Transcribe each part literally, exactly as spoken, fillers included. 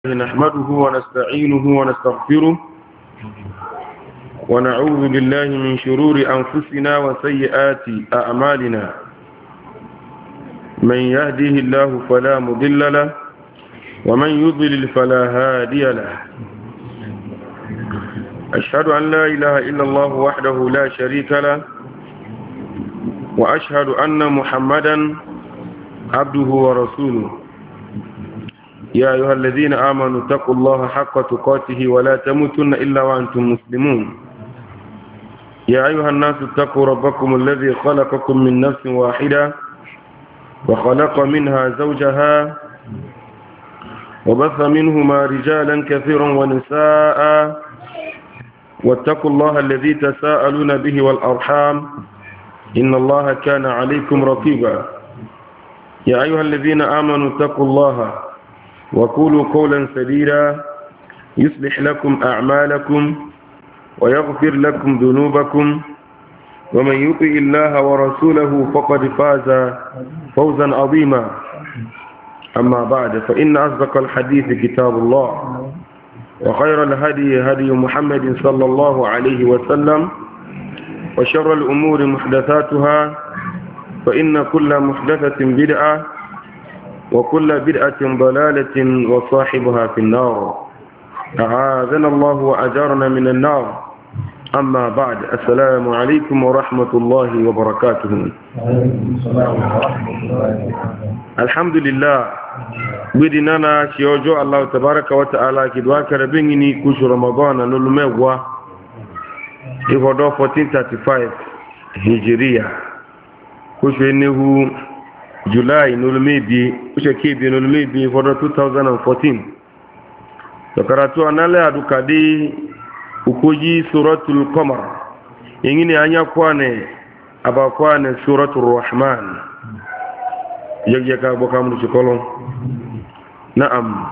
نحمده ونستعينه ونستغفره ونعوذ بالله من شرور أنفسنا وسيئات أعمالنا من يهده الله فلا مضل له ومن يضلل فلا هادي له أشهد أن لا إله إلا الله وحده لا شريك له وأشهد أن محمدا عبده ورسوله يا أيها الذين آمنوا اتقوا الله حق تقاته ولا تموتن إلا وأنتم مسلمون يا أيها الناس اتقوا ربكم الذي خلقكم من نفس واحدة وخلق منها زوجها وبث منهما رجالا كثيرا ونساء واتقوا الله الذي تساءلون به والأرحام إن الله كان عليكم رقيبا يا أيها الذين آمنوا اتقوا الله وقولوا قولا سديدا يصلح لكم أعمالكم ويغفر لكم ذنوبكم ومن يطع الله ورسوله فقد فاز فوزا عظيما أما بعد فإن أصدق الحديث كتاب الله وخير الهدي هدي محمد صلى الله عليه وسلم وشر الأمور محدثاتها فإن كل محدثة بدعة وكل بدعة ضلالة وصاحبها في النار أعاذنا الله وأجارنا من النار أما بعد السلام عليكم ورحمة الله وبركاته الحمد لله بدنا شيوجو الله تبارك وتعالى كدواك ربيني كوش رمضان نلموا إفضل ألف وأربعمائة وخمسة وثلاثين هجرية كوش إنه July nulumebi ushekibi nulumebi for twenty fourteen tokaratu anale adukadi ukoji suratul qamar yengine anya kwane abakwane suratul rahman yegye ka boka mu chikolo na'am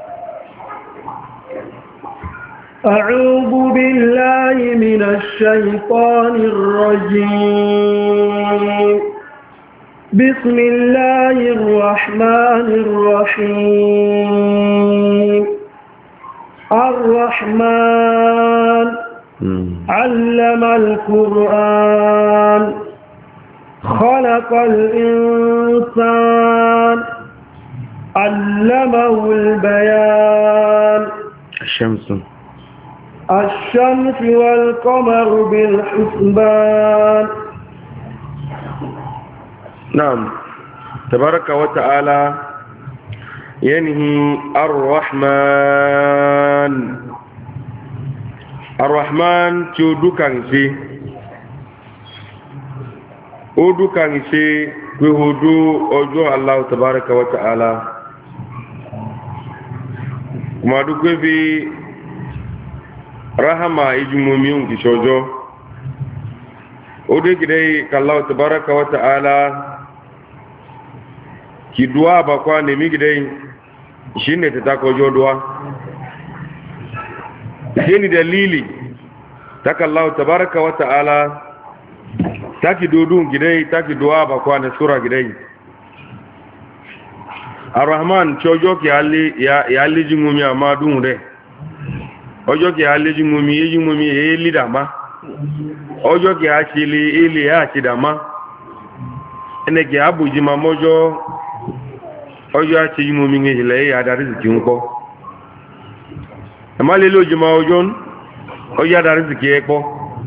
أعوذ بالله من الشيطان الرجيم بسم الله الرحمن الرحيم الرحمن علم القرآن خلق الإنسان علمه البيان الشمس الشمس والقمر بالحسبان نعم تبارك وتعالى ينهي الرحمن الرحمن تودوكان سي اودوكان سي بهدو اوجو الله تبارك وتعالى ما دوكو في رحمه يجموميون دي شوجو اودو كدي الله تبارك وتعالى ki duwa ba kwa ne mi gidai shine ta tako jo duwa shine dalili taka Allah tabaraka wa ta'ala taki dodun gidai taki duwa ba kwa ne sura gidai Ar-Rahman chojo ki ali ya ya ali jingumi amadun de ojo ki ali jingumi yi jingumi e lidama ojo ki achili ili ya chidama ene ki abuji mamojo ọjọ́ àti yí mọ́mí ní ilẹ̀ àdárí sì kí ń kọ́ ẹ̀má lè lójú ma ọjọ́ ọjọ́ àdárí sì kí ẹ kọ́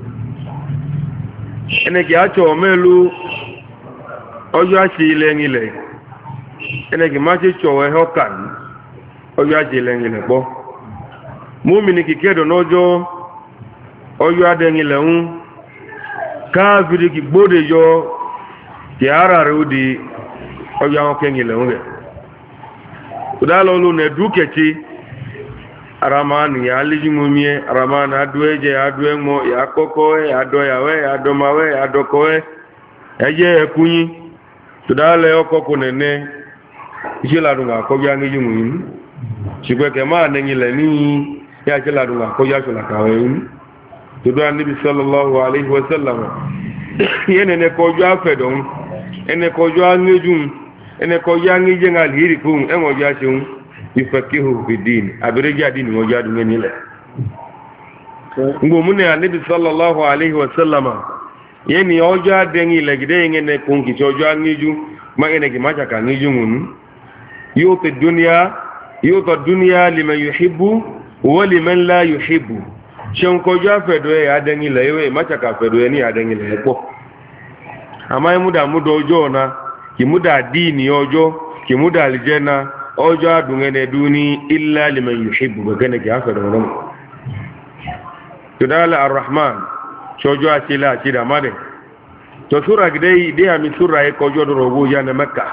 ẹnẹ̀kì àtsọ̀ mẹ́lú ọjọ́ àti ilẹ̀ ilẹ̀ ẹnẹ̀kì má ṣe tsọ̀ ẹ̀họ́ kà ní ọjọ́ àti ilẹ̀ ilẹ̀ kọ́ mọ́mí ní kìkẹ́ dọ̀ n'ọjọ́ ọjọ́ àdẹ́ ilẹ̀ ń káàfìrí kì gbóde yọ kì ara rẹ̀ ó di ọjọ́ àwọn kẹ́ ilẹ̀ ń rẹ̀ udalolu ne dukechi aramani ya alijimumie aramani adueje aduenmo ya koko ya doyawe ya domawe ya dokowe eje ekunyi tudale okoko nene jila dunga ko ya ngi muyin sibeke ma nengile ni ya jila dunga ko ya sula kawe tudu annabi sallallahu alaihi wasallam yene ne ko jo afedon ene ko jo angejun ene ko yangi jengal hiri kun engo ja seun yufakihu fi din abirija din mo jadu ngeni le ngo mune anabi sallallahu alaihi wasallama yeni ojo adengi le gide ngene kunki jojo angiju ma ene ki macha ka ngiju ngun yuti dunya yuti dunya liman yuhibbu wa liman la yuhibbu shonko jo afedo e adengi le we macha ka afedo ni adengi le po ama muda mudo ojo na ki muda dini ojo ki muda aljana ojo adungene duni illa liman yuhibbu bagane ki afedo no tudala arrahman sojo asila asida made to sura gidai dia mi sura e ko jodo rogo ya na makka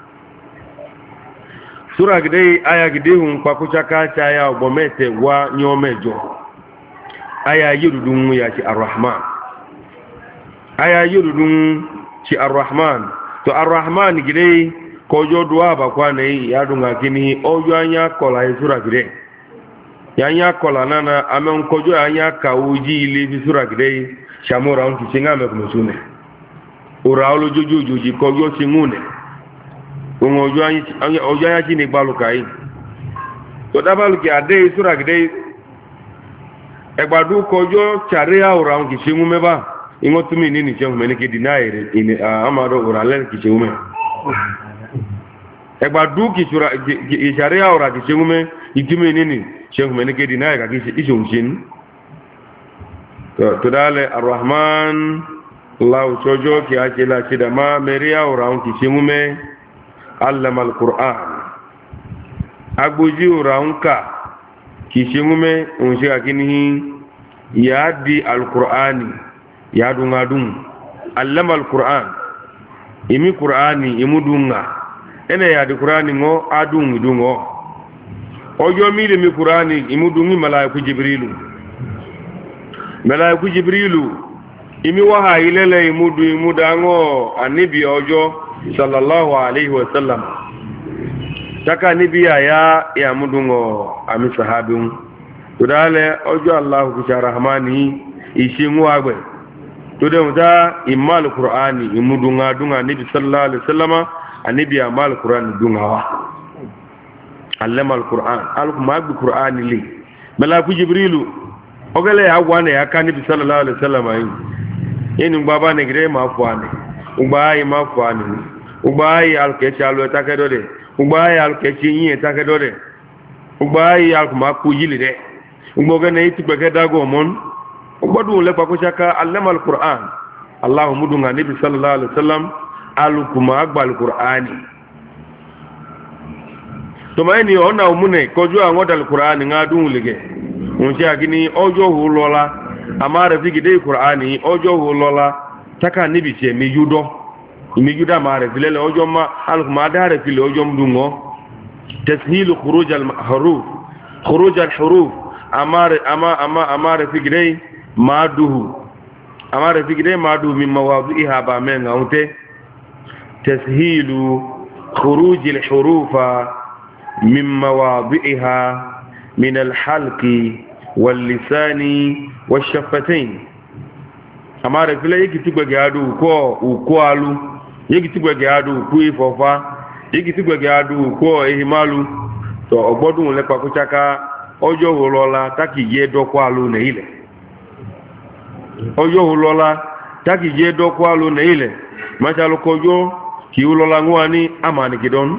sura gidai aya gidai hun kwa kuchaka cha ya obomete wa nyomejo aya yurudun ya ci arrahman aya yurudun ci arrahman to arrahman gidai ko jodo aba kwa ne ya dunga kini ojo anya kola sura gidai yanya kola nana amen kojo anya ka uji ile fi sura gidai shamura on kisinga me kumsune uraolo jojojoji kojo singune ojo anya ojo anya chini balu kai to dabalu ki ade sura gidai egbadu kojo charia ura on kisingu meba ingotumi nini chengu menike dinaire in amado urale kisingu egbadu ki sura ki charia ura kisingu me itumi nini chengu menike dinaire ka kisi isungshin to dale arrahman allah sojo ki akila kidama meria uraun kisimume allama alquran agboji uraun ka kisimume unshi akini yadi alqurani yadunga dun allama alquran imi qurani imudunga ene yadi qurani ngo adun dungo ojo mi mi qurani imudungi malaiku jibrilu malaiku jibrilu imi waha ilele imudu imudango anibi ojo sallallahu alaihi wasallam taka nibi aya ya mudungo ami sahabun tudale ojo allah ku rahmani ishingu agbe tude muda imal qur'ani imudunga dunga nibi sallallahu alaihi wasallama anibi amal qur'ani dunga wa allama alquran alkum agbi qur'ani li malaiku jibrilu ogele agwane ya kanibi sallallahu alaihi wasallam ayi yeni baba ne gire ma fuane ugbai ma fuane ugbai alkechi alu takedode ugbai alkechi yin takedode ugbai alkuma kujili de ugboge ne itubeke dago mon ugbodu le pa ko shaka allama alquran allah mudunga nabi sallallahu alaihi wasallam alukuma agbal qur'ani to mayni ona umune kojo angoda alquran ngadun lege unse agini ojo hulola amara figide qur'ani ojo hulola taka nibi che mi yudo mi yuda mare filele ojo ma alkuma dare file ojo mdungo tashil khuruj al haruf khuruj al huruf amara ama ama amara figide maduhu amara figide madu min mawadi'iha ba menga unte tashil khuruj al hurufa min mawadi'iha من الحلق واللسان والشفتين amare file yiki tigwe gadu ko ukwalu yiki tigwe gadu ku ifofa yiki tigwe gadu ko ehimalu to ogbodun le pa kuchaka ojo holola taki ye dokwalu ne ile ojo holola taki ye dokwalu ne ile machalo kojo ki ulola ngwani amani kidon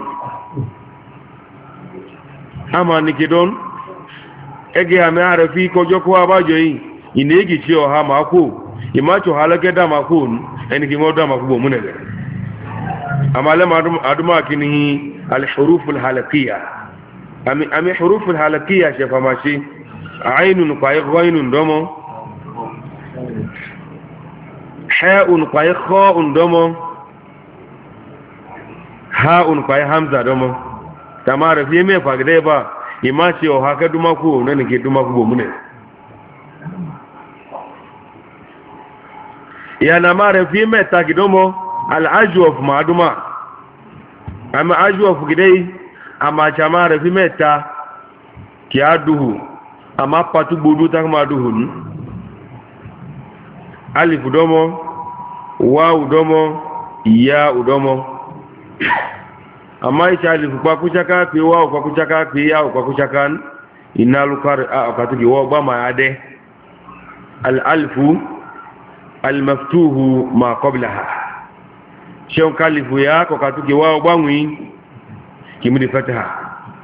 amani kidon ege ame are fi kojo ko abajo yi inegi ti o ha ma ku imacho halake da ma ku eni ki ngoda ma ku bo munele amale madum aduma kini al huruf al halaqiyya ami ami huruf al halaqiyya shafa mashi ainun qay ghainun domo ha'un qay kha'un domo ha'un qay hamza domo tamara fi me fagde ba imachi o haka dumaku nani ke dumaku bo mune ya na mare fi meta kidomo al ajwaf maaduma ama ajwaf gidei ama chamare fi meta kiaduhu ama patu bodu tak maduhun alif domo wa udomo ya udomo amma isha alifu kwa kuchaka pe wa kwa kuchaka pe ya kwa kuchakan inalu kar a katuki wa ba ma ade al alfu al maftuhu ma qablaha shon kalifu ya kwa katuki wa gbanwi kimudi fataha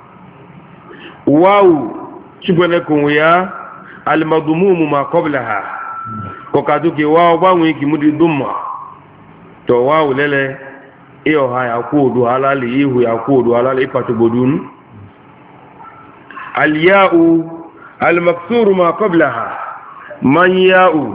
wawu chibone kun ya al madmum ma qablaha kwa katuki wa gbanwi kimudi dumma to wawu lele iyo ha ya kudu halali ihu ya kudu halali ipatubudun al-ya'u al-maksuru ma qablaha man ya'u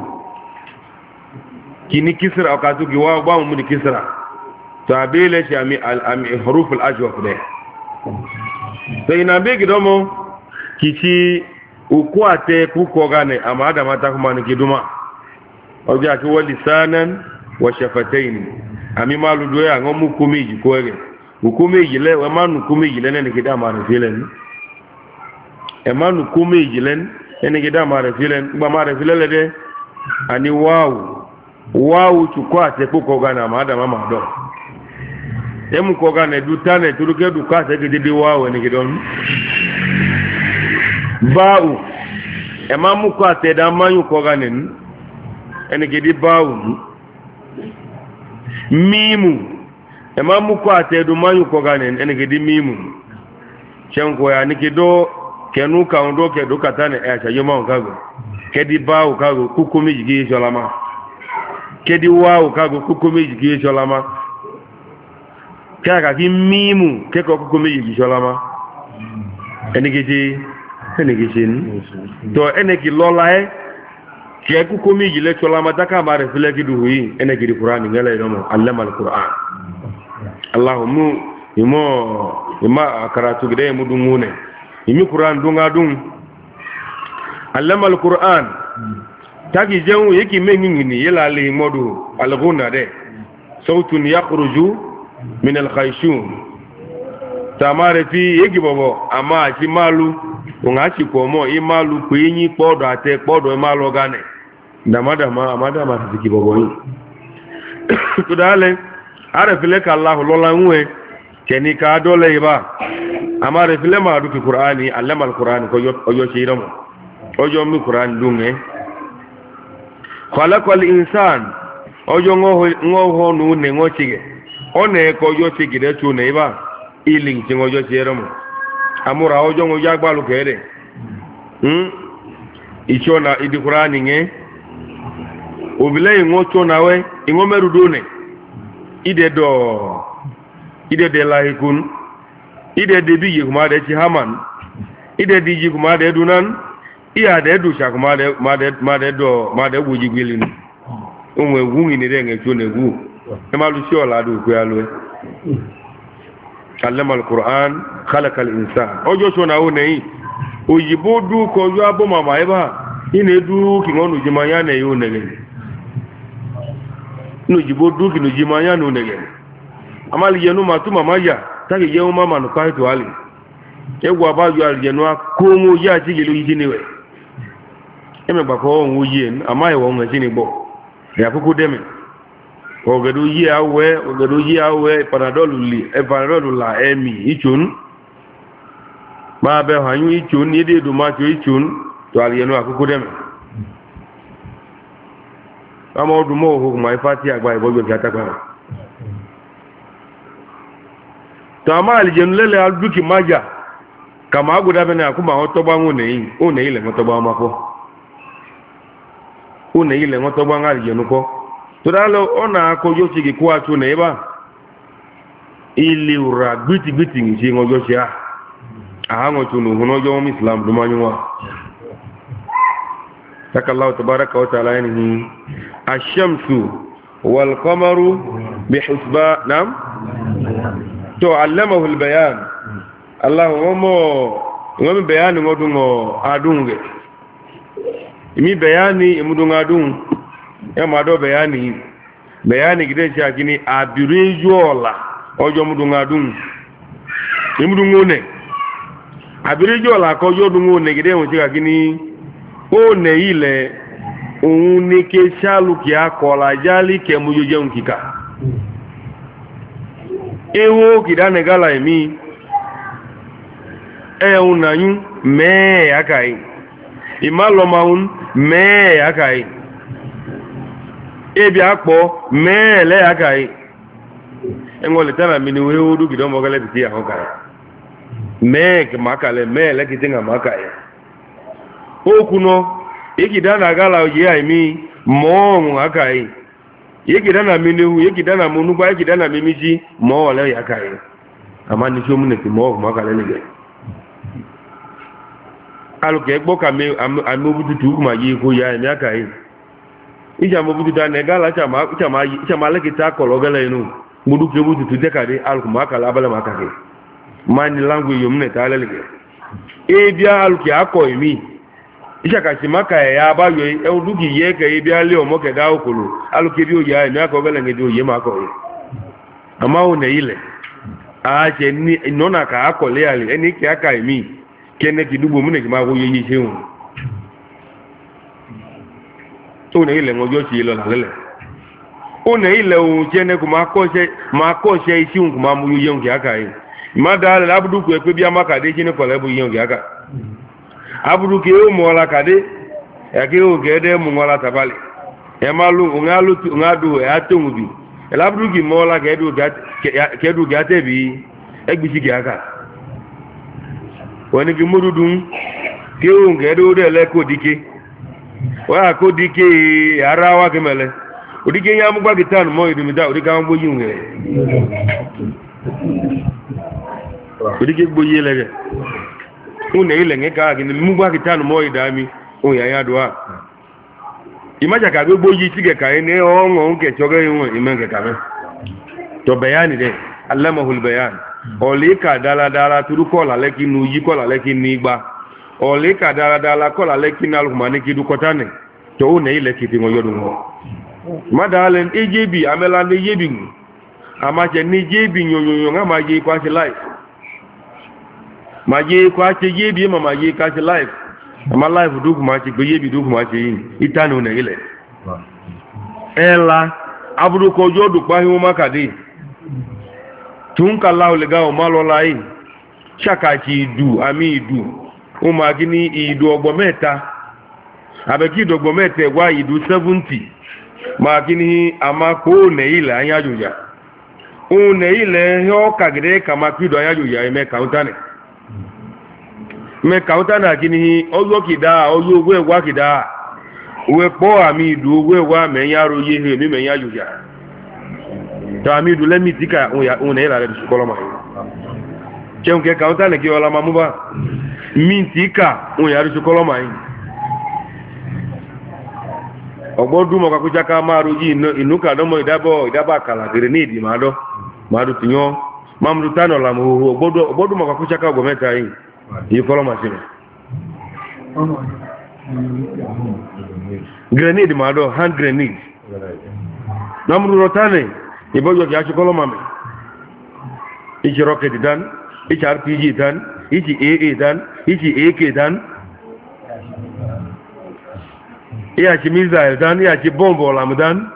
kini kisra akatu ki wa ba mu ni kisra tabile shi ami al-ami huruf al-ajwaf de sai na be gidomo kici ukwate kuko gane amada mata kuma ni kiduma oja ki walisanan wa shafatayn ami malu doya ngomu kumiji kwege ukumiji le we manu kumiji le ne kida mara filen e manu kumiji le ne kida mara filen ba mara filele de ani wawu wawu tukwate kuko gana mada mama do emu ko gana dutane turuke dukate gidi wawu ne kidon bawu e mamu ko ate da manyu ko ganen ene gidi bawu mimu ema muko atedu manyu ko ganen ene gidi mimu chenko ya nikido kenu ka ondo ke do katane e acha yoma onkago kedi bawo kago kukumi jigi jolama kedi wawo kago kukumi jigi jolama kaka ki mimu ke ko kukumi jigi jolama ene gidi ene gidi to ene ki lola e ke ku komi jile chola mataka bare file gidu hui ene gidi qur'an ngala yomo allama alquran allahumma imo ima karatu gide mudu ngune imi qur'an dunga dun allama alquran tagi jewu yiki mengini yela li modu alghuna de sawtun yakhruju min alkhayshun tamare fi yiki bobo ama chi malu ungachi komo imalu kwinyi podo ate podo malu gane damada ma amada ma tiki boboyi tudale are file ka allah lola nwe keni ka dole ba amare file ma du ki qur'ani allama alquran ko yo yo shiram ojo mi qur'an dunge khalaqal insan ojo ngo ngo ho nu ne ngo chige one ko yo chige de tu ne ba iling tingo yo shiram amura ojo ngo jagbalu kede hm ichona idi qur'ani nge obile ngo chonawe ngo merudone ide do ide de lahikun ide de bi kuma de ci haman ide di ji kuma de dunan iya de du sha kuma de ma de ma de do ma de wuji gwilin onwe wungi ni de nge chone gu e ma lu ci ola du ko yalo allama alquran khalaqa alinsan ojo chona o nei oyibo du ko yo abo mama eba ine du ki ngonu jimanya ne yo nege no jibo du ki no jimanya no nege amali yenu matu mama ya taki yenu mama no kai to ali egwa ba yo ali yenu ko mu ya ti gelo yi ni we eme gba ko won yi en ama e won ngi ni bo ya kuku deme ogedo yi awe ogedo yi awe panadol li e panadol la emi ichun ma be hanyu ichun ni de do ma cho ichun to ali yenu akuku deme ama odu mo ho ma ifati agba ibojo ki atakwa to ama ali yenu lele alduki maja kama aguda bene akuma ho to gba ngune yi o ne ile mo to gba ma ko o ne ile mo to gba ngali yenu ko to dalo ona ko yo ti ku atu ne ba ili ura gbiti gbiti nji ngojo sia aha ngo tunu hono jo mi islam du manywa takallahu tabaraka wa taala yanhi ash-shamsu wal qamaru bihusba nam to allamahu al-bayan allahumma ngom bayan ngodungo adunge imi bayani imudunga adun ya mado bayani bayani gide cha kini abirejola ojo mudunga dun imudungo ne abirejola ko jo dungo ne gide won cha kini o ne ile ohun ni ke shalu ki akola jali ke mujoje nkika ewo kidane gala emi e unanyu me akai imalo maun me akai ebi akpo me le akai engole tana mini we odu gido mogale ti ya hokai me ke makale me le kitinga makai okuno ikidana gala oye aimi mo akai yekidana minihu yekidana munugba yekidana mimiji mo wala yakai amani so munne ti mo makale le aluke gbo ka me amobutu tu ma yi ko ya emi akai ija mobutu da ne gala chama chama chama le kita kologala inu mudu ke butu tu de kade aluku makala bala makake mani language yo munne ta le e bia aluke akọ emi ishakachi maka ya abayo e odugi ye ke ibi ale omo ke da okolo aluke bi oya emi akọ gele ngedi oye maka oye ama o ne ile a je ni nona ka akọle ale eni ke aka emi kene ki dugbo mu ne ki ma wo ye yi seun o ne ile ngojo ti lo la lele o ne ile o je ne ko ma ko se ma ko se isun ko ma mu ye ngi aka yi ma da le abudu ko e pe bi amaka de jini ko le bu ye ngi aka abudu ke o mola kade ya ke o gede mu mola tabali e malu ngalu ngadu e atungubi e abudu ki mola ke du gat ke du gate bi e gbisi ki aka woni ki murudun ke o gedo de le ko dike wa ko dike ara wa ke mele odike ya mu gba gitan mo idumi da odika mo yi nwe odike gbo yi lege une ile ngeka gini mugba kitanu mo idami o ya ya doa imaja ka gbogbo yi tige ka ene ongo nke choge yun imenge ka me to bayani de allamahu albayan olika dala dala turuko la leki nu yi ko la leki ni gba olika dala dala ko la leki na alhumani ki du kotane to une ile kiti ngo yodu ngo madalen ejebi amela ni yebi amaje ni jebi nyonyo ngama je kwa se life ma ye kwa che ye bi ma ma ye ka che life ma life du kuma che ye bi du kuma che yin itanu ne ile ela abudu ko jodu pa hi ma kade tun ka lawo le ga o ma lo lai chaka chi du ami du o ma gini idu ogbo meta abeki dogbo meta wa idu seventy ma gini ama ko ne ile anya juja o ne ile ho kagide kama kido anya juja ime countane me kauta na kini oyo kida oyo ogwe gwa kida we po amidu ogwe gwa me yaro ye he mi me yaju ya ta amidu le mi tika o ya una ila re sukolo ma cheun ke kauta ne ki ola mamuba mi tika o ya re sukolo ma yi ogbodu mo ka ku chaka maru yi inuka do mo idabo idaba kala gere ni di mado madu tinyo mamdu tano la mo ogbodu ogbodu mo ka ku chaka go meta yi you follow machine grenade mado hand grenade namru rotane ibojo ki achukolo mame ichi rocket dan ichi R P G dan ichi A A dan ichi A K dan iya chi missile dan iya chi bombo lam dan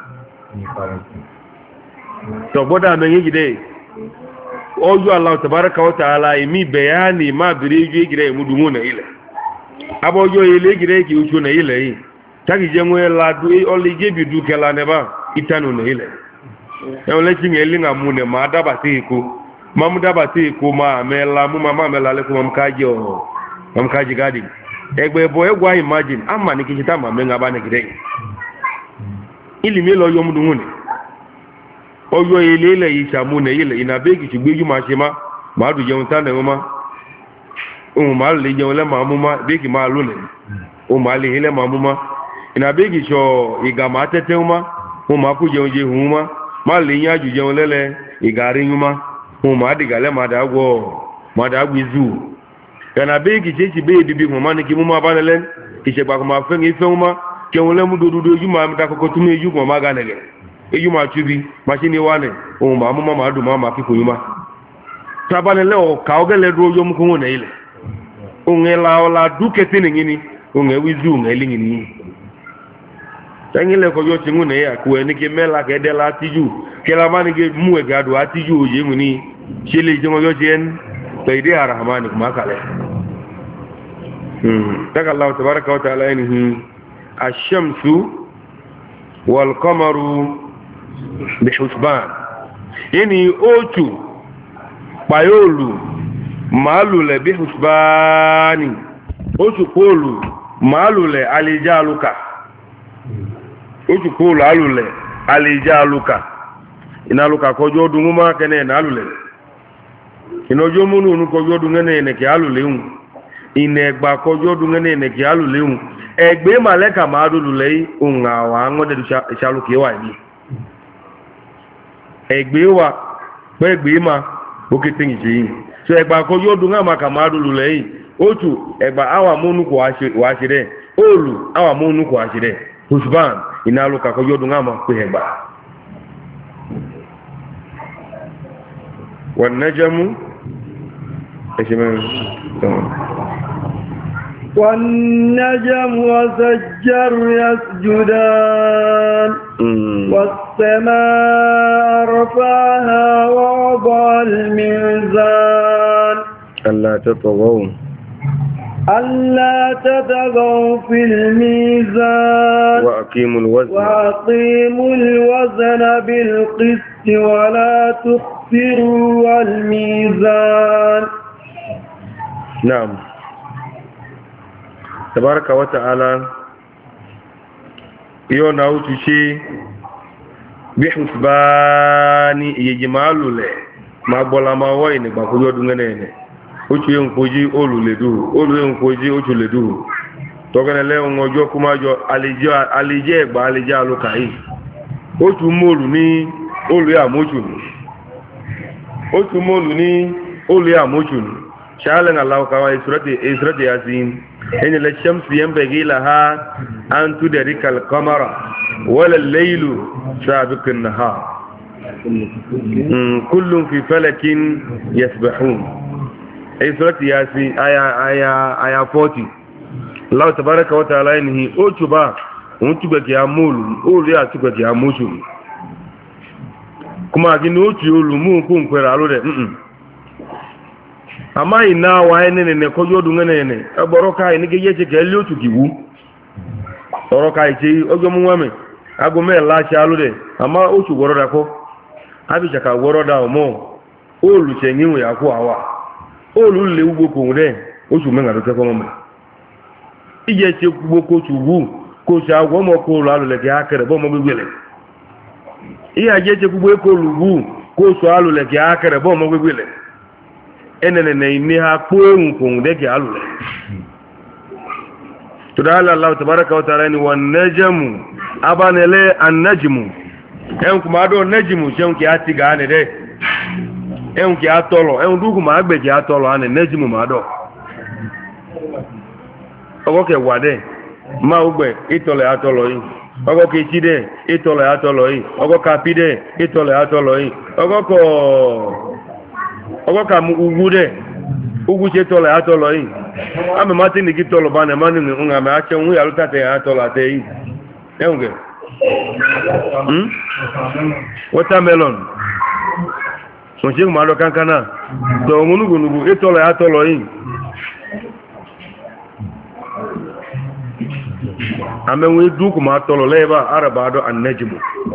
to boda me ngide ojo Allah tabaraka wa taala imi bayani ma bireju gire mudumu na ile abojo ile gire ki uchu na ile yi taki jemwe la du oli gebi du kala neba itanu na ile e ole chi ngeli nga mune ma daba ti ku ma mu daba ti ku ma mela mu ma mela le ku ma mkaji o ma mkaji gadi egbe bo egwa imagine amma ni kijita ma me ngaba ne gire ili mi lo yo mudumu ni oyo ile ile isamu ne ile ina begi chugbeju ma se ma ma du jeun tan ne ma o ma le jeun le ma mu ma begi ma lu ne o ma le ile ma mu ma ina begi so iga ma tete ma o ma ku jeun je hu ma ma le yan ju jeun lele iga ri ma o ma diga le ma da gwo ma da gwizu kana begi je ti be bibi mo ma ni ki mu ma ba ne len ise gba ko ma fe ngi fe ma keun le mu dododo ju ma da ko tu me ju ko ma ga ne ge eyu ma chubi machine wane o ma mu ma du ma ma ki kuyuma tabane le o ka ogele do yo mu ko ne ile o ngela ola duke tini ngini o nge wizu ngeli ngini tangile ko yo tingu ne ya ku eni ke mela ke de la tiju ke la mani ke mu e ga do atiju o ye ngini shili jongo yo jen baydi arrahman kuma kale hmm daga Allah tabaaraka wa ta'ala inhi ash-shamsu wal qamaru bihusban ini otu payolu malule bihusbani otu polu malule alijaluka otu polu alule alijaluka inaluka kojo dunguma kene na alule inojo munu nu kojo dungene ne ke alule un inegba kojo dungene ne ke alule un egbe maleka madulule un awa ngode shaluki wa ni egbe wa egbe ma bokete nji so egba kojo dunga maka madulule yi otu egba awa munu ko wa shire olu awa munu ko wa shire husban inaluka kojo dunga ma ko egba wan najmu eshman والنجم والشجر يسجدان والسماء رفعها ووضع الميزان ألا تطغوا ألا تطغوا في الميزان وأقيموا الوزن وأقيموا الوزن بالقسط ولا تخسروا الميزان. نعم tabaraka wa ta'ala iyo na utushi bihusbani yejimalule magbola mawo ni gbakuyo dungene ochu enkoji oluledu olu enkoji ochu ledu togene le onjo kumajo alije alije egba alije alukai ochu molu ni olu ya mochu ochu molu ni olu ya mochu shalen allah kawa surati surati yasin إن الشمس ينبغي لها أن تدرك القمر ولا الليل سابق النهار كل في فلك يسبحون أي سورة ياسين آية آية آية أربعين الله تبارك وتعالى إنه أوتبا أوتبا كيامول أولي أتبا كياموشول كما أكين أوتيول مو كون كويرالو ده ama ina wa ene ne ko yodu ngene ne egboro kai ni geje che ke otu giwu oro kai che ojo mu nwame ago me la cha alude ama otu goro da ko abi chaka goro da omo olu che nyiwe ya ko awa olu le ugbo ko nde otu me ngado te ko mo ije che ugbo ko tugu ko sha agwo mo ko lu alule ke akere bo mo gbegbele iya je che ugbo ko lugu ko so alule ke akere bo mo gbegbele enene ne imi ha kpo ehun kun de ke alule to da Allah tabaaraka wa ta'ala ni wan najmu abanele an najmu en kuma do najmu seun ki ati ga ne de en ki atolo en dugu ma gbe ki atolo ane najmu ma do ogo ke wade ma ugbe itole atolo yi ogo ke chide itole atolo yi ogo ka pide itole atolo yi ogo ko ọgọ́ ka mú ugwu dẹ̀ ugwu ṣe tọ́lọ̀ ya tọ́lọ̀ yìí àmì martin ní kí tọ́lọ̀ bá nẹ̀má nínú ń àmì àṣẹ ń yàrá tàtẹ̀ ya tọ́lọ̀ àtẹ́ yìí ẹ̀hùn gẹ̀ watermelon ṣùnṣe kò máa lọ kánkánná tọ̀ ọ̀hún nùgbùnùgbù é tọ́lọ̀ ya tọ́lọ̀ yìí àmẹ́wọ̀n dúkù máa tọ́lọ̀ lẹ́yìnbá àràbàdọ́ ànẹ́jìmù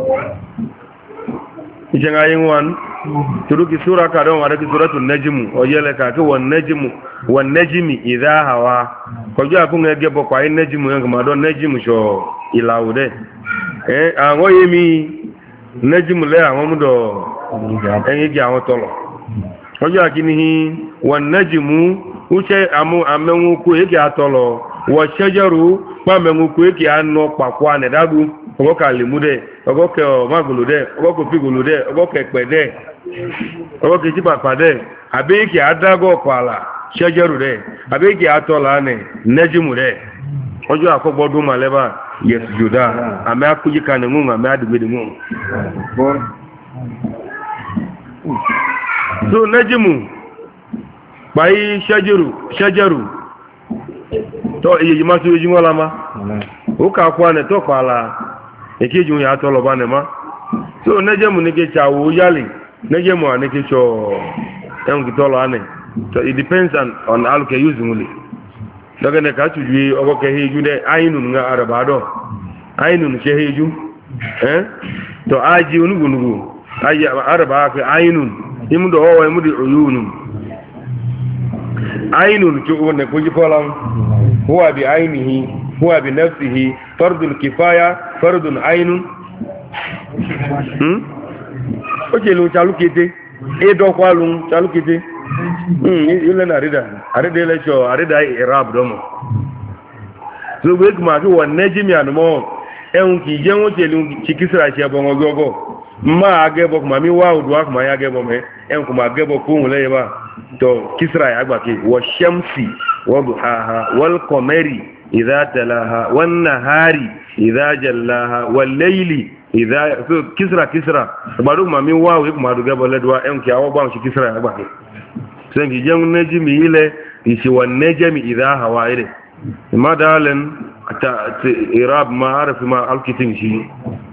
ìṣẹ́ngá yín wọn turuki sura ka don wadaki suratul najm o yele ka ke won najm won najmi idha hawa ko jo akun ege bo kwa najm yang ma don najm sho ilaude eh awon yemi najm le awon mu do en gi awon tolo ko jo akini won najm u che amu amenwu ku ege atolo wo shajaru pa menwu ku ege anno papwa ne dagu ogo ka limude ogo ke o magulude ogo ko figulude ogo ke pede ogo ke jipa pade abe ki adago kwala shajaru de abe ki atola ne nejimu de ojo akogbodu maleba yesjuda ame akuji kan ngun ame adigbe ngun so nejimu bai shajaru shajaru to iye masu yijin wala ma o ka kwa ne to kwala ekejun ya tolo ba ne ma so nejemu ne ke chawo yali nejemu anike cho en kitolo ane so it depends on on alu ke use nguli daga ne ka tuji ogo ke heju de ainun nga arabado ainun ke heju eh to aji unugu nugu aji araba ke ainun imudo o imudi uyunun ainun ke wonne ko jikolam huwa bi ainihi huwa bi nafsihi fardul kifaya fardun ainun hmm o je lu chalukete e do kwalun chalukete hmm ile na rida arida le cho arida irab domo so we kuma ki won nejimi anumo ehun ki je won je lu chikisra se bo ngogogo ma agebo kuma mi wa odu akuma ya agebo me ehun kuma agebo ko won le ba to kisra ya agba ki wa shamsi wa duhaha wal qamari idha talaha wan nahari idha jallaha wal layli idha so kisra kisra badu ma mi wa we kuma du gebo le do ehun ki awo ba shi kisra ya agba ki sengi jeng nejimi ile isi wa nejmi idha hawa ile ma dalen ta irab ma arif ma alkitin shi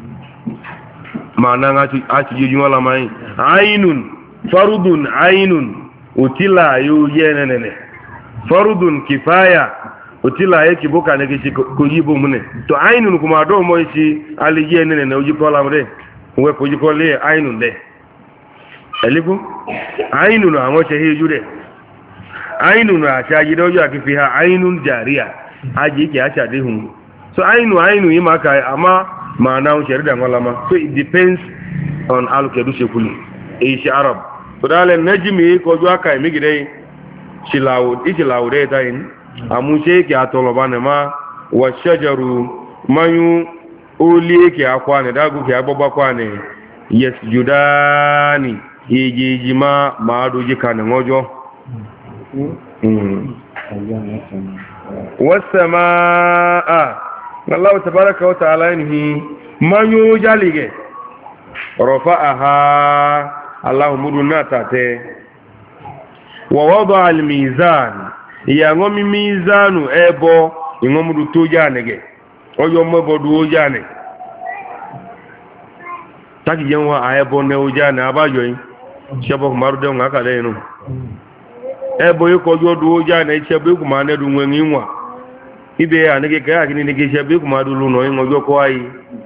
ma nan ati ati juju wala mai ainun farudun ainun utila yu yenene farudun kifaya utila yake boka ne kishi ko yibo mune to ainun kuma do mo shi ali yenene ne uji kola mre we ko ji kole ainun de eliku ainun awon se heju de ainun asha ji dojo akifiha ainun jariya aji ki acha de hun so ainu ainu yi maka ama ma na un sheri da ngolama so it depends on alukedu shekuli e shi arab so dale najmi ko jo aka mi gide shilawo ijilawo de tayin amu she ki atoloba ne ma wa shajaru mayu oli ki akwa ne dagu ki agbogba kwa ne yasjudani ijijima ma doji kan ngojo mm والسماء الله تبارك وتعالى انه من يجلغ رفعها الله مدنا تاته ووضع الميزان يا غومي ميزان ابو يغومدو توجانege oyo mebo du ojane taki yenwa ayebo ne ojane abayo yin sebo marude ngaka le nu ebo yiko jodu oja na ichebe ku ma ne du nwe nwa ibe ya ne ke ka kini ne ke chebe ku ma du lu no ngo joko ayi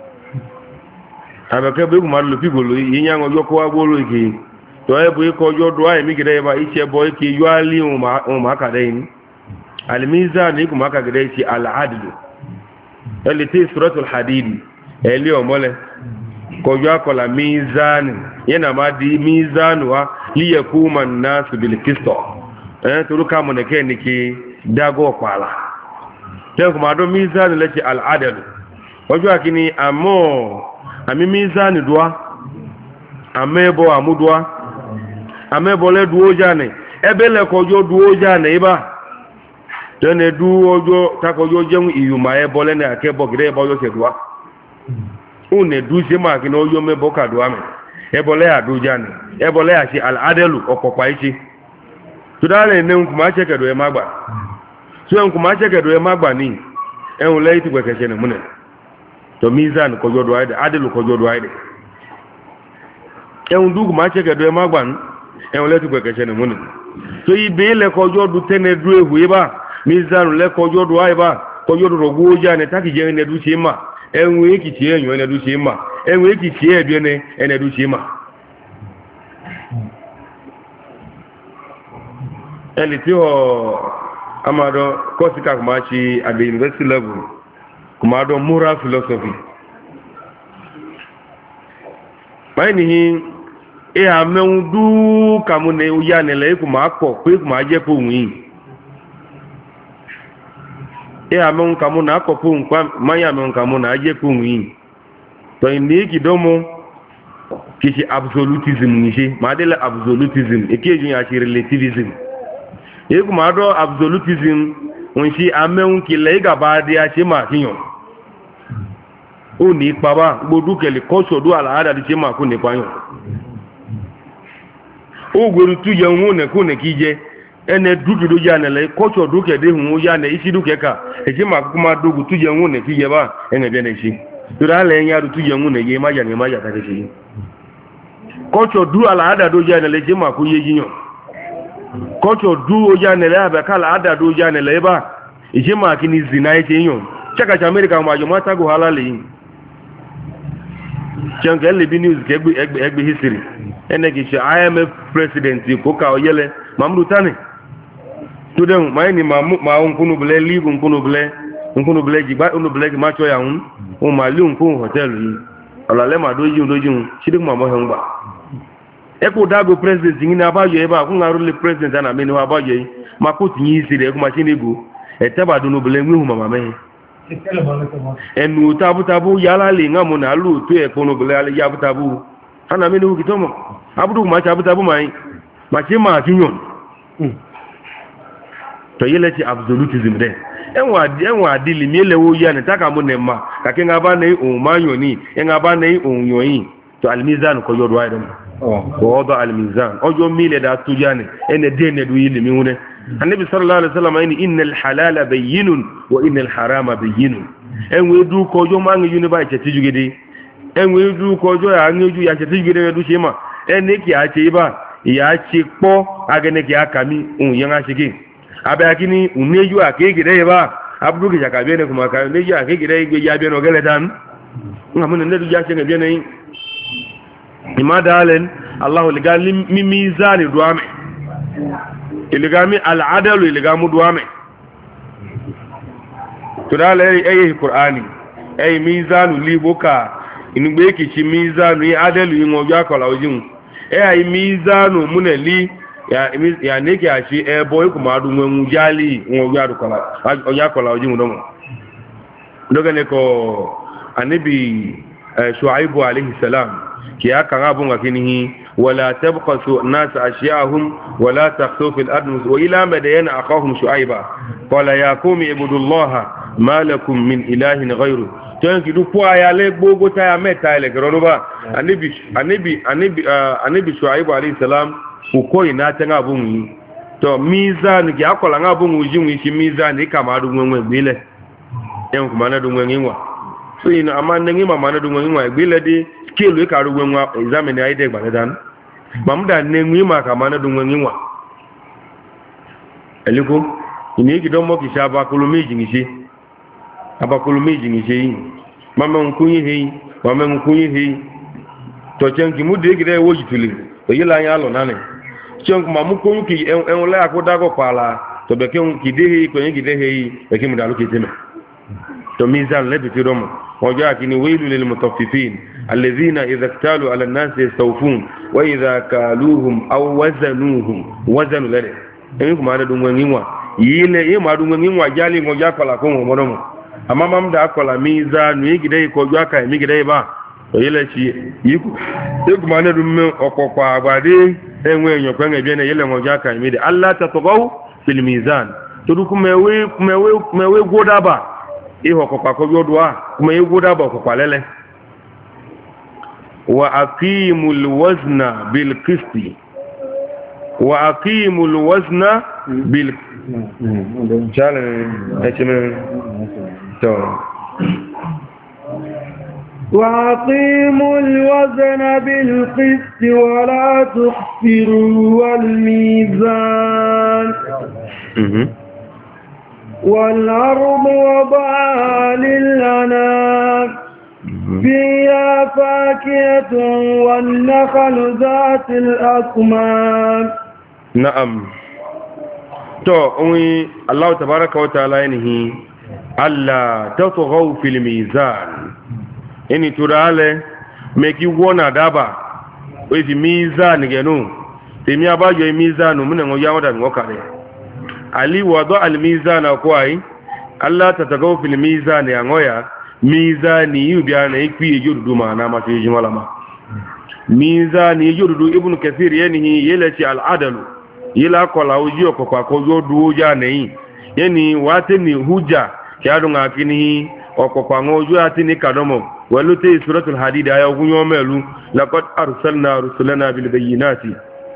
abeke be ku ma lu pigolo yinya ngo joko agbolo iki to ebo yiko jodu ayi mi gide ba ichebo iki yuali o ma o ma ka dein al mizan ni ku ma ka gide ci al adl eliti suratul hadid eli o mole ko jo akola mizan yana ma di mizan wa liyakuma an-nas bil qist eh turuka mu ne ke niki dago kwala den kuma do mizan lati al adl ojo akini amo ami mizan duwa amebo amudwa amebo le duo jane ebele ko jo duo jane iba tene du ojo ta ko jo jemu iyuma ebo le ne akebo gire ebo yo se duwa une du se ma kini oyo mebo ka duwa me ebo le adu jane ebo le asi al adl okopa ichi tudale ne nkuma cheke do e magba so nkuma cheke do e magba ni ehun le ti gbekese ne mune to mizan ko jodo aide adelu ko jodo aide ehun du kuma cheke do e magba ni ehun le ti gbekese ne mune so ibe le ko jodo tene du ehu iba mizan le ko jodo aiba ko jodo rogu oja ne taki je ne du chima ehun eki ti enyo ne du chima ehun eki ti e bi ne ene du chima ẹni tí ọ amado kọsíkà kùmá ṣe at the university level kùmá dán moral philosophy báyìí nìyí ìhà mẹ́un dúkàmù ní oyá nílẹ̀ kùmá pọ̀ pé kùmá jẹ́ kó wùn yìí ìhà mẹ́un kàmù náà kọ̀ fún máyà mẹ́un kàmù náà jẹ́ kó wùn yìí tọ́yìn ní kìdọ́mọ́ kìí ṣe absolutism ní ṣe máa délẹ̀ absolutism èkéjì yà ṣe relativism yeku ma do absolutism onsi ameun kile igaba de ase ma kiyan o ni pa ba gbodu kele koso do ala ada de se ma ko ni pa yan o gberu tu je won ne ko ne kije ene dudu do ya ne le koso do ke de hun ya ne isi du ke ka e se ma ko ma dogu tu je won ne kije ba ene be ne si to da le yan tu je won ne ye ma ya ne ma ya ta de si koso du ala ada do ya ne le se ma ko ye yiyan kocho du oja nele aba kala ada du oja nele ba ije ma kini zina ite yon chaka cha America ma jo mata go halali changa le bi news ke egbe egbe history ene ki che I M F president ko ka oyele mamdu tani to dem mai ni ma ma nkunu bele li nkunu bele nkunu bele jigba unu bele ma cho ya hun o ma li nkunu hotel yi ala le ma doji doji chidi ma mo hangba e ko dago president ngini abayo e ba ku ngaru le president na me ni abayo yi ma ko tinyi sire ko ma chini go e taba dunu bele nwi hu mama me enu tabu tabu yala le ngamu na lu to e kono bele ale yabu tabu ana me ni hu kitomo abudu ma tabu tabu mai ma chi ma kinyon to yele ti absolutism de enwa enwa adili mi elewo ya ni taka mo ne ma ka ke ngaba nei o manyo ni ngaba nei o yoyin to almizan ko yodo aydan oh ko wada almizan ojo mile da tujane ene dene du yili mi wune annabi sallallahu alaihi wasallam ini innal halala bayyinun wa innal harama bayyinun enwe du ko jo mangi yuni ba che tijugede enwe du ko jo ya ngeju ya che tijugede du shema ene ki a che ba ya chi po agene ki akami un yanga shiki abakini uneju akegede ba abdu ki jakabe ne kuma ka uneju akegede igbe ya be no gele dan ngamun ne du ja che ngebe ne imada alen allah ligal mi mizani duame iligami al'adalu iligamu duame tudala ayi qur'ani ayi mizanu liboka inugbe kichi mizanu yi adalu yin ojo akola ojun e ayi mizanu muneli ya ya neki ashi e boy kuma adu nwenwu jali ojo akola ojo akola ojun domo dogane ko anabi shuaibu alayhi salam ki aka ngabun akinihi ولا تبخسوا الناس أشياءهم ولا تخسوا في الأرض وإلى مدين أخاهم شعيبا قال يا قوم اعبدوا الله ما لكم من إله غيره تنكي دو بوا يا لك بوغو تا متا لك رونوبا النبي النبي النبي النبي شعيب عليه السلام وكوي ناتنا بوني to mizan ki akola ngabun ujin shi mizan ka ma du nwenwe gbele en kuma na du nwenwe wa so ina amana ngi mama na du nwenwe wa gbele di kelu ka ru nwenwa examine ai de gbaledan mamda nenwi maka mana du nwenwa eliko ini ki don mo ki shaba kulu meji ngishi aba kulu meji ngishi mama nkunyi he mama nkunyi he to chenki mude ki de woji tuli to yila nya lo nane chenku mamu ko ki en en la ko dago pala to be ke ki de he ko ngi de he be ki mudalu ki teme to mizan le bi tiromo وجاء كني ويل للمطففين الذين إذا اكتالوا على الناس يستوفون وإذا كالوهم أو وزنوهم وزنوا لله يمكن أن يدعون غنيوا يله يما دعون غنيوا جالي موجا كلا كم ومرمو أما ما مدا كلا ميزان يجي ده كوجا كاي ميجي ده با يله شيء يكو يكو ما ندعون أكوكوا بعدين هنوي يكون يبين يله موجا كاي ميدي الله تطغوا في الميزان تدوكم مهوي مهوي مهوي غودابا iho ko ko yodwa kuma yugoda ba ko kwalele wa aqimul wazna bil qisti wa aqimul wazna bil jale etime to وأقيموا الوزن بالقسط ولا تخسروا والميزان والأرض وضعها للأنام فيها فاكهة والنخل ذات الأكمام نعم تو أمي الله تبارك وتعالى ينهي ألا تطغوا في الميزان إني ترى ميكي ونا دابا وفي ميزان جنو تمي أباجو ميزان من نغيا نغوكالي ali wado almizana kwai Allah ta tagaw fil mizani angoya mizani yubiana ikwi yudu mana ma fi jimalama mizani yudu ibn kathir yani yelati al adalu yila kola ujiyo ko kwa ko yodu ja nei yani wateni huja kyadu ngakini okokwa ngoju atini kadomo walute suratul hadid aya ogunyo melu laqad arsalna rusulana bil bayyinati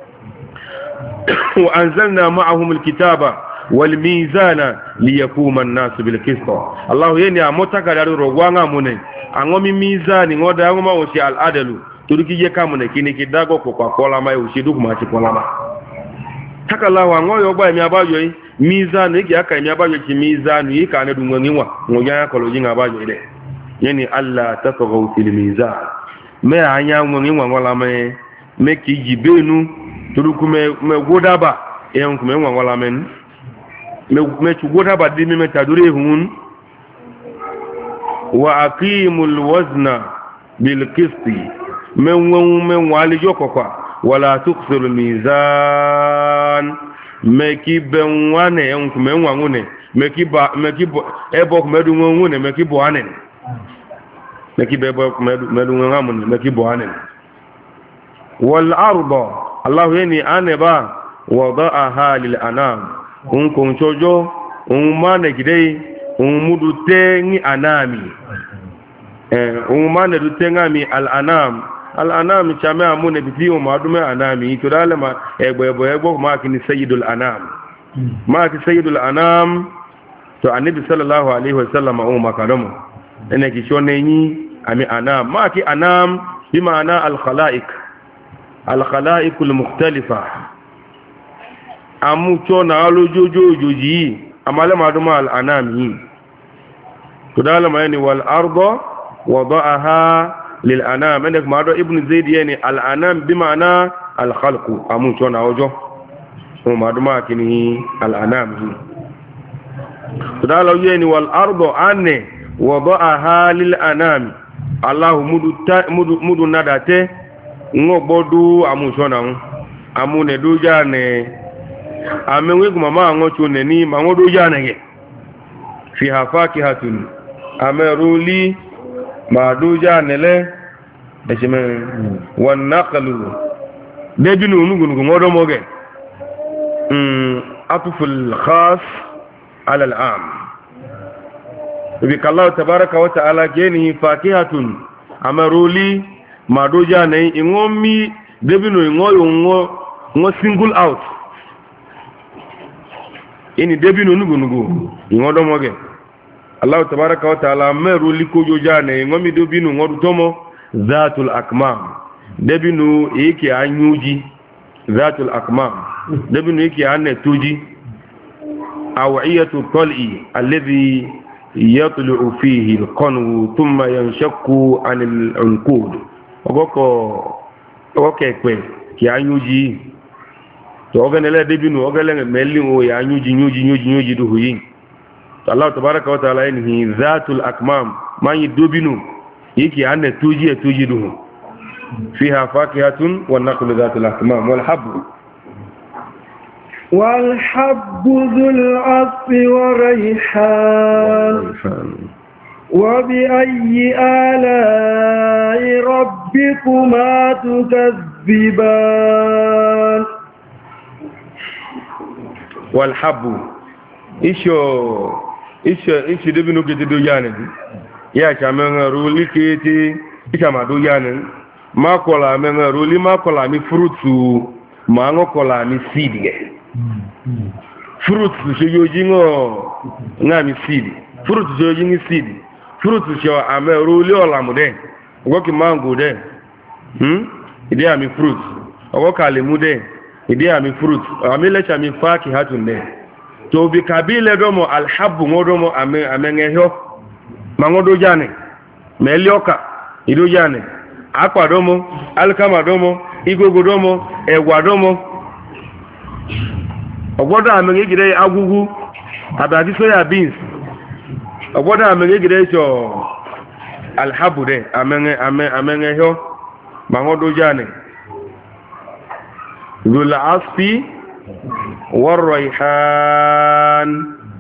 wa anzalna ma'ahum al kitaba wal mizana liyaquma an-nas bil qist Allah yeni amotaka daru rogwanga mune angomi mizani ngoda ngoma oshi al adalu turiki je kamune kini kidago ko kwa kola mai ushidu kuma ti kola ma takala wa ngoyo gba mi abayo yi mizanu iki aka mi abayo ki mizanu yi ka ne du ngi wa ngoya ko lo jinga abayo ile yani alla tafaghu fil mizan me anya ngi wa wala me me ki jibenu turuku me me godaba e on me wa wala men me me chu godaba di me tadure hun wa aqimul wazna bil qisti me won me wali jokokwa wala tuksiru mizan meki benwane en kuma nwangune meki ba meki ebo kumedu ngune meki boanen meki bebo kumedu medu ngamun meki boanen wal arda allah yani anaba wada'aha lil anam un kun chojo un mane gidei un mudu tengi anami eh un mane du tengami al anam al-anam chame amune bibiyo madume anami to dalema egbo egbo egbo ma kini sayyidul anam ma ki sayyidul anam to annabi sallallahu alaihi wasallam o makadamu ene ki shone ni ami anam ma ki anam bi ma'ana al-khalaiq al-khalaiq al-mukhtalifa amu chona alojojo joji amale maduma al-anami to dalema yani wal arda wada'aha للأنام عندك مادو ابن زيد يعني الأنام بمعنى الخلق أمون شون أوجه ومادو ما كنه الأنام فدالو يعني والأرض أني وضعها للأنام الله مدو مدو مدو نداته ngobodu amun shona amune do jane amenwe kuma ma ngocho neni ma ngodo jane ge fi hafakihatun ameruli ma do jane le ejime wan naqlu debinu nugun ngodo moge mm atful khas ala al'am bi kallahu tabaaraka wa ta'ala genihi fakihatun amaruli madoja ne ingomi debino ingoyo ngo ngo single out ini debino nugu nugu ingodo moge Allah tabaaraka wa ta'ala meruli ko joja ne ingomi debino ngodu tomo zatul akmam debino yake anyuji zatul akmam debino yake anne tuji awiyatu tal'i alladhi yatlu'u fihi alqanwu thumma yanshaqqu 'anil 'unqud ogoko ogoke pe ki anyuji to ogenele debinu ogele meli o ya anyuji nyuji nyuji nyuji du huyin Allah tabaaraka wa ta'ala inhi zatul akmam man yidubinu yiki anne tuji tuji du fiha fakihatun wan naqlu zatul akmam wal habb wal habb dhul 'asfi wa rayhan وبأي آلاء ربكما تكذبان والحب إيشو إيشو إيشو دبنو كتدو يانن يا شامن رولي كيتي إيشا دو يانن ما كولا من رولي ما كولا مي فروتو ما نو كولا مي سيدي فروتو شيوجي نو نامي سيدي فروتو شيوجي سيدي fruit sho ame ruli olamu de ogoki mango de hmm ide ami fruit ogoka lemu de ide ami fruit ami lecha mi faki hatun de to bi kabile domo alhabu ngodomo ame amengeho mangodo jane melioka ido jane akwa domo alkama domo igogo domo ewa domo ogodo amenge gide agugu abadi soya beans ọgbọ́dọ̀ àmẹ́gẹ́ gẹ̀rẹ́ ṣọ alhabu rẹ̀ àmẹ́gẹ́ yọ ma wọ́n dó jáne rula aspi wọ́rọ̀ ìhàn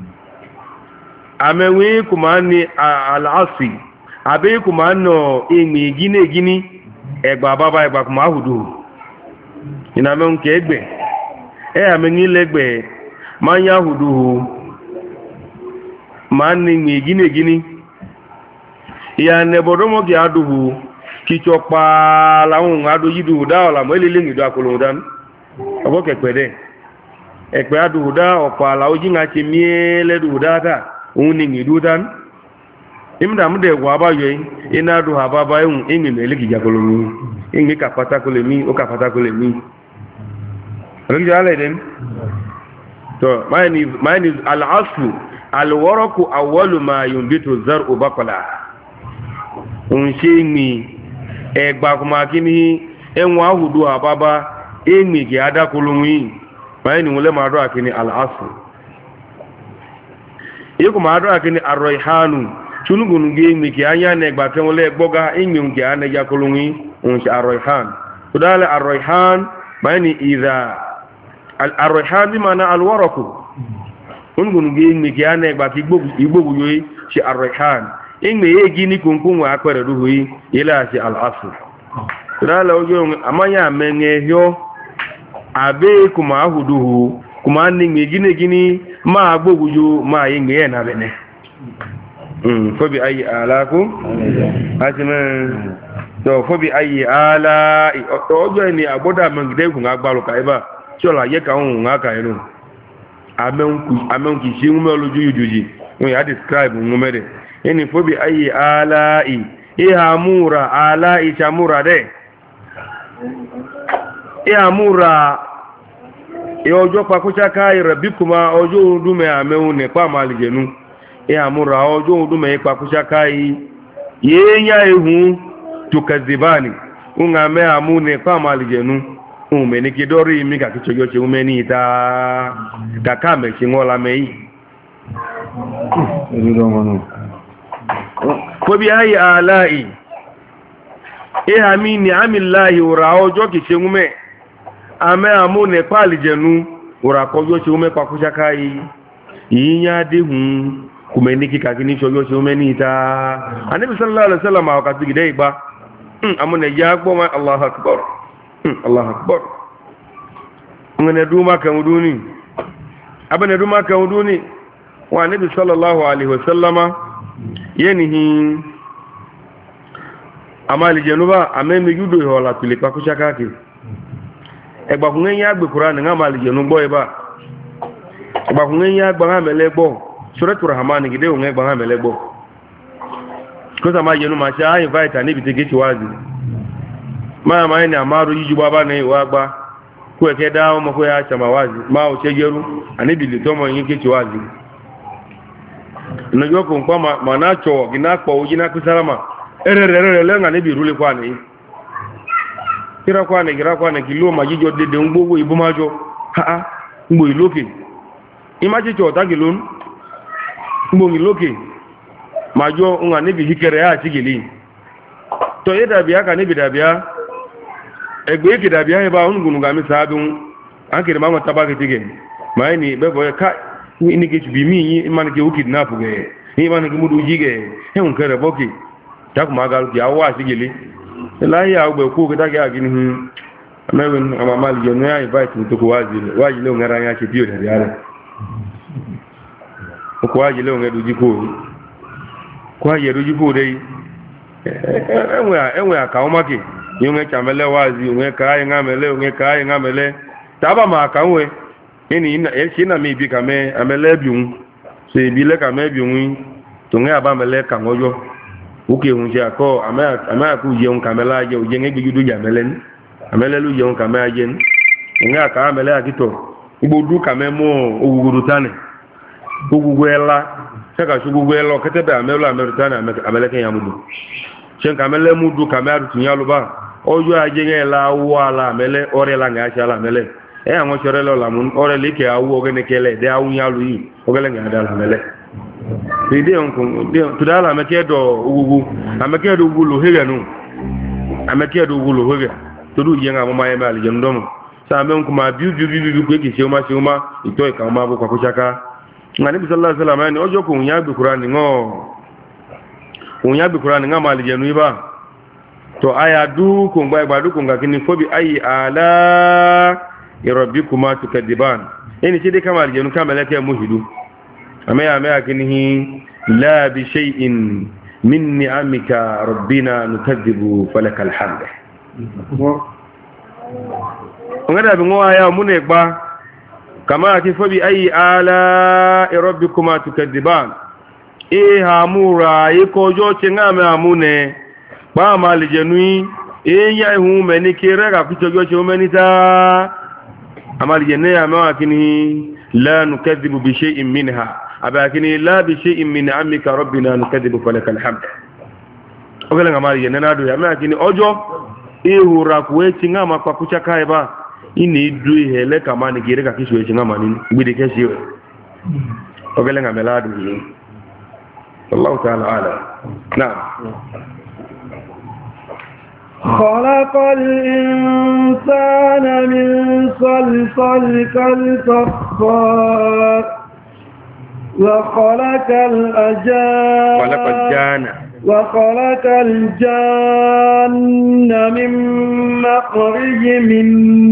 àmẹ́wẹ́ kùmá ní al'aspi àbẹ́ kùmá nọ ìgbì gíní gíní ẹgbà bàbá ẹgbà kùmá hùdù ìnàmẹ́ nke ẹgbẹ̀ ẹ àmẹ́gẹ́ lẹ́gbẹ̀ ma ń yá hùdù ma ni ngi gini gini ya ne bodomo ki aduhu ki chopa lawun adu yidu da ola mo lele ngi do akolo dan obo kekpede ekpe adu da opa la oji nga chi miele du da ta un ni ngi du dan imda mde gwa ba yo ina du ha baba un ingi mele ki jakolo mi ingi ka pata ko le mi o ka pata ko le mi rigi ala den to mayni mayni al aslu al waraku awwalu ma yunbitu zar'u baqala unshimi egba kuma kini enwa hudu ababa emi ki adakulunwi mayni wole ma do akini al aslu yiku ma do akini ar-rayhanu chunugun ge emi ki anya na egba kan wole gboga emi ngi ana yakulunwi unshi ar-rayhan tudala ar-rayhan mayni idha al-rayhan bi mana al-waraku ungun ge emi ki ana egba ki gbogu igbogu yoyi shi ar-rayhan ingbe yegi ni kunkun wa akwere ruhi ila shi al-asl tudala ojo amanya menge hyo abe kuma ahuduhu kuma ningi gine gini ma gbogu yo ma yinge na bene mm fobi ayi alaku asime to fobi ayi ala ojo ni aboda mangide ku ngagbalu kaiba chola ye ka un ngaka inu amenku amenki jingu me oloju yujuji won ya describe ngumere eni fobi ayi ala i ihamura ala ichamura de ihamura e ojo pakucha kai rabikuma ojo dume ameune pa malijenu ihamura ojo dume pakucha kai yenya ehu tukazibani ungame amune pa malijenu umeni kidori mi ka kichojo che umeni ita kakame chingola mei fobi ayi alai ihamini amillahi ura ojo ki chengume ame amune pali jenu ura kojo chume kwa kushakai yinya dihun kumeniki kakini chojo chume nita anabi sallallahu alaihi wasallam wakati gidai ba amune yagbo ma allah akbar allah akbar ngene duma kan uduni abane duma kan uduni wa nabi sallallahu alaihi wasallama yenihi amali jenuba amemi yudo hola tuli kwa kushakaki egba kunyen ya gbe Qur'an nga mali jenu gbo eba egba kunyen ya gba ha mele gbo suratul rahman gide o ngba ha mele gbo ko sama jenu ma sha invite ni bitike ti wazi ma ma ni amaru yiju baba ni wa gba ko eke da o mo ko ya chama wazi ma o chejeru ani bi le to mo yin ke ti wazi no yo ko npa ma ma na cho gina po ujina kusalama ererere le nga ni bi rule kwa ni kira kwane kira kwane kilo majijo dede ngbogo ibumajo ha ha ngbo iloke imaji cho ta kilon ngbo iloke majo nga nibi hikere ya chigili to yeda biya ka nibi dabia egbe ki dabia e ba ungunu ga mi sabun akire ma ngota ba kitige mai ni bebo ka ni ke bi mi imani ke ukidnap ge imani ke mudu jige he un kere boki tak magal ki awa chigili lahi agbe ku ga daga gini hu amewin amamal jenu ya invite to ko waji waji le ngara ya ke biyo da yare ko waji le ngadu jiko ko waji ru jiko dai enwe enwe aka o maki yunge chamele wazi yunge kai ngamele yunge kai ngamele taba ma aka nwe ni ina e china mi bi kame amele biun se bi le kame biun to nge aba mele kan ojo uke hunje ako ama ama ku yeun kamela je uje nge gbidu ya melen amele lu yeun kamela je nga ka amele akito igbodu kamemo oguguru tane ogugwela saka shugugwela ketebe amelo amelo tane amele ken yamudu chen kamele mudu kamaru tunyalu ba ojo aje nge la wala amele orela nga achala amele e anwo chorelo lamun orele ke awu ogene kele de awu nyalu yi ogele nga dala amele ide onko de tudala amekedo ugugu amekedo ugulu heganu amekedo ugulu hege tudu yenga mama yema ali jendom sa men kuma biu biu biu biu kweki chema chema itoy ka ma kwa kuchaka ngani bi sallallahu alaihi wasallam ni ojo ko nya bi qur'ani ngo unya bi qur'ani ngama ali jenu iba to aya du ko ngba gba du ko ngakini fobi ayi ala rabbikuma tukadiban eni chide kama ali jenu kama leke muhidu أما أما كنه لا بشيء من نعمك ربنا نكذب فلك الحمد ونقدر بنقول يا منيكبا كما تفبي أي آلاء ربكما تكذبان إيه هامورا يكوجو تنعم أمونه بما لجنوي إيه يهو مني كيرا كفتوجو تمنيتا amal jenne ya ma kini la nukadhibu bi shay'in minha abakini la bi shay'in min amika rabbina nukadhibu falakal hamd ogala amal jenne na do ya ma kini ojo ihura kuwe tinga ma kwa kucha kai ba ini du hele kama ni gire ka kiswe tinga mani gbide keshi ogala ngamela do yi Allah ta'ala ala na'am خلق الإنسان من صلصال كالفخار وخلق الأجان خلق الجان وخلق الجان من مخرج من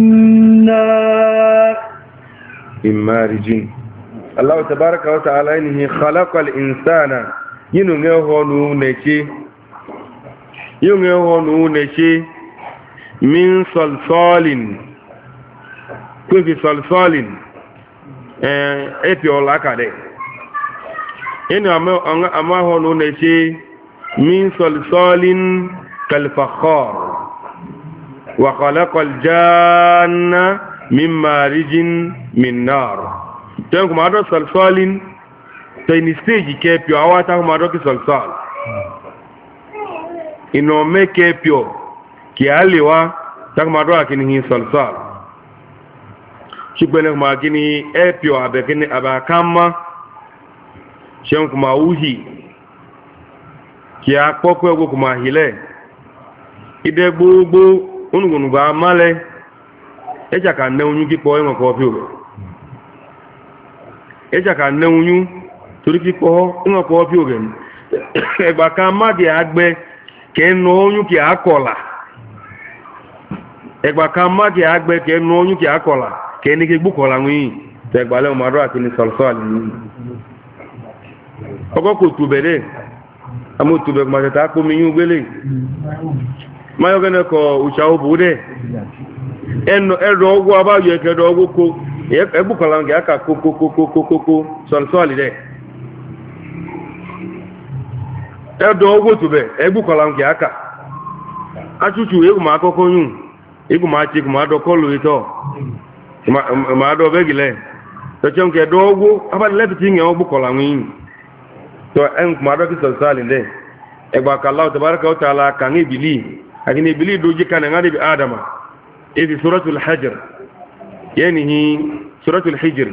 نار من مارج الله تبارك وتعالى إنه خلق الإنسان ينغيه نونكي yunge honu nechi min salsalin kufi salsalin eh epi olaka de ina ama ama honu nechi min salsalin kal fakhar wa khalaqa al janna min marijin min nar tan kuma do salsalin tayni stage ke pi awata kuma do ki salsal ino meke pio ki aliwa takmado akini hi salsal shibele kuma akini e pio abekini abakama shen kuma uhi ki akpoko ego kuma hile ide gbogbo unugunu ba male eja ka ne unyu kipo enwo ko pio eja ka ne unyu tori kipo enwo ko pio gen egba ka magi agbe kenu onyu ki akola egba kan ma ki agbe kenu onyu ki akola keni ki gbukola nwi te gbale o maro ati ni salsal ni ogo ko tubere amu tube ma ta ko mi yu gbele mayo gene ko ucha obude eno ero ogwo abayo ekedo ogwo ko egbukola ngi aka ko ko ko ko ko salsal de edo ogwo tube egbukola nke aka achuchu egwu ma akoko yun egwu ma chi ma do kolu ito ma ma do begile to chen ke do ogwo aba lepti nge ogbukola nwin to en ma do ki salsal inde egba ka Allah tabaaraka wa taala kan ibili akini ibili do jika na ngadi bi adama ebi suratul hajr yani suratul hijr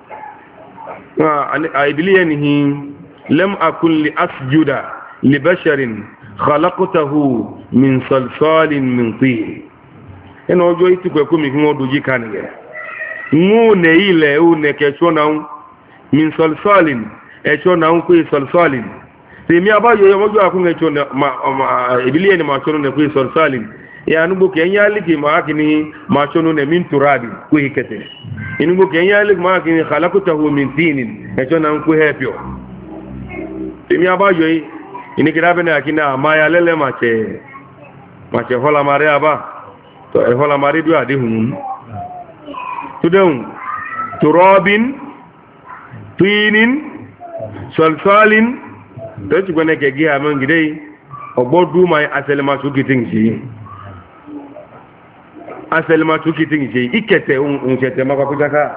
wa ibili yani lam akun li asjuda لبشر خلقته من صلصال من طين eno ojo itikwe ko mi kin odoji kanige mu ne ile u ne ke chona min salsalin e chona ku salsalin se mi abayo yo mojo akun e chona ma ibilie ni ma chona ne ku salsalin ya nugo ke nyali ki ma akini ma chona ne min turabi ku hikete inugo ke nyali ma akini khalaqtahu min tinin e chona ku hepio se mi abayo ini kirabe ne akina maya lele mache mache hola mare aba to e hola mare du adi hun tudun turabin tinin salsalin to ti gone ke gi amen gidei ogbodu mai aselma tukitin ji aselma tukitin ji ikete un chete makwa kujaka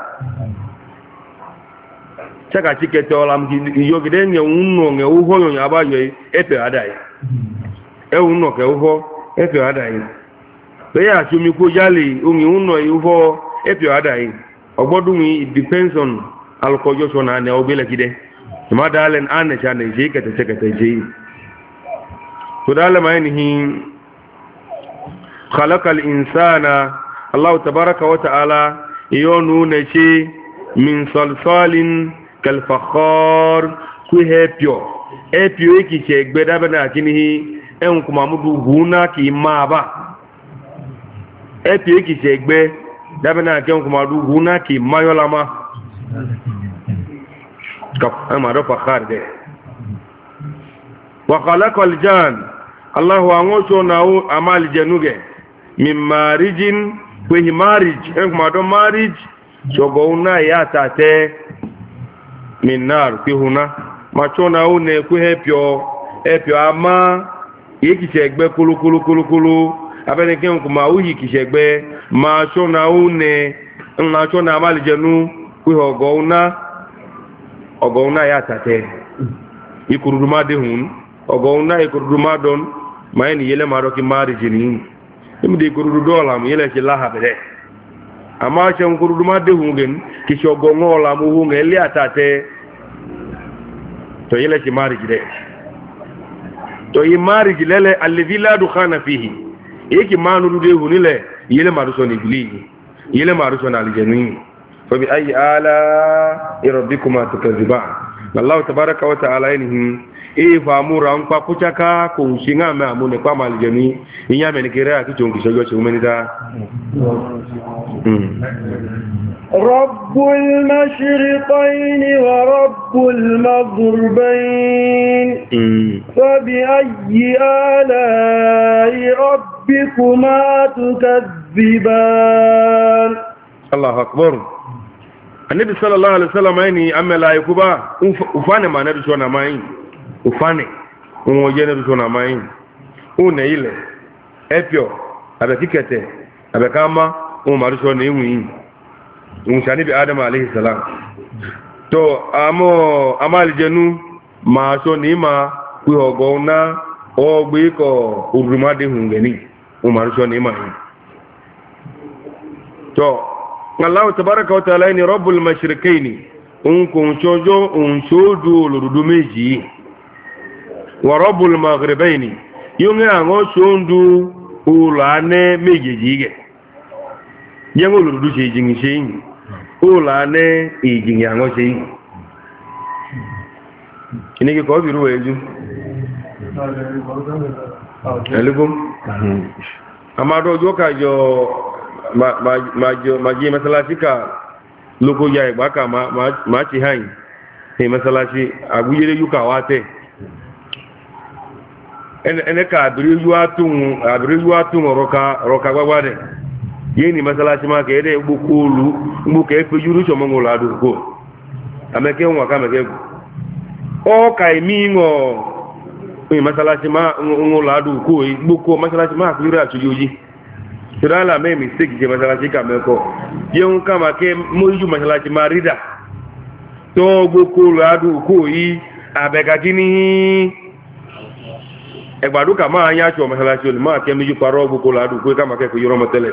chaka chikete ola mgi yogide nye unno nge uho yo nyaba yo epe adai e unno ke uho epe adai be ya chumi ko jali ungi unno uho epe adai ogbodu mi it depends on alkojo so na ne obele kide ma dalen ane cha ne je kete kete je to dale mai ni khalaqal insana Allah tabaaraka wa ta'ala yonu ne chi min salsalin kalfakhar ku hepio epio iki che gbeda bana kini en kuma mudu huna ki maba epio iki che gbe dabana ken kuma du huna ki mayolama kaf amaro fakhar de wa khalaqal jan Allah wa ngocho nau amal januge min marijin ku himarij en kuma do marij chogona ya tate min nar fi huna machona une ku hepio epio ama yiki segbe kulu kulu kulu kulu abene ken ku ma uyi ki segbe machona une na cho na mali jenu ku ogona ogona ya tate ikuruduma de hun ogona ikuruduma don mayni yele maro ki mari jini imdi kurudu dola mu yele ki laha bede ama che kuruduma de hun gen ki shogongo la mu hun eli atate to yele ki mari jide to yi mari jilele alladhi la dukhana fihi yeki manu de hunile yele maru so ni gili yele maru so na aljanu fa bi ayi ala rabbikuma tukazziban Allah tabaraka wa ta'ala inhi e fa mura npa kuchaka ko shinga me amune kwa maljani inya me ni kire ati jongi sojo che umenita رب المشرقين ورب المغربين فبأي آلاء ربكما تكذبان الله أكبر النبي صلى الله عليه وسلم يعني أما لا يكبا ufane ma nedu shona mai ufane umoje nedu shona mai une ile epio abe kikete abe kama umaru shona iwi unshani bi adam alayhi salam to amo amal jenu ma so ni ma ku ogona ogbe ko urumade hungeni umaru shona ima to Allah tabaraka wa ta'ala ni rabbul mashriqaini unkun chojo unchodu lurudu meji wa rabbul maghribaini yunga ango chondu ulane mejejige yango lurudu chejingi chengi ulane ejingi ango chengi kiniki ko biru weju alaikum amado joka jo ma ma ma jo ma ji masalasi ka loko ya igba ka ma ma ti hayin ni masalasi aguyere yuka wate ene ene ka abiri yu atun abiri yu atun roka roka gbagba ye ni masalasi ma ke de gbukulu gbuke pe yuru so mo ngola du ko ameke won ka meke o ka imi ngo ni masalasi ma ngola du ko gbuko masalasi ma ku ira tujuji sirala me mistake je masalasi ka meko yeun kama ke moju masalasi marida to gbukulu adu ko yi abeka kini egbadu kama anya cho masalasi ol ma ke meju paro gbukulu adu ko kama ke ko yoro motele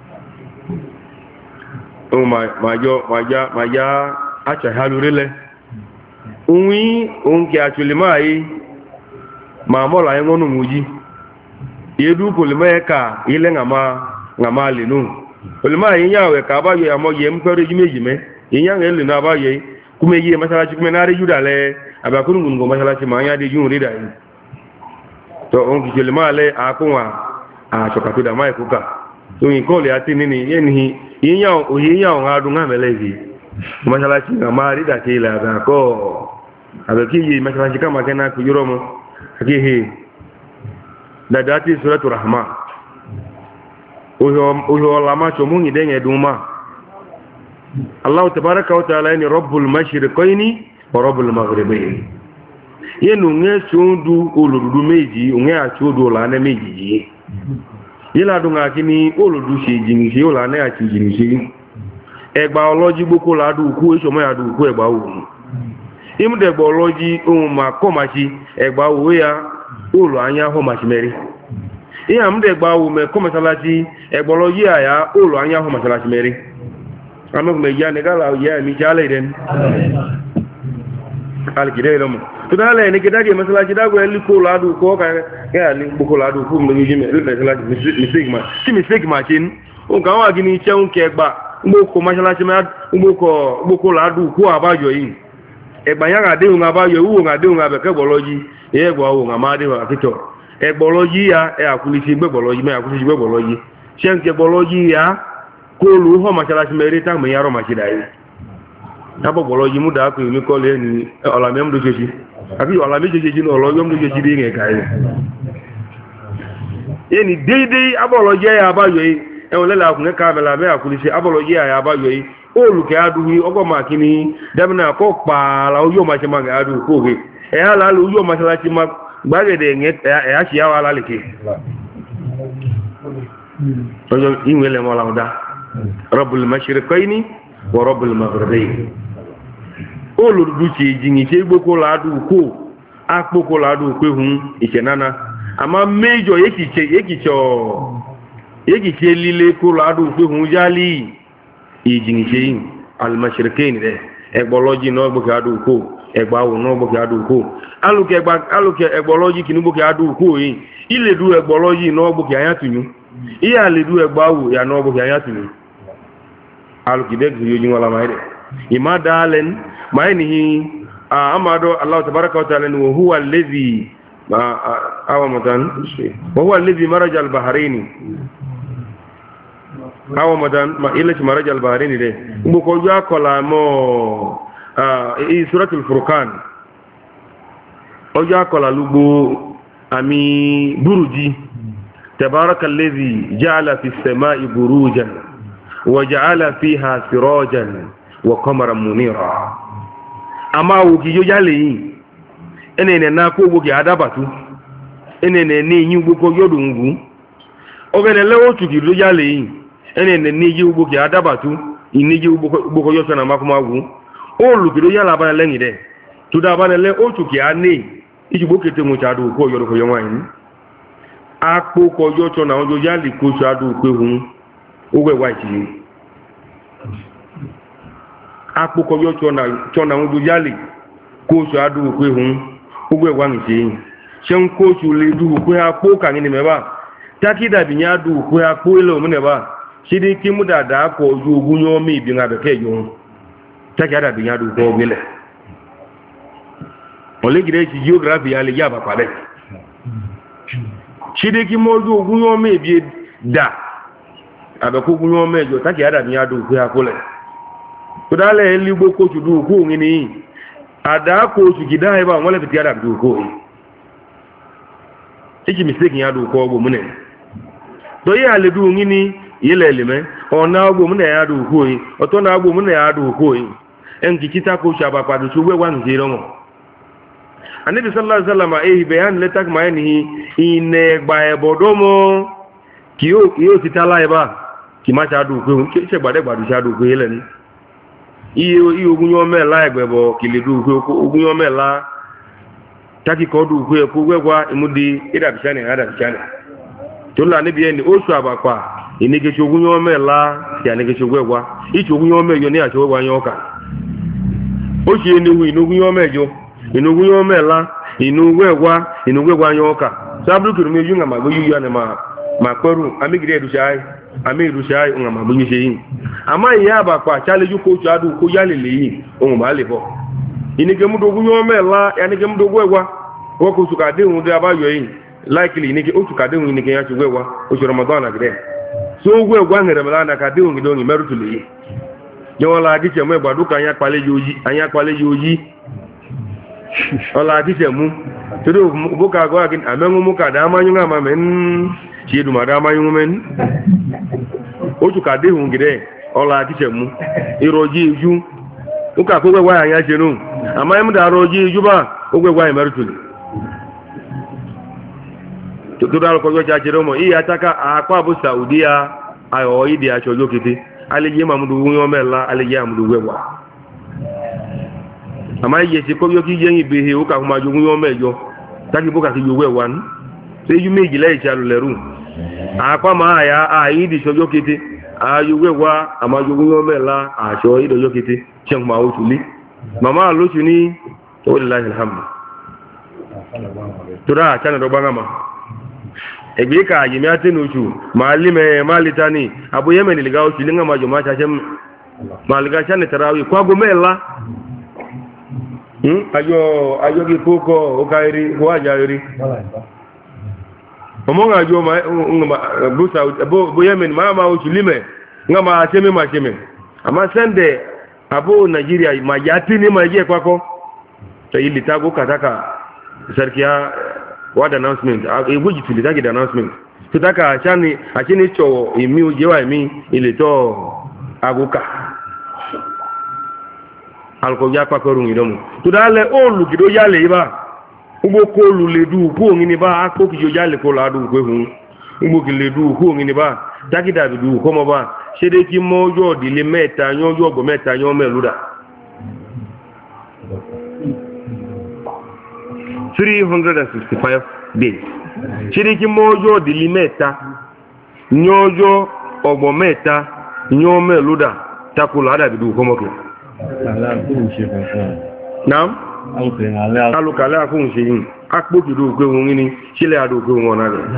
o ma majo maja maja acha halurele unwi onke achulima yi ma mola ngonu muji yedu kulima ka ile ngama ngama linu kulima yi yawe ka ba yo amo ye mpere jimeji me yinya ngele na ba ye kume ye masalachi kume na re judale abakuru ngungo masalachi ma nya de jun rida yi to onki kulima le akunwa a chokatu da mai kuka to yin kole ati nini yenhi yinya o yinya o ngadu ngamelevi masalachi ngama rida ke la ba ko abaki yi masalachi kama kana kujuromo akihi dadati suratu rahman uyo uyo lama chomungi denge duma Allah tabaraka wa taala ni rabbul mashriqaini wa rabbul maghribaini yenu nge chundu uludu meji unge achudu la na meji yila dunga kini uludu shejin shi ola na achijin shi egba oloji gboko la du ku eso mo ya du ku egba wo imde egba oloji ohun ma ko ma shi egba wo ya ulu anya ho ma shi meri iya mde gba wu me ko masalachi egbolo yi aya ulu anya ho masalachi meri amo me ya ne gala ya mi jale den al gidelo mo to dale ne gidage masalachi dago eli ko ladu ko ka ya li ko ladu fu mo yi me masalachi mi sigma ti mi sigma chin o kan wa gini cheun ke gba ngbo ko masalachi ma ngbo ko ngbo ko ladu ko abajo yi egba ya ga de un abajo wu ga de un abeke gboloji e gbo wo ga ma de wa kito egboloji ya e akulisi gbegboloji me akulisi gbegboloji shenke gboloji ya ko lu ho masalachi mere ta me yaro machida yi abo gboloji mu da ko mi ko le ni ola me mdo jeji abi ola me jeji no lo yom do jeji bi nge kai yeni deide aboloji ya abayo yi e won le la kun ka bela me akulisi aboloji ya abayo yi oluke aduwi ogo makini dabna ko pa la oyo ma se ma ga adu ko ge e ala lu oyo masalachi ma gbagede nge ya shi ya wala leke ojo inwele mo la oda rabbul mashriqaini wa rabbul maghribaini oludu ti jingi se gboko ladu ko apoko ladu pe hun isenana ama mejo yeki che yeki cho yeki che lile ko ladu pe hun jali ijingi se al mashriqaini de egboloji no gbo adu ko egba wo no gbo adu ko aluke egba aluke egboloji kinu gbo adu ko yin ile du egboloji no gbo ki ayatunu iya le du egba wo ya no gbo ki ayatunu aluki de yoyin wala maide ima dalen mainihi amado Allah tabaraka wa taala wa huwa allazi awamatan wa huwa allazi maraja al-bahrain awamatan ma ila maraja al-bahrain de mbo ko ja kola mo e suratul furqan o ja kola lugo ami buruji tabaraka allazi ja'ala fis samai burujan wa ja'ala fiha sirajan wa qamaran munira ama wuki yo jale yin enene na ko gbogi adabatu enene ni yin gboko yodungu ogene lewo tuki lo jale yin enene ni yin gbogi adabatu iniji gboko yo sana makuma wu o lu ki lo yala ba leyin de to da ba le o tuki ani iji gboke te mu chadu ko yodo ko yon yin apo ko yo to na ojo jale ko chadu pe hun ogwe wa ti akpụkọ yo chọna nwudu yali kóòsù adúgbò pé hun gbogbo ẹ̀wà ń ṣe yìí ṣe ń kóòsù lè dúgbò pé apó kàní ni mẹ́bà tákìdàbí ní adúgbò pé apó ilẹ̀ òmìnirba ṣe ní kí mú dáadáa kọ ojú ogun yọ mí ìbí abẹ̀kẹ́ yọ tákìdàbí ní adúgbò ọgbẹ́lẹ̀ ọ̀lẹ́gìdẹ́ ti geography yà lè yà bà padẹ̀ ṣe ní kí mú ojú ogun yọ mí ìbí dà abẹ̀kọ́ ogun yọ mẹ́jọ tákìdàbí ní adúgbò pé apó lẹ̀ kudale libo ko tudu ko ngini ada ko su gidai ba wala fiti ada du ko iki mistake ya du ko go mune do ya le du ngini yele leme ona go mune ya du ko yi oto na go mune ya du ko yi en ki kita ko shaba pa du suwe wan zero mo anabi sallallahu alaihi wasallam eh bayan le tak mayni ine gba e bodomo kiyo kiyo titala e ba ki ma cha du ko ki se gbade gbadu cha du ko yele ni iye iye ogun yo mela egbebo kiledu ogun yo mela taki ko du ko ko gwegwa imudi ida bishani ada bishani to la ni bi eni osu abapa inige ogun yo mela ya nige gwegwa ichi ogun yo mejo ni aso gwegwa yan ka o se ni wu inu ogun yo mejo inu ogun yo mela inu gwegwa inu gwegwa yan ka sabru kiri meju nga magbo yu ya ne ma ma peru amigire du shai ami du shai nga magbo ni seyin ama iya abapa challenge ko ju adu ko yale leyin ohun ba le bo inige mu dogun yo mela ya nige mu dogun egwa wo ko su ka de hun de abayo yin likely inige o su ka de hun inige ya su egwa o su ramadan agde so ogwe egwa ngere mela na ka de hun do ni merutu leyin yo wala gi che mu egba du kan ya pale yoji anya pale yoji wala gi che mu to do bo ka go agin amengu mu ka da manyu nga ma men chi du ma da manyu men o su ka de hun gide ọla kíṣẹ̀ mú ìrọ̀jí ijú ó kà kó gbẹ̀gbẹ̀ àyà ṣe nù àmá ẹmú dà rọ̀jí ijú bá ó gbẹ̀gbẹ̀ àyà mẹ́rìtùlì tó dára kọjọ́ ṣe àṣẹ rọmọ ìyà tákà àpá àbú saudiya ayọ̀ ìdí aṣọ ọjọ́ kété alẹ́yẹ mamudu wúyọ́ mẹ́la alẹ́yẹ àmúdu gbẹ̀gbà àmá ìyẹ ṣe kọjọ́ kí yẹ́yìn ìbèhè ó kà kó máa jogún yọ́ mẹ́jọ tákì bó kà kí yọ gbẹ̀wà ní ṣé ijú méjì lẹ́yìn ṣàlùlẹ̀rù àpá máa àyà àyídì ṣọjọ́ kété ayogwe wa amajogun yo mela aso idojo kete chen ma o tuli mama lo tuni wallahi alhamd tura chana do bangama egbe ka yimi atenu chu malime malitani abu yemen liga o tuli ngama jo ma cha chem maliga chane tarawi kwa go mela hm ayo ayo ki koko o kairi ko ajari omonga jo ma ngama busa bo bo yemen mama o chilime ngama acheme macheme ama sende abo Nigeria majati ni maje kwako to ili tago kataka sarkia wada announcement e buji tulitaki da announcement tutaka achani achini cho imi ujewa imi ile to aguka alko ya kwako rungi domo tudale olu kido yale iba ugbo ko lu ledu ko ngini ba akpo kijo yale ko ladu ko hun ugbo ki ledu ko ngini ba takida du ko mo ba ṣede kí mọ́jọ́ ìdílé mẹ́ta yọ́jọ́ ọgbọ̀ mẹ́ta yọ́ mẹ́lúdà three hundred sixty-five days ṣede kí mọ́jọ́ ìdílé mẹ́ta yọ́jọ́ ọgbọ̀ mẹ́ta yọ́ mẹ́lúdà takùlù àdàbìdù kọmọkì naam alùkàlẹ́ àkóhùn ṣe yìí apókìdó ògbé wọn ní sílẹ̀ àdó ògbé wọn náà rẹ̀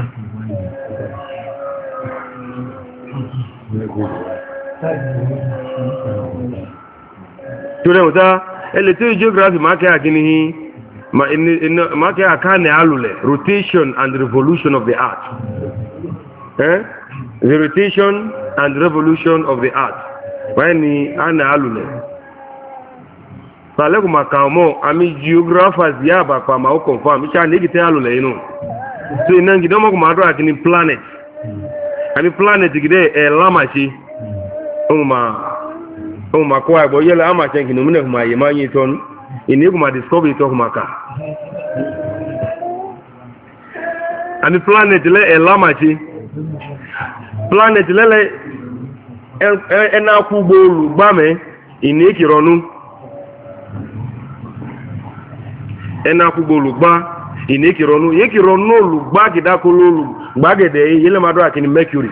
tó rẹ̀ wọ́ta ẹlẹ́tí geography mákẹ́ àkíní mákẹ́ àkánẹ̀ alùlẹ̀ rotation and revolution of the earth eh? the rotation and revolution of the earth wáyé ni ànẹ̀ alùlẹ̀ pàlẹ́kùn màkà ọmọ àmì geographers yà bà pa ma ó confirm ìṣà ní ìgìtẹ́ alùlẹ̀ inú so iná gidẹ́ ọmọkùn máa dọ́ àkíní planet àmì planet gidẹ́ ẹ̀ lámàṣe ohun ma kọ́ àgbọ̀ yẹ́lẹ̀ àmàṣẹ kìnnà múnẹ̀ kùn máa yẹ máa yí tọ́nu ìníkùn máa discover ìtọ́ kùn máa kà àmì planet lẹ́ ẹ̀ lámàṣe planet lẹ́lẹ́ ẹ̀nà kú gbóòlù gbámẹ́ ìníkìrọ̀nú ẹ̀nà kú gbóòlù gbá ìníkìrọ̀nú ìníkìrọ̀nú olùgbá kìdákólólù gbágẹ̀dẹ̀ yẹ́lẹ́màdọ́ àkíní mercury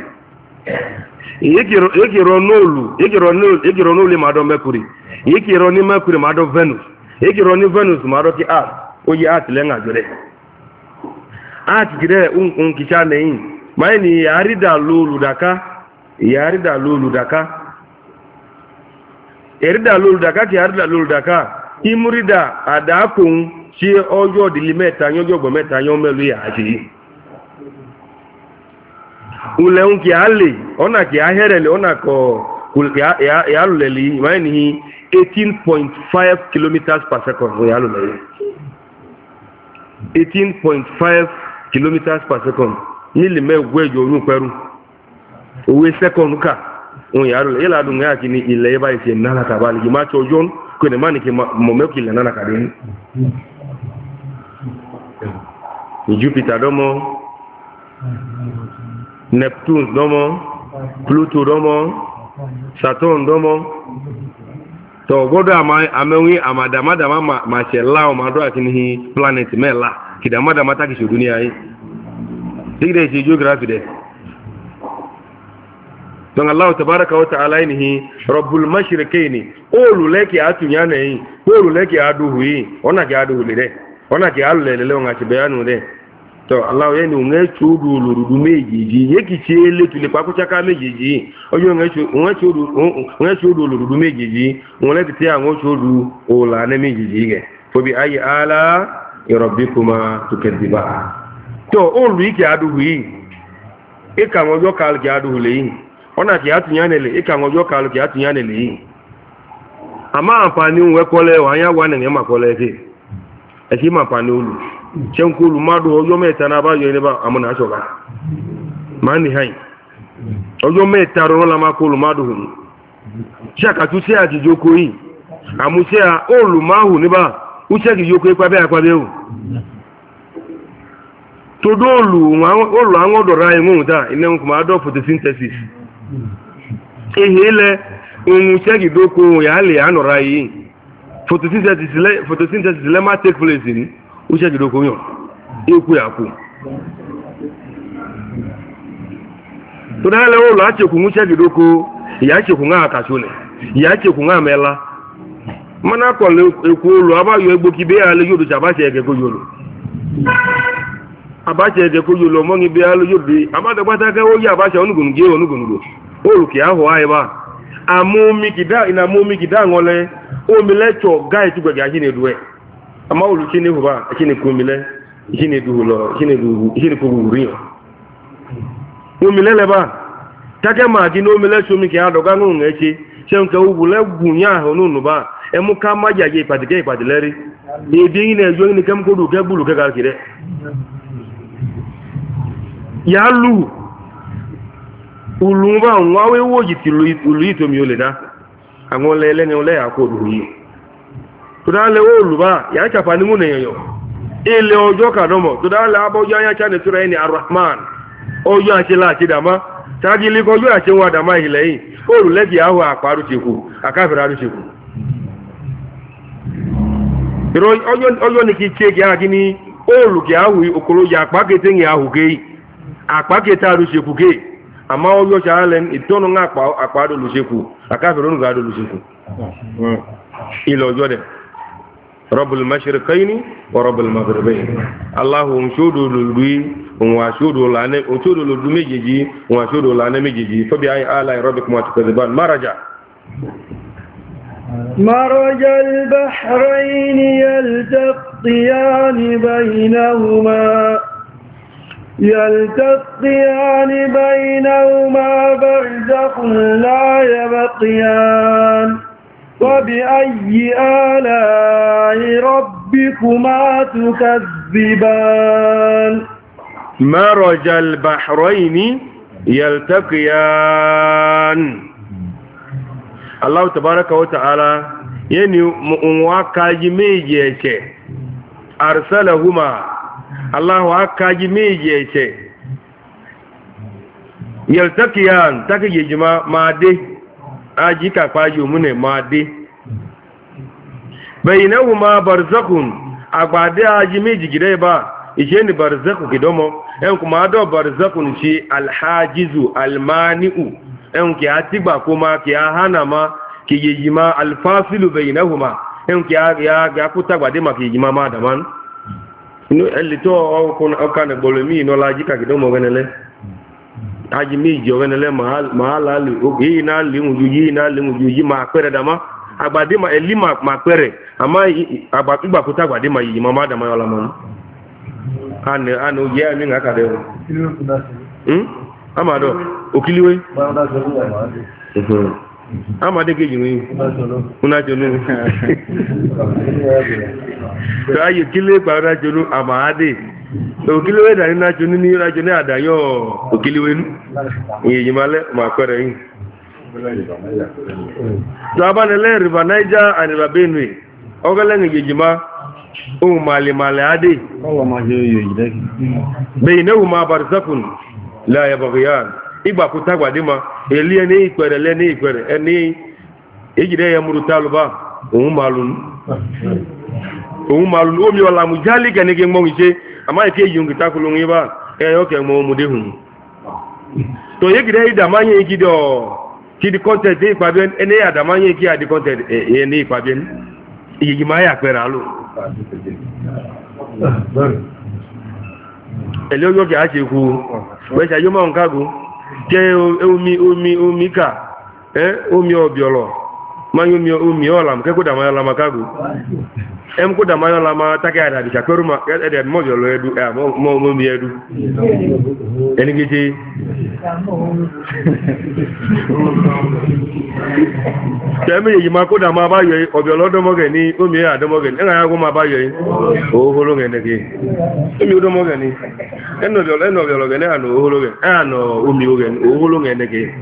ekiro n'olu ekiro n'olu ma dọ mercury ekiro ni mercury ma dọ venus ekiro ni venus ma dọ ki earth oyi earth le nga jore earth gire un kicha neyin mai ni yarida lolu daka yarida lolu daka yarida lolu daka ki yarida lolu daka imurida adakun si ojo di limeta yojo gbo meta yon melu ya aji uleun ki ale ona ki aherele ona ko ya ya ya luleli mani eighteen point five kilometers per second ya luleli eighteen point five kilometers per second ni me gwejo orun peru owe second ka on ya luleli la dun ya kini ile ba ise nana tabali ki ma chojon ko ne mani ki mo me ki le nana kadin ni Jupiter domo Neptune domo Pluto domo Saturn domo to godo ama amewi amadamada ma ma shela o ma do akini planet mela kidamada mata ki dunia yi tigre ci geography de don Allah tabaaraka wa ta'ala inhi rabbul mashriqaini olu leki atunyane yi olu leki aduhu yi ona ki aduhu le de ona ki alu le le ngati bayanu de to Allah yeni unge chudu lurudu mejiji yeki chele tule pa kuchaka mejiji ojo nge chu unge chudu unge chudu lurudu mejiji unge tete ango chudu ola ne mejiji ge fo bi ayi ala rabbikuma tukadiba to olu iki aduhu yi e ka ngojo kal ki aduhu le yi ona ki atunyane le e ka ngojo kal ki atunyane le yi ama anfani unwe kole wa anya wa ne ma kole ke e ki ma pani olu chenkulu madu ojo meta na ba yo ne ba amuna shoga mani hai ojo meta ro la makulu madu hu chaka tu se ati joko yi amuse a olu mahu ni ba u se ki joko ipa be apa be o to do olu olu awon do ra ihun da ine nku ma do photosynthesis ehele ohun se ki doko ya le anora yi photosynthesis le photosynthesis le ma take place ni ó ṣe gìdó kóyàn ikú àkú tó dáhẹ́lẹ̀ ó lọ áṣẹ́kù ń ṣe gìdó kó ìyá ṣekù ń àkàṣólẹ̀ ìyá ṣekù ń àmẹ́lá mọ́nà kọ̀lẹ̀ ikú olù abáyọ egbò kí bí alẹ́ yóò dùn àbáṣẹ ẹgẹ kó yòlò àbáṣẹ ẹgẹ kó yòlò mọ́ni bí alẹ́ yóò dùn àbádọ́gbátákẹ́ ó yí àbáṣẹ onúgùnugé onúgùnugò olù kì á họ̀ áyẹ̀bá àmómi kìdá ìnàmómi kìdá àwọn lẹ omi lẹ́tọ̀ gáì túgbẹ̀gẹ̀ àṣínẹ̀dù ẹ̀ ama olu chini huba chini kumile chini duhulo chini duhu chini kuguriyo umile leba take ma gi no mile sumi ki adoga nu ngechi chenke ugule gunya honunu ba emuka maja ge patike patileri e bi ne jo ni kam ko du ke bulu ke galkire yalu ulumba nwawe woji tilu ito mi ole da awon lele ne ole akodu yi to da le oluba ya chapa ni mu ne yo ile ojo ka domo to da le abojo anya cha ne tura ni arrahman ojo ase la ase dama tagi li ko jo ase wa dama ile oru legi ahu aparu chiku akafira ru chiku ro ojo ojo ni ki che ya gini oru ki ahu okoro ya apakete ni ahu ge apakete aru chiku ge ama ojo chalen itono nga apa apadu lu chiku akafira ru ga do lu chiku ilo ojo de rabbul mashriqaini wa rabbul maghribain allah umshudu lulwi wa shudu lane umshudu lulwi mejeji wa shudu lane mejeji fa bi ay ala rabbikum tukadiban maraja مرج البحرين يلتقيان بينهما يلتقيان بينهما برزخ لا يبقيان وبأي آلاء ربكما تكذبان مرج البحرين يلتقيان الله تبارك وتعالى يعني مواكاج ميجيك أرسلهما الله أكاج ميجيك يلتقيان تكي جماعة ما دي aji kakpaji omune ma de bainahuma barzakhun agbade aji meji gide ba ije ni barzakhu kidomo en kuma do barzakhun shi alhajizu almani'u en ki atigba kuma ki hana ma ki yijima alfasilu bainahuma en ki ya ga kuta gbade ma ki yijima ma daman no elito o kon akana bolomi no laji ka kidomo genele aji meji ogenele mahala li oge na li ngujuji na li ngujuji ma pere dama agbade ma elima ma pere ama agbatu gba kuta agbade ma yi mama dama yola mon ane ane oje ami ngaka de hm amado okiliwe mhm amade keji wi una jonu to ayi kile gba ra jonu amade okiliwe da ni na jonu ni ra jonu adayo okiliwe nu yi male ma kwere yin zabane le river niger and river benue ogale ngi jima o mali mali ade o ma je yo ide bainahuma barzakun la yabghiyan igba kutagwa dima elie ni ikwere le ni ikwere eni ejide ya muru taluba o malun o malun o mi wala mujali ganege mo nje ama ke yungi takulun yiba e yo ke mo mude hun to yegide ida manye egido kidi content e paben ene ada manye ki adi content e ni paben yigi maya kwere alu ele yo ke ache ku we sa yo ma nkagu ke omi omi omi ka eh omi obiolo manyo mi omi olam ke ko da ma olam kagu em ko da ma olam ta ke ada bi chakoruma e de mo biolo edu e mo mo mi edu eni gije temi yi ma ko da ma ba yo obiolo do mo ge ni omi e ado mo ge en ya go ma ba yo yi o holo ge ne ge omi do mo ge ni eno biolo eno biolo ge ne ano o holo ge ano omi o ge o holo ge ne ge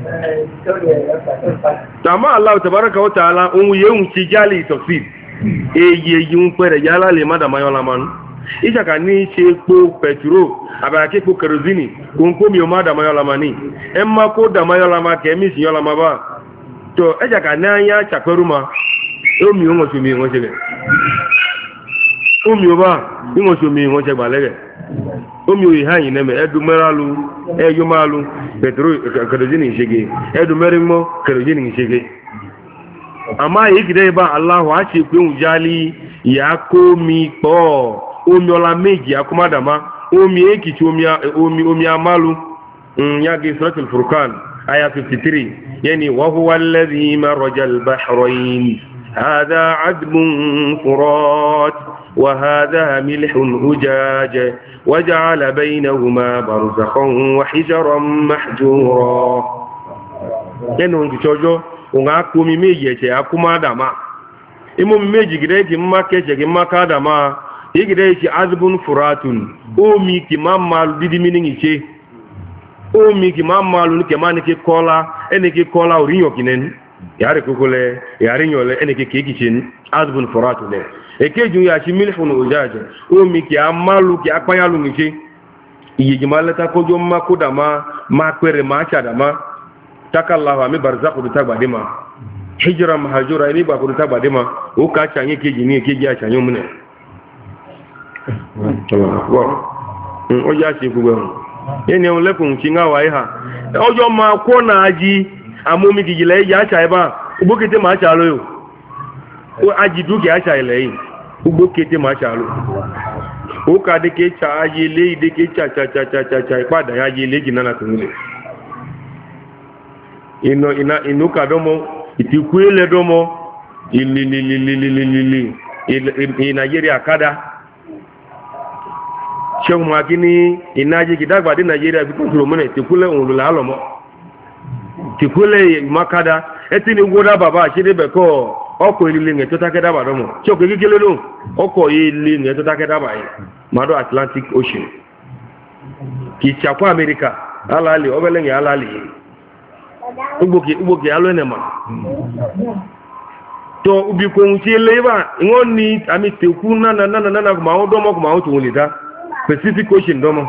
tama allah tabaraka wa taala un ye un ti jali tofid eye yi un pere yala le madama yo laman ija ka ni se po petrol aba ke po kerosene kun ko mi o madama yo lamani emma ko da ma yo lama ke mi si yo lama ba to eja ka na ya chaperuma o mi o mo so mi won se be o mi o ba ni mo so mi won se gba lege o mi o yi hayin ne me edu meralu eyo malu petrol kerosene sege edu merimo kerosene sege ama yigide ba allah wa se pe un jali ya ko mi po omi ola meji akumadama omi ekichi omi omi omi amalu ya ge suratul furqan aya fifty-three yani wa huwa alladhi maraja al-bahrayn hadha 'adbun furat wa hadha milhun ujaj waja'ala baynahuma barzakhan wa hijaran mahjura yani on kichojo unga kumi meji eche akumadama imo meji gide ki mmake eche ki makadama igide ichi azbun furatun omi ki mammalu didi mini iche omi ki mammalu ke mani ki kola ene ki kola orinyo kinen yare kokole yare nyole ene ki kikichin azbun furatun ne ekeju ya chi milhun ujaje omi ki amalu ki apayalu iche iye mala ta ko jom ma ko da ma ma kwere ma cha da ma takallahu mi barzakhu bi tagbade ma hijra mahjura ni ba ko tagbade ma o ka cha yin keji ni keji a cha yin mun o ya se gbogbo eni on lekun ti nga wa iha ojo ma ko na aji amomi gijile ya cha iba ugbo kete ma cha lo yo o aji duki a cha ile yi ugbo kete ma cha lo o ka de ke cha aji le de ke cha cha cha cha cha cha ipada ya aji le gina na tunule ino ina inu ka domo itikuele domo ili li li li li li li Nigeria kada ṣeun ma kí ní ìnájí kìdágbàdé Nigeria fi kúrò mọ́nà tìkúlẹ̀ òun lò lálọ́mọ́ tìkúlẹ̀ makada ẹtí ni gbọ́dá bàbá àṣídébẹ̀kọ́ ọkọ̀ ilé ẹ̀ tó tákẹ́dábà dọ́mọ̀ tí ọkọ̀ kékeré lóhùn ọkọ̀ ilé ẹ̀ tó tákẹ́dábà yìí mado Atlantic Ocean kì í ṣàkó Amẹ́ríkà alálẹ̀ ọbẹ̀lẹ́yìn alálẹ̀ ugbòkè alóẹ̀nẹ̀mà tó ubi kòhun tí ilé ibà ìwọ́n ni àmì tèkú nánà nánà nánà kùmà ó dọ́mọ́ kùmà ó tòun lè dá Pacific Ocean domo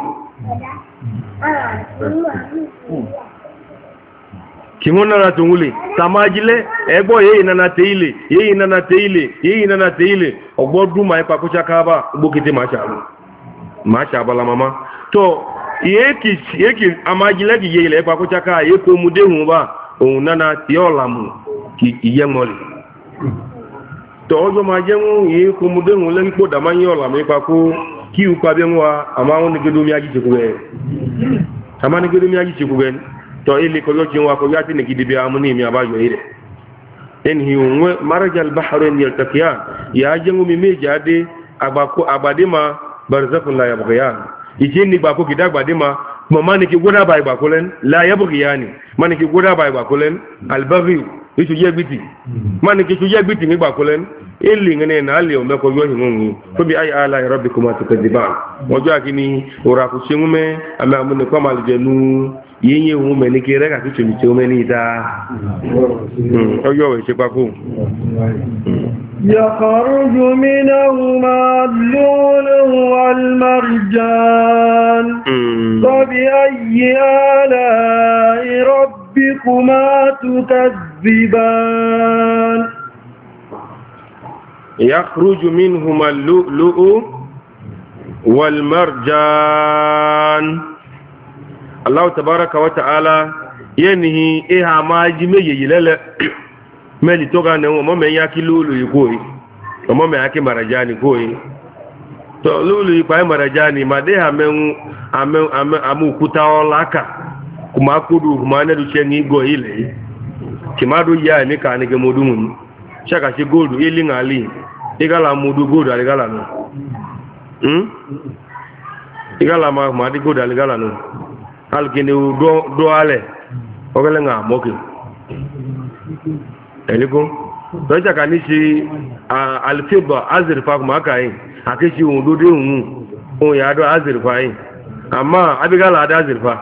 kimona na tungule tamajile egbo yeyi nana teile yeyi nana teile yeyi nana teile ogbodu ma ipa kucha kaba gbokite mashalu mashabala mama to yeki yeki amajile ki yeyi le ipa kucha ka yeko mudehun ba ohun nana ti olamu ki iyemoli to ojo ma jemu yeko mudehun le npo da ma yin olamu ipa ko ki u kwa benwa ama woni gedo mi aji chekube ama ni gedo mi aji chekube to ile ko yo jinwa ko yati ne gidibe amuni mi abajo ire en hi unwe maraj al bahrain yaltaqiyan ya jengu mi mejade agbako agbadema barzakun la yabghiyan ijini gbako kidagbadema mama ni ki goda bai gbakolen la yabghiyani mani ki goda bai gbakolen al baghi isu yegbiti mani ki su yegbiti ni gbakolen ili ngene na ali o meko yo hinungu to bi ay ala rabbikuma tukadiban mojo akini ora ku singume ama amune ko mal jenu yenye hu me ni kire ka kitu mi chome ni ta ojo we se papo يخرج منهما اللؤلؤ والمرجان فبأي آلاء ربكما تكذبان يخرج منهما اللؤلؤ والمرجان الله تبارك وتعالى ينهي إها ما جمي يلل ملي توغا نو مو مي ياكي لولو يكوي مو مي ياكي مرجاني كوي to lulu ipa marajani made amen amen amu kutaolaka kuma kudu kuma ne du chengi go ile kimadu ya ni ka ni ke modumun shaka shi gold ili ngali igala mudu gold aligala no hm igala ma ma di gold aligala no alkini do do ale ogele nga moki eliko to shaka ni shi alfiba azrifa kuma kai akeshi un do de un o ya do azrifa yin amma abigala ada azrifa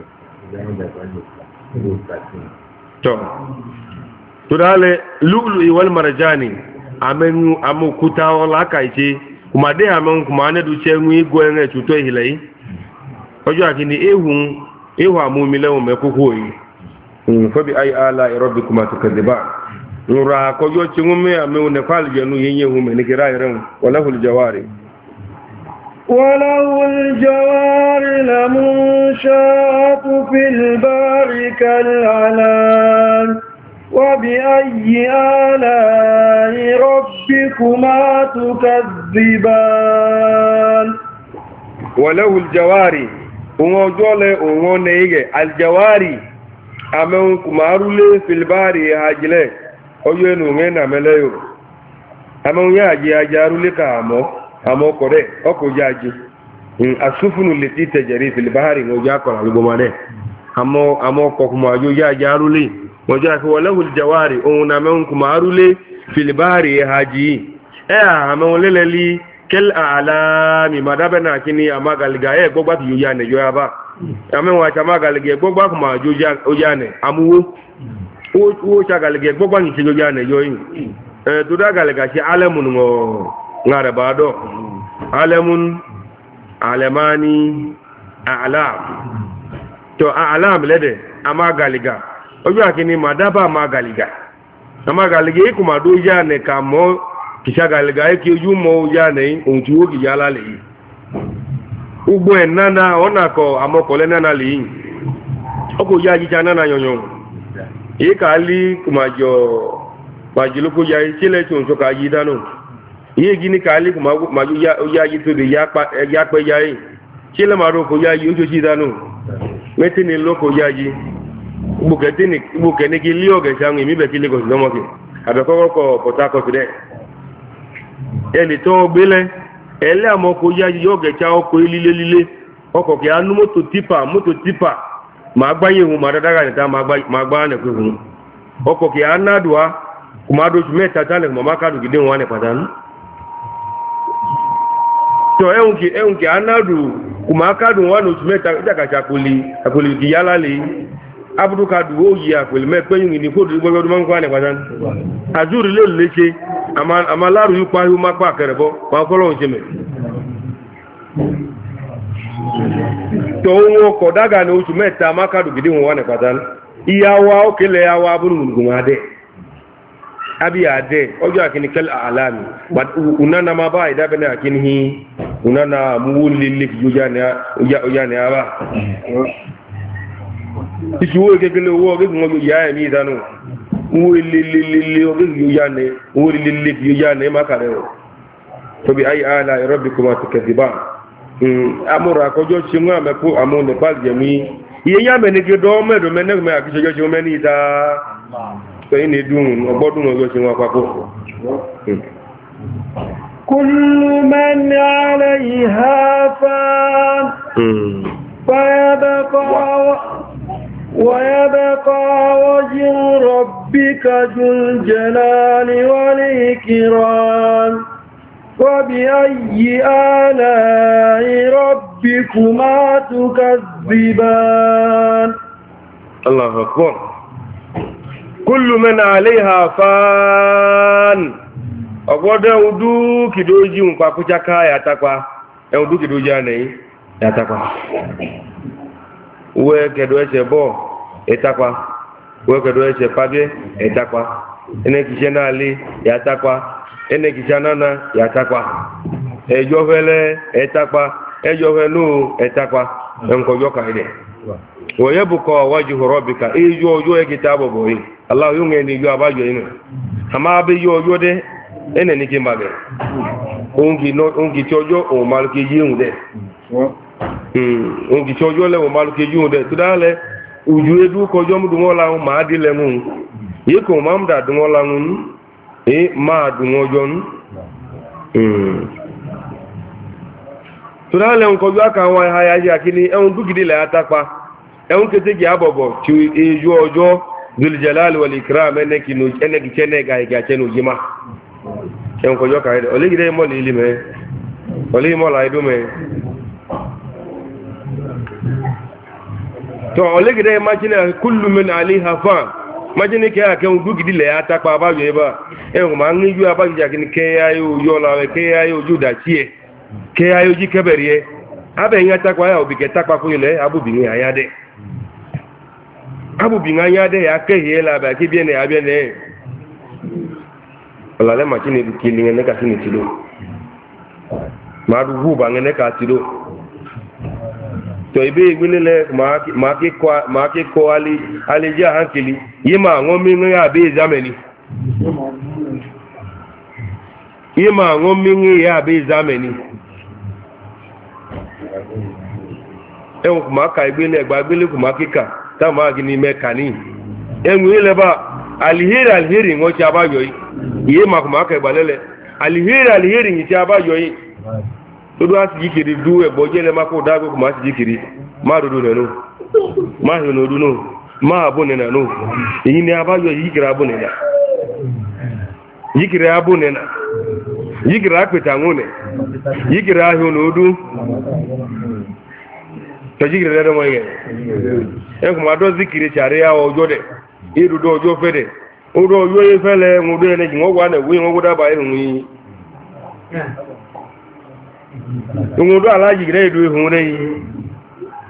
to to dale lulu wal marjani amen amu kutawo la kaiche kuma de amen kuma ne du chengu igwe nge tuto hilei ojo akini ehun ehu amu mi lewo me koko yi fa bi ay ala rabbikuma tukadiba nura ko yo chengu me amen ne fal jenu yenye hu me ne kira iren walahul jawari وله الجوار لمنشآت في البار كالأعلام وبأي آلاء ربكما تكذبان وله الجواري ونجول ونيجي الجواري أمون كمارولي في البار هاجله أيونو غينا ملايو أمون ياجي أجارولي كامو أمو كوري أكو جاجي السفن التي تجري في البحر وجاكل على الجمال أمو أمو كوكما جو جارولي وجاك وله الجواري أونا منكم أرولي في البحر هاجي إيه أمو للي كل أعلام ما دبنا كني أما قالجا إيه بوبات يجاني جوابا أمو واشما قالجا بوبات ما جوجان يجاني أمو wo wo chagalge gbogbo ni ti joja ne yoyin eh to da galga si alamun ngo ngare bado alamun alamani a'lam to a'lam lede ama galiga ojo akini madaba ama galiga ama galiga iku mado ya ne ka mo kisha galiga e ki oju mo ya ne ohun ti wo ki yala le ugbo enana ona ko amokole nana le yin oko ya ji nana yonyon e ka li kumajo majuluko ya chile tun so ka yi danu iye gini ka li kumajo ya ya ji to de ya pa ya pe ya yin chile maro ko ya yi ojo ji danu metini loko ya ji buketini bukeni ki li oge sanwi mi be ki Lagos no mo ki abe ko ko Port Harcourt de eni to gbele ele amoko ya ji oge cha oko ilile lile oko ki anu moto tipa moto tipa ma gbaye hu ma dadaga ni ta ma gba ma gba ne ku hu oko ki anadua kuma do ju meta tale mo ma ka du gide won ne padan to ehun ki ehun ki anadu kuma ka du won ju meta jaka cha kuli akuli ki yala le abudu ka du o yi akuli me pe yin ni ko du gbogbo man kwa ne padan azuri le leche ama ama laru yu pa yu ma pa kerebo ma ko lo nse me to won ko daga ni oṣù mẹ́ta ma ka du gide won ne padan iyawa o kele yawa bunu ngun ade abi ade ojo akini kal alami but unana ma ba ida bena akini hi unana muwulili yujana uyana aba isuwo gegele wo gegun ojo ya mi danu muwulili ojo yuyane muwulili yuyane makare o to bi ay ala rabbikuma tukadiban amura kojo chinwa meku amune bal jemi iye ya menege do medo menege me akijojo jo meni da ini dun ogbodun ojo ti won papo kullu man 'alayha fan fayabqa wa yabqa wajhu rabbika dhul jalali wal ikram wa bi ayyi ala'i rabbikuma tukazziban Allahu akbar kullu man 'alayha fan ogode udu kidoji unpa kuchaka ya takwa e udu kidoji ane ya takwa we kedo eche bo etakwa we kedo eche page etakwa ene kishena ali ya takwa ene kishanana ya takwa ejo vele etakwa ejo velu etakwa enko joka ide wa yabqa wajhu rabbika ijo ojo e kitabo boyi Allah yunge ni yo abajo inu ama be yo yo de ene ni kimbabe ongi no ongi chojo o malki yiun de mm ongi chojo le o malki yiun de tudale uju edu ko jo mudu ngola ma di le mu yi ko mamda du ngola mun e ma du ngojon mm tudale on ko jo aka wa haya ya kini e on dugide le atapa e on kete gi abobo ti eju ojo Dhul Jalal wal Ikram eneki no eneki chene ga ga chenu jima en ko joka ide ole gide mo lili me ole mo la ido me to ole gide ma chine kullu min aliha fa ma chine ke ake un du gidi le ata pa ba yo ba e ko ma ngi ju aba ja kini ke ayo yo la we ke ayo ju da chie ke ayo ji keberie abe ngata kwa ya obi ke takwa ko ile abu bi ni ayade abu bi nganya de ya ke yela ba ki biene abiene wala le machine du kilinge ne ka sini tilo ma du hu ba ngene ka tilo to ibe igbinile ma ma ki ko ma ki ko ali ali ja hankili yima ngo mi ngo ya be zameni yima ngo mi ngo ya be zameni e o ma ka igbile gba igbile ku ma kika ta ma gini mekani enwe ile ba alihiri alihiri ngo cha ba yoyi iye ma kuma ka igbalele alihiri alihiri ni cha ba yoyi to do asi jikiri du e bojele ma ko dago kuma asi jikiri ma do do nenu ma he no du no ma abu ne na no yi ni aba yoyi jikira abu ne na jikira abu ne na jikira apeta ngune jikira he no du to jikira le mo ye en kuma do zikiri chare ya ojo de iru do ojo fede odo ojo ye fele ngudo ene ji ngwa na wi ngoda ba iru yi ngudo alaji gire du ihun re yi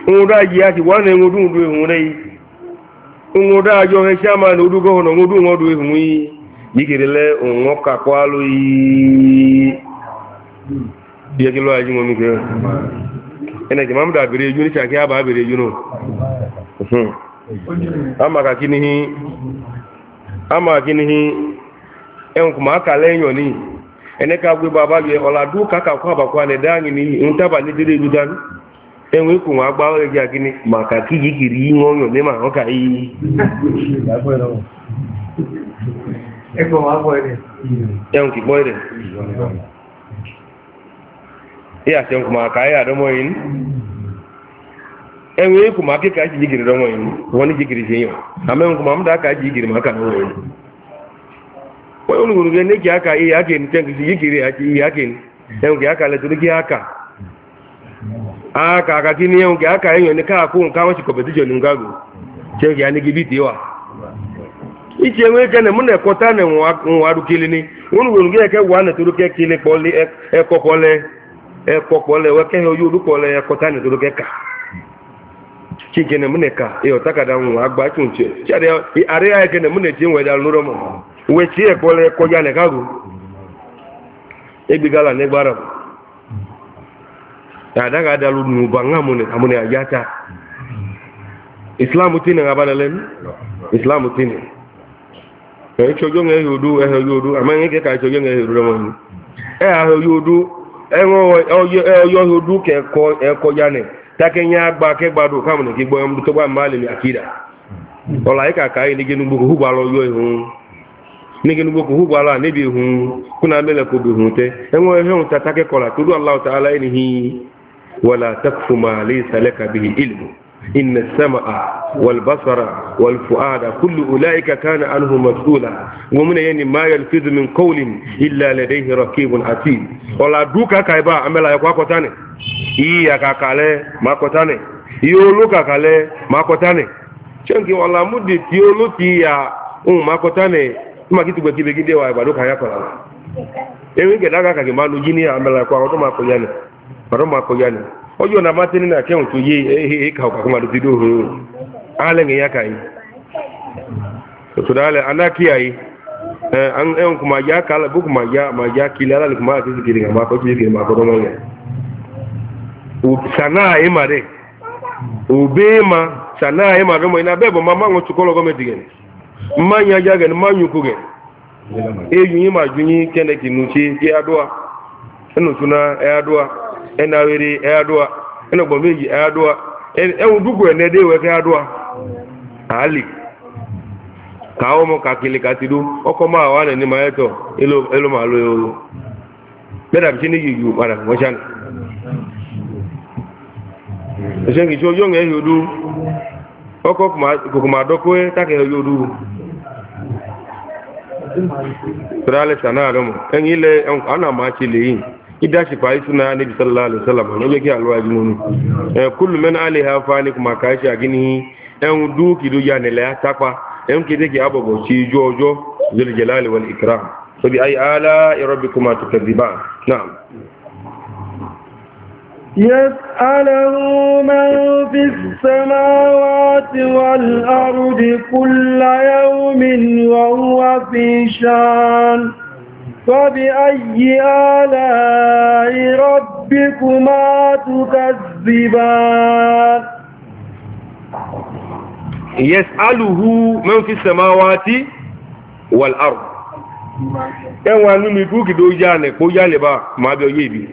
ngoda ji ati wana ngodu ndu ehun rei ngoda jo he chama no du go no ngodu ngodu ehun yi yigirele ngoka kwalu yi yegilo aji mo mi ke ene ke mamda bere ju ni chake aba bere ju no hmm ama ka kinihi ama kinihi en kuma ka leyo ni ene ka gbe baba ge ola du kaka kwa ba kwa ne dangi ni ntaba ni dire ju dan enwe ku wa gba o ge akini maka ki yigiri ngonyo ni ma o ka yi eko ma boy de en ki boy de ya se kuma ka ya do mo yin enwe ku ma ke ka ji yigiri do mo yin woni yigiri je yo amen ku ma mda ka ji yigiri ma ka no yin wọ́n ní gbogbo ní kí aka iye ake ní tẹ́ǹkì sí yíkiri àti iye ake ní ẹ̀hùn kí aka lẹ́tọ́ ní kí aka aka aka kí ní ẹ̀hùn kí aka èèyàn ní káàkó káwọn sí competition ní gágò tẹ́ǹkì kí a ní gíbí tí wà ìtì ẹ̀wọ̀n ẹ̀kẹ́ ní múnà ẹ̀kọ́ tánà wọn wà dúkìlì ní wọ́n ní gbogbo ẹ̀kẹ́ wà ní torí kẹ́kìlì pọ̀lẹ̀ ẹ̀kọ́ pọ̀lẹ̀ ẹ̀kọ́ pọ̀lẹ̀ wẹ́kẹ́ ojú olúpọ̀lẹ̀ ẹ̀kọ́ tánà torí kẹ́kà kí kẹ́ ní múnà ẹ̀ka ẹ̀yọ̀ tákàdá wọn àgbà tún tẹ́ àríyá ẹ̀kẹ́ ní múnà tí ń wẹ̀dà lórọ́mọ̀ wechi ekole koja ne kagu egbigala ne gbara ya daga dalu nu banga mune amune ajata islam tini ngabana len islam tini e chojo nge yudu e yudu amanye ke ka chojo nge yudu mo e a yudu e ngo e yo yudu ke ko e koja ne takenya gba ke gbadu kamune ki gbo em to gba mali ni akida ola ika kai ni ginu bu hu ba lo yo ihun nigi nugo ko hubala ne bi hun kuna mele ko bi hun te enwo he hun tatake kola tudu allah ta'ala inhi wala takfu ma laysa laka bihi ilmu inna as-sam'a wal basara wal fu'ada kullu ulaika kana anhu mas'ula wa min yani ma yalfizu min qawlin illa ladayhi raqibun atid wala duka kai ba amela ya kwako tane iya kakale makotane iyo luka kale makotane chenki wala mudi tiolo ti ya un makotane ma kitu gbe kibe gide wa igbado kan yakola ewe ge daga ka ke ma lu jini amela kwa odo ma ko yani odo ma ko yani ojo na matini na ke unto ye e ka ka ma du dido ho ale nge yakai to dale anaki ai eh an en kuma ya kala bu kuma ya ma ya kilala kuma ke zikiri ma ko zikiri ma ko do mo u sana e mare u be ma sana e ma do mo ina bebo mama ngo chukolo go medigen mmanya jaga ni manyu kuge eyu yi ma junyi kene kinuchi ki adua enu tuna e adua ena wiri e adua eno bombeji e adua en en dugu ene de we ke adua ali kawo mo kakili katidu oko ma wa ni ma eto elo elo ma lo yo beda bi ni yuyu para mo chan esengi jojo nge yodu oko kuma kuma dokwe take yodu Sirale sana adamu en ile ana ma ci leyin idashi fa isuna nabi sallallahu alaihi wasallam no yake alwa jumunu eh kullu man alaiha fani kuma kashi agini en du kidu ya ne la takwa en kide ki abogo ci jojo zul jalali wal ikram so bi ay ala rabbikuma tukadiban na'am يسأله من في السماوات والأرض كل يوم وهو في شان فبأي آلاء ربكما تكذبان يسأله من في السماوات والأرض ẹwà nínú ikú kìdó yánẹ̀ kó yálẹ̀ bá máa bí ọyé ibi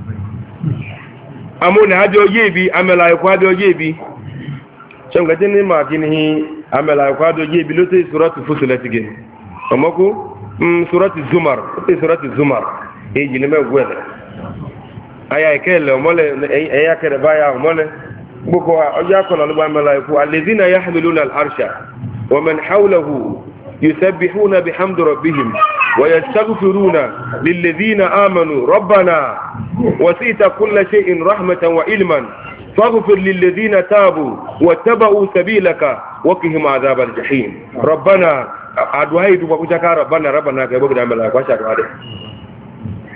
amóni àbí ọyé ibi amẹ́lá ikú àbí ọyé ibi ṣẹ́gbẹ̀tí ní máa kí ní amẹ́lá ikú àbí ọyé ibi ló tẹ́ ìṣúrọ́tì fúsùlẹ̀ ti gẹ̀ ọmọkú ṣúrọ́tì zumar ó tẹ́ ìṣúrọ́tì zumar èyí ní mẹ́gbẹ́ ẹ̀lẹ̀ aya ìkẹ́lẹ̀ ọmọlẹ̀ ẹ̀yà kẹrẹ báyà ọmọlẹ̀ gbogbo ọjọ́ akọ̀nà ló bá amẹ́lá ikú alẹ́zínà yahmiluna al-arsha wa man hawlahu يسبحون بحمد ربهم ويستغفرون للذين آمنوا ربنا وسئت كل شيء رحمة وعلما فاغفر للذين تابوا واتبعوا سبيلك وقهم عذاب الجحيم ربنا أدوهي دوبك ربنا ربنا كيبوك دعم الله واشهد هذا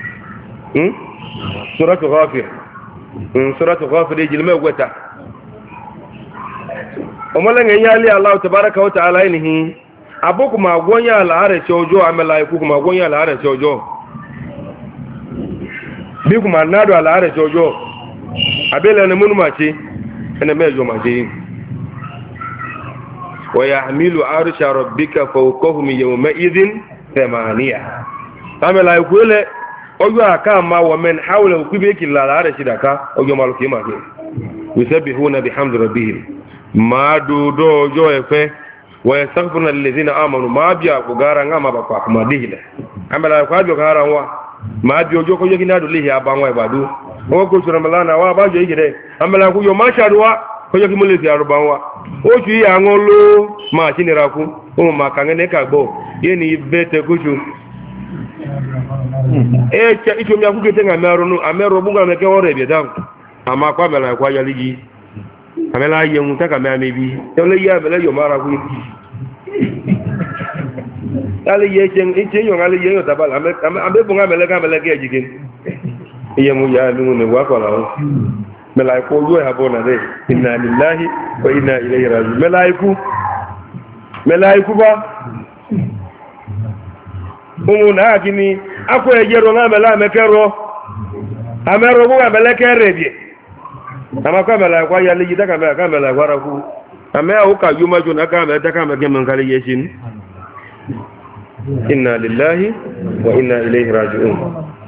سورة غافر سورة غافر يجي لما وتا omole yali Allah tabaraka wa ta'ala inhi aboku ma gwonya ala are chojo amela iku ma gwonya ala are chojo bi kuma nado ala are chojo abele ne munu machi ene mejo machi wa yahmilu arsha rabbika fawqahum yawma idhin thamaniya amela iku le ojo aka ma wa men hawla kubi ki la are shidaka ojo maluki ma ke yusabbihuna bihamdi rabbihim ma do do jo efe wa yastaghfiruna lilladhina amanu ma biya ko gara ngama ba kwa kuma dihile amela kwa jo gara wa ma bi ojo ko yogi na do lihi abanwa ibadu o ko sura malana wa ba jo yigire amela ku yo ma shaduwa ko yogi mule ti arubanwa o ju ya ngolo ma chinira ku o ma kangene ka gbo yeni bete kuju e cha icho mi akuke nga mero no amero bunga meke ore bi dan ama kwa mela kwa yaligi amela yemu taka me amebi tole ya mela yo mara ku ale ye chen iche yo ale ye yo tabala ame ambe bunga mela ka mela ke jigin yemu ya lu ne wa ko lawo mela ko yo ha bona de inna lillahi wa inna ilaihi raji'un melaiku melaiku ba umu na gini akwa ejero na mela mekero amero bu mela kere bi amakwa mela kwa ya liji taka mela kamela kwara ku ame au ka yuma jona ka mela taka mela gemen kale yeshin inna lillahi wa inna ilaihi raji'un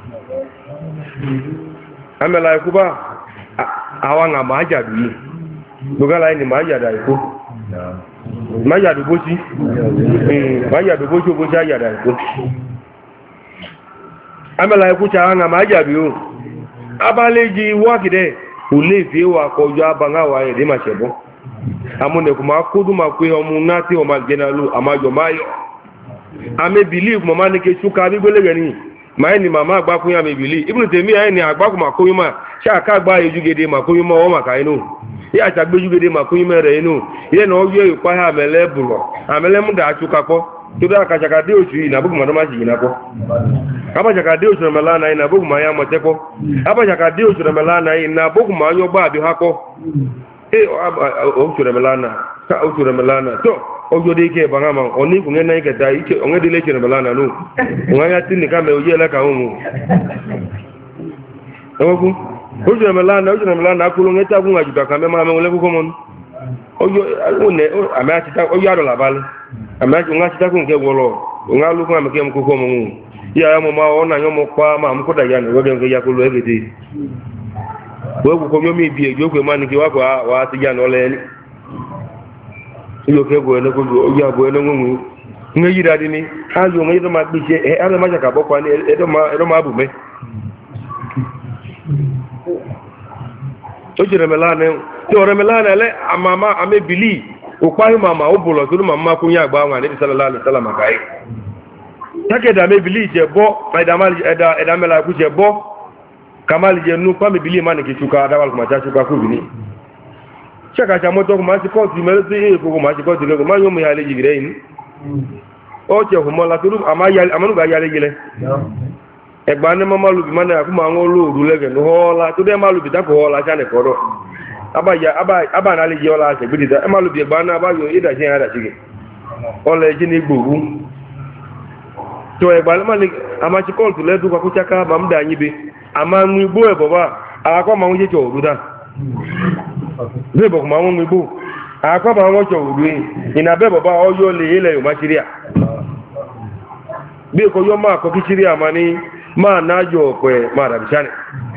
amela ku ba awanga majadu dugala ni majada ku majadu bosi eh majadu bosi bosi ajada ku amela ku cha anga majadu abaleji wakide ulefi wa kojo abanga wa ede machebo amune kuma kudu makwe omunati o magenalu amajo mayo ame believe mama ni ke suka bi gbele gani mai ni mama agba kun ya me believe ibnu temi ai ni agba ku makoyin ma sha ka agba ejugede makoyin ma o maka inu ya ta gbe ejugede makoyin mere inu ile na oyo ipa ha mele bulo amele mu da chuka ko to da ka chaka de oju na bugu madama ji na ko aba chaka de oju mela na ina bugu ma ya mote ko aba chaka de oju mela na ina bugu ma yo ba bi ha ko e o oju mela na ka oju mela na to ojo de ke banga ma oni ku ngena ke dai ke onge de le che mela na no ngaya tin ni ka me oje la ka hu ogu oju mela na oju mela na ku lo ngeta ku ngaju ka me ma me ole ku ko mon ojo one ame ati ta ojo ado la bale ame ati ngati ta ku nke wolo ngalu ku ame ke mu ku ko mon ya ya mo ma ona yo mo kwa ma mu ko da ya no wege nke ya ku lo egede wo ku ko yo mi bi ejo ku ma ni ki wa ko wa ti ya no le ni yo ke go ne ko ojo abo ne ngu nge yira di ni ha yo nge do ma bi je e ale ma ja ka bo kwa ni e do ma e do ma bu me ojo remela ne to remela ne le amama ame bili o kwa hi mama o bulo to mama ku nya agba wa ne sallallahu alaihi wasallam kai take da me bili je bo da mal eda eda mela ku je bo kamal je nu pa me bili ma ne ki chuka da wal ma cha chuka ku bini chaka cha moto ku ma si ko ti me ti e ku ma si ko ti le ku ma yo mu ya le jigire yin o je ku mo la turu ama ya amanu ga ya le jile egba ne mama lu bi ma na ku ma ngo lu ru le ge no hola to de ma lu bi ta ko hola cha ne ko do aba ya aba aba na le je hola se bi da e ma lu bi egba na ba yo ida je ya da sige o le ji ni gbogu to egba ma le ama ti ko tu le du ku chaka ba mda yin bi ama mu igbo e boba akwa ma won je jo ru da be bo ma won mu igbo akwa ba won jo ru ina be boba o yo le ile yo ma siria bi ko yo ma ko ki siria ma ni ma na jo pe ma da bisane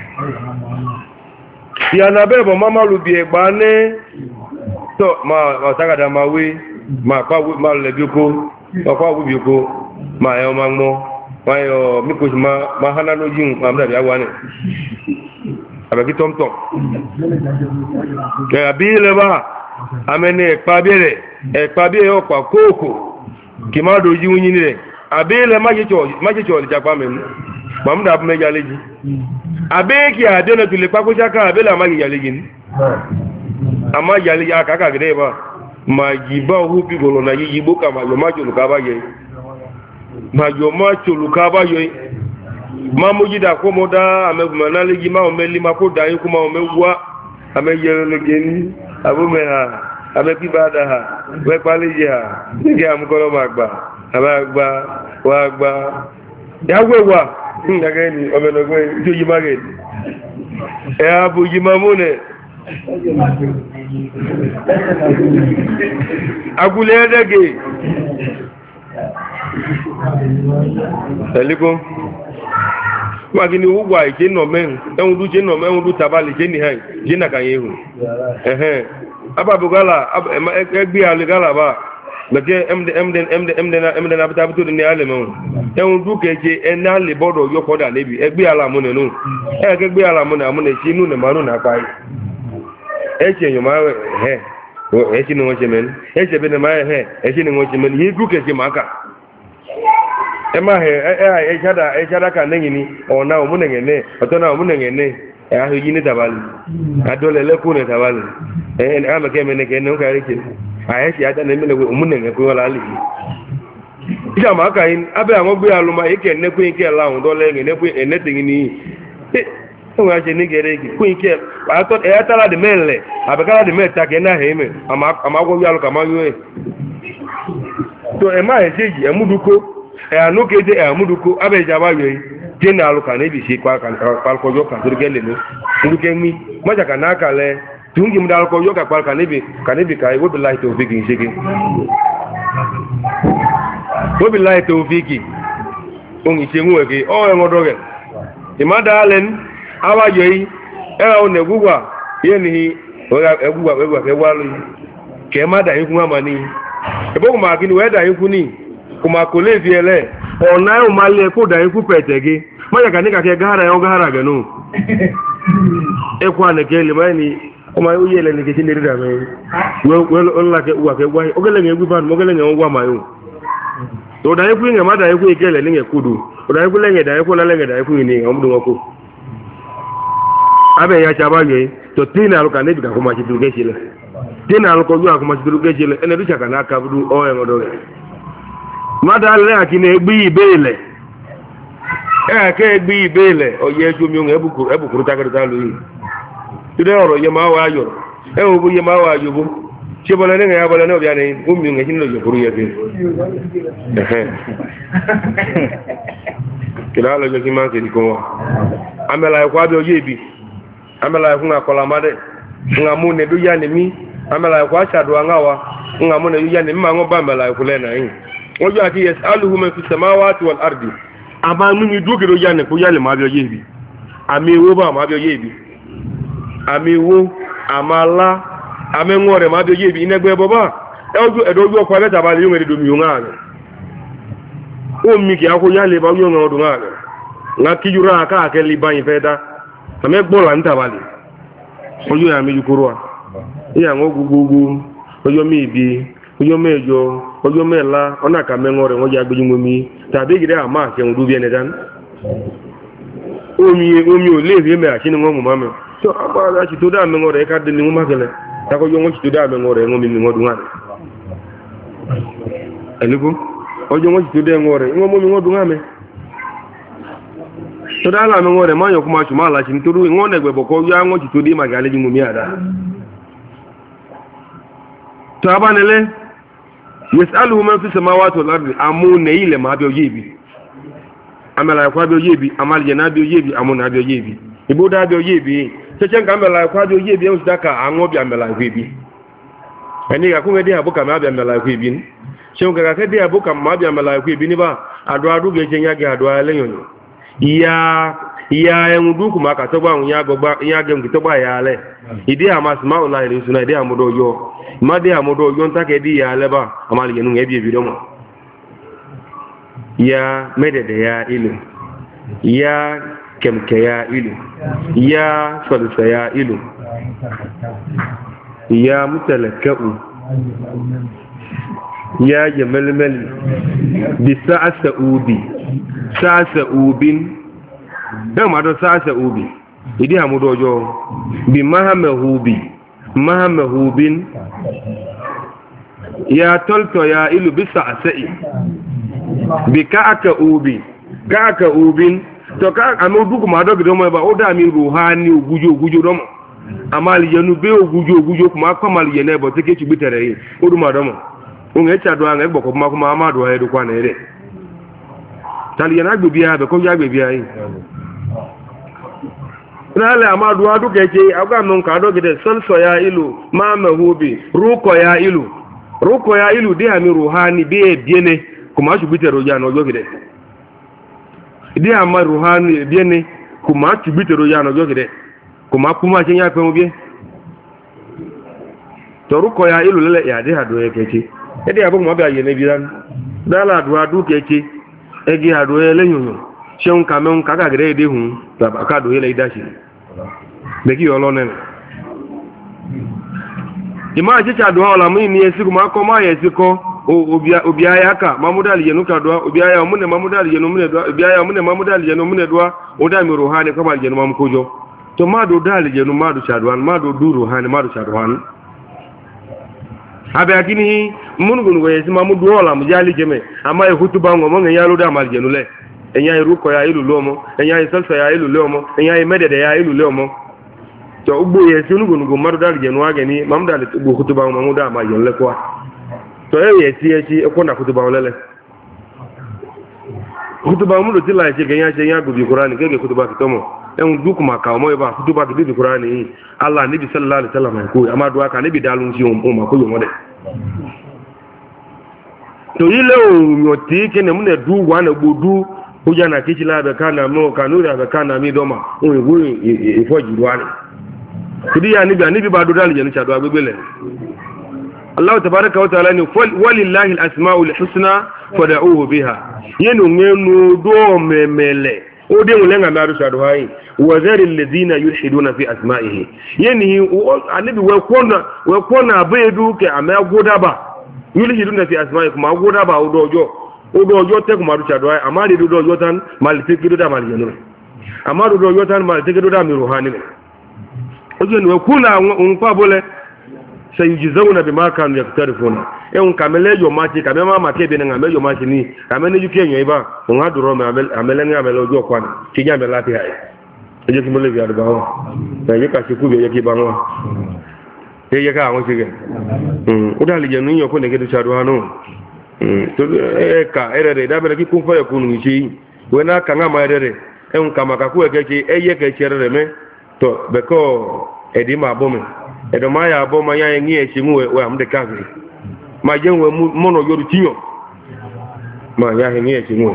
ya na be bo mama lu bi egba ne to ma ma tagada ma we ma kwa ma le bi ko ma kwa wu bi ko ma yo ma mo ma yo mi ko ma ma hana no jin ma da bi awa ne abaki tom tom ke abi le ba amene pa bi re e pa bi yo pa koko ki ma do jin yin ni re abi le ma je cho ma je cho ja pa me mam da me ja leji abi ki ade na tule pa ko jaka abi la ma ja leji ni ama ja leji aka ka gre ba ma ji ba hu bi golo na yi bo ka ma yo ma jo lu ka ba ye ma yo ma cho lu ka ba ye ma mo ji da ko mo da ame ma na leji ma o me li ma ko da yin ko ma o me wa ame ye le ge ni abu me ha abeki bada ha we palije ha nge amukoro magba abagba wagba yagwewa ngageni omenogwe joji mageni e abu jimamune agule dege Alikum magini ugwa ije no men enwu du je no men enwu du tabali je ni han je na kan yehu eh aba bugala egbi aligala ba leke emde emde emde emde na emde na bitabutu ni ale men enwu du keje enale bodo yokoda lebi egbi ala mu ne nu e ke egbi ala mu na mu ne chi nu ne manu na pai e che yo ma he o e chi no che men e che be ne ma he e chi no che men yi du keje maka ema he e e jada e jada ka nengini ona omunengene otona omunengene e ahu yini tabali adole le kune tabali e en ama ke mene ke no ka rike aye si ata ne mene omunenge ko wala ali ija ma ka yin abe awon gbe aluma ike ne ku ike la hun dole ngene ku enetin ni e o wa je ni gere ku ike pa to e atala de mele abekala de meta ke na he me ama ama go wi alu ka ma yo e to e ma e jeji e muduko ẹ̀yànú kéde ẹ̀múdùkú abẹ́jà bá yọ yìí jẹ́ ní alùkà níbi ṣe pàlùkọjọ́ kàtórígẹ́ lè ní ìlúkẹ́ mí mọ́jàkà náà kàlẹ̀ tí ń kí mú dálùkọjọ́ kàpàlùkà níbi ká ìwóbi láì tó fi kì í ṣe gẹ́ wóbi láì tó fi kì ohun ìṣẹ́mú ẹ̀kẹ́ ọ́ ẹ̀mọ́dọ́ rẹ̀ ìmádàálẹ̀ ní awáyọ yìí ẹ̀rọ ọ̀nà ẹ̀gbùgbà yẹ́ ni ẹ̀gbùgbà ẹ̀wà lóyìn kẹ́ má dà yín kún àmà ní ẹ̀bọ́kùnmá kí ni wẹ́ẹ́ dà yín kún ní kuma kò lè fi ẹlẹ́ ọ̀nà ẹ̀hùn máa lè kó dáyé kú pẹ̀tẹ̀gé mọ́jàkà ní kàkẹ́ gáhàrà ẹ̀hùn gáhàrà gẹ̀nú ẹkù ànẹ̀kẹ́ lè máa ní ọmọ yóò yẹ lẹ́nì kẹsí lérí dàmẹ́ wọ́nlákẹ́ wàkẹ́ wáyé ọgẹ́lẹ́gẹ̀ ẹgbẹ́ fún ọgẹ́lẹ́gẹ̀ wọ́n wà máa yóò tó dáyé kú ìyẹn má dáyé kú ìkẹ́lẹ̀ ní ẹ̀kúdù dáyé kú lẹ́yìn dáyé kú lálẹ́gẹ̀ dáyé kú ìní ọmọdé wọn kó abẹ́ ìyá sábàyẹ tó tí ní alùkà níbi kàkó máa ṣe tó gẹ́ṣe lẹ̀ tí ní alùkọ yóò àkó máa ṣe tó gẹ́ṣe lẹ̀ ẹnẹ́dú ṣàkà náà kábúdú ọ́ ẹ̀mọ́dọ́ rẹ̀ mada le akini egbi ibele e ke egbi ibele oye ju mi un ebukuru ebukuru tagarita lo yi tide oro ye ma wa yo e o bu ye ma wa yo bu se bola ne ya bola ne obi ani o mi un hin lo yo kuru ye bi eh kila lo yo ki ma ke di ko wa amela ko abi oye bi amela ko nga kola made nga mu ne du ya ne mi amela ko ashadu ngawa nga mu ne du ya ne mi ma ngo ba amela ko le na yin ojo ati yasaluhu man fi samawati wal ardi ama nuni dogero yane ko yale ma bi oye bi ami wo ba ma bi oye bi ami wo amala ame ngore ma bi oye bi inegbe boba e ojo edojo ko beta ba le yun edo mi yun ana o mi ki ako yale ba yun odo ana na kijura aka ake li ban feda ame gbo la nta bale ojo ya mi jukuru iya ngo gugugu ojo mi bi ojo mejo ojo mela ona ka mengore ngo ya gbejun mi tabi gire ama se ndu bi enedan omi omi o le ri me asini ngo mu mame so aba la ci to da mengore ka de ni mu magele ta ko yo ngo ci to da mengore ngo mi mi ngo du ngade eliku ojo ngo ci to de ngore ngo mu mi ngo du ngame to da la mengore ma yo kuma chuma la ci nturu ngo ne gbe boko ya ngo ci to di magale ji mu mi ada to abanele yasaluhu man fi samawati wal ardi amune ile ma bi oyebi amela kwa bi oyebi amal jana bi oyebi amuna bi oyebi iboda bi oyebi chechen ka amela kwa bi oyebi en saka anwo bi amela kwebi eni ga kunwe de abuka ma bi amela kwebi chen ka ka de abuka ma bi amela kwebi ni ba adu adu ge jenya ge adu aleyon iya iya en du kuma ka to gba ya gba ya ge ngi to gba ya ale ide amasma ona ile suna ide amodo yo made amodo yo ntake di ya leba amali yenu ngebi ebi domo ya medede ya ilu ya kemke ya ilu ya salsa ya ilu ya mutalakku ya jamalmal bi sa'sa ubi sa'sa ubin da ma do sa'sa ubi idi amodo yo bi mahamahubi mahamahubin ya tolto ya ilu bisa asai bi ka'aka ubi ka'aka ubin to ka amudu kuma do gido mo ba o da mi ruhani ugujo ugujo do mo amali yenu be ogujo ogujo kuma kwa mali yene bo teke chubitere yi odu madomo unge chado anga gboko kuma kuma amadu ha edu kwa na ere tali yana gbebia be ko ya gbebia yi nale amadu adu keje agwa non ka do gide solso ya ilu mama hubi ruko ya ilu ruko ya ilu de ami ruhani be biene kuma chubitere ya no jogide de ama ruhani biene kuma chubitere ya no jogide kuma kuma cin ya fe mu bi to ruko ya ilu lele ya de hado yake ci ede abu ma ba yene bi ran dala du adu keci egi hado ele nyunyu seun kamen kaka gere de hun baba ka do ele idashi beki yolo ne ima je cha do ala mu ni esi kuma ko ma yesi ko obia obia ya ka mamudali yenu ka do obia ya mu ne mamudali yenu mu ne do obia ya mu ne mamudali yenu mu ne do oda mi ruhani ko ba yenu mam kojo to madu dali jenu madu chadwan madu duru hani madu chadwan abe akini mungun we sima mudu ola mujali jeme ama e hutuba ngo ngi yalu da mal jenu le enya e ruko ya ilu lomo enya e salsa ya ilu lomo enya e medede ya ilu lomo to ugbo ye sunu gungu madu dali jenu wage ni mamdali ugbo hutuba ngo mamuda ma jenu le kwa to e ye ti e ti e ko na hutuba olele hutuba mudu tila che genya che nya gubi qur'ani gege hutuba kitomo en duku maka mo ba hutuba bi bi qur'ani Allah nabi sallallahu alaihi wasallam ko amma duwa ka nabi dalun ci on ma ko yo mode to ile o nyoti ke ne mune du wa na bodu o jana kichi la be kana mo kanura be kana mi doma o igu ifoji duwani kidi ya nabi nabi ba do dal je ni cha do agbebele Allah tabaaraka wa ta'ala ni walillahi al-asma'ul husna fad'uhu biha yenu ngenu do memele ode mulenga maru shadu hai wazari alladhina yulhiduna fi asma'ihi yani anabi wa kona wa kona bedu ke amagoda ba yulhiduna fi asma'ihi kuma goda ba odojo odojo te kuma maru shadu hai amali odojo tan malite kido da mali yanu amali odojo tan malite kido da mi ruhani ojo ni wa kuna unpa bole sayujizawna bima kanu yaktarifuna e un kamele yo machi kamema makebe na ngame yo machi ni kamene yuke nyo iba un aduro me amele nga amele ojo kwana kinya me lati hai eje ki mole bi adu bawo na yeka siku be yeki banwa e yeka awon sige mm udali je nu yo ko ne kedu chadu hanu mm to e ka erere da bele ki kun fa yakunu ni chi wena kanga ma erere e un kamaka ku ekechi e yeke cherere me to beko edima bome edo ma ya bo ma ya ngi e chimu we am de kavi ma je we mono yoru tinyo ma ya ngi e chimu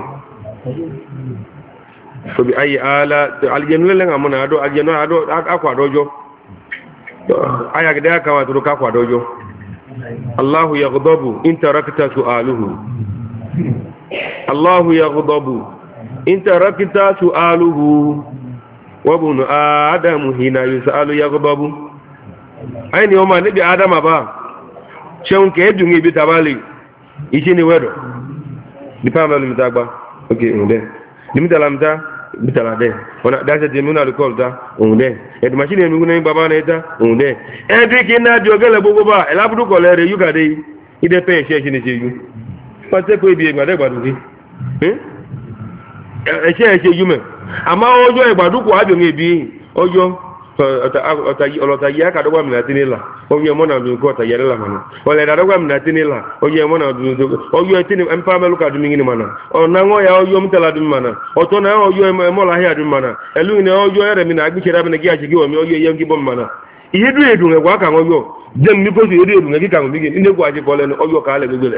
so bi ayi ala aljenu le nga mona ado aljenu ado akwa dojo aya gida ka wa turu ka kwa dojo Allah yaghdabu in tarakta su'aluhu Allah yaghdabu in tarakta su'aluhu wa bunu adamu hina yusalu yaghdabu aini o ma ni bi adama ba seun ke dun ibi tabali isi ni wedo di pamelo mi tagba okay nde di mi talamta bi talade ona dasa de muna recall da nde e di machine mi ngune baba na eta nde e di kina di ogele gbogbo ba e labudu ko lere yu gade ide pe se se ni se yu pase ko ibi egbade gbadu ki eh e se se yu me ama ojo egbadu ko abi ngebi ojo ota olota ya ka dogwa minatinila oye mona du ko ta yarela mana wala da dogwa minatinila oye mona du oye tini empame luka du mingini mana ona ngo ya oyo mtala du mana oto na oyo mola ya du mana elu ni oyo ere mi na agbichera bi na gi achi gi o mi oyo ye ngi bom mana ihedu edu nge kwa ka oyo dem mi ko si edu edu nge gi ka ngo bigi inde kwa achi ko le no oyo ka le gbele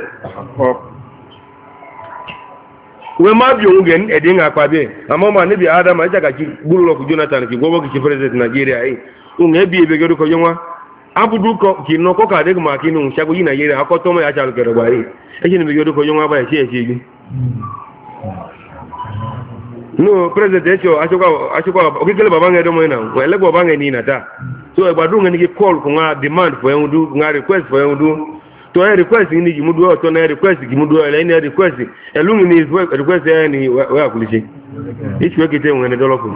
we ma bi ohun gen ede nga pa bi amo ma ni bi adam aja ka ki bulo ku jonathan ki gobo ki president nigeria yi un e bi ebe gedo ko yonwa abudu ko ki no ko ka de ma ki nu shago yi nigeria akoto mo ya cha gero gba yi e ki ni bi gedo ko yonwa ba e se e se yi no president echo achoka achoka o ki kele baba ngedo mo ina we le baba ngeni na ta so e gbadu ngeni ki call ko nga demand for endu nga request for endu to a request ni gimudu to na request gimudu ele ni request elungu ni request ni we akulishi ichi wekete ngene dolofu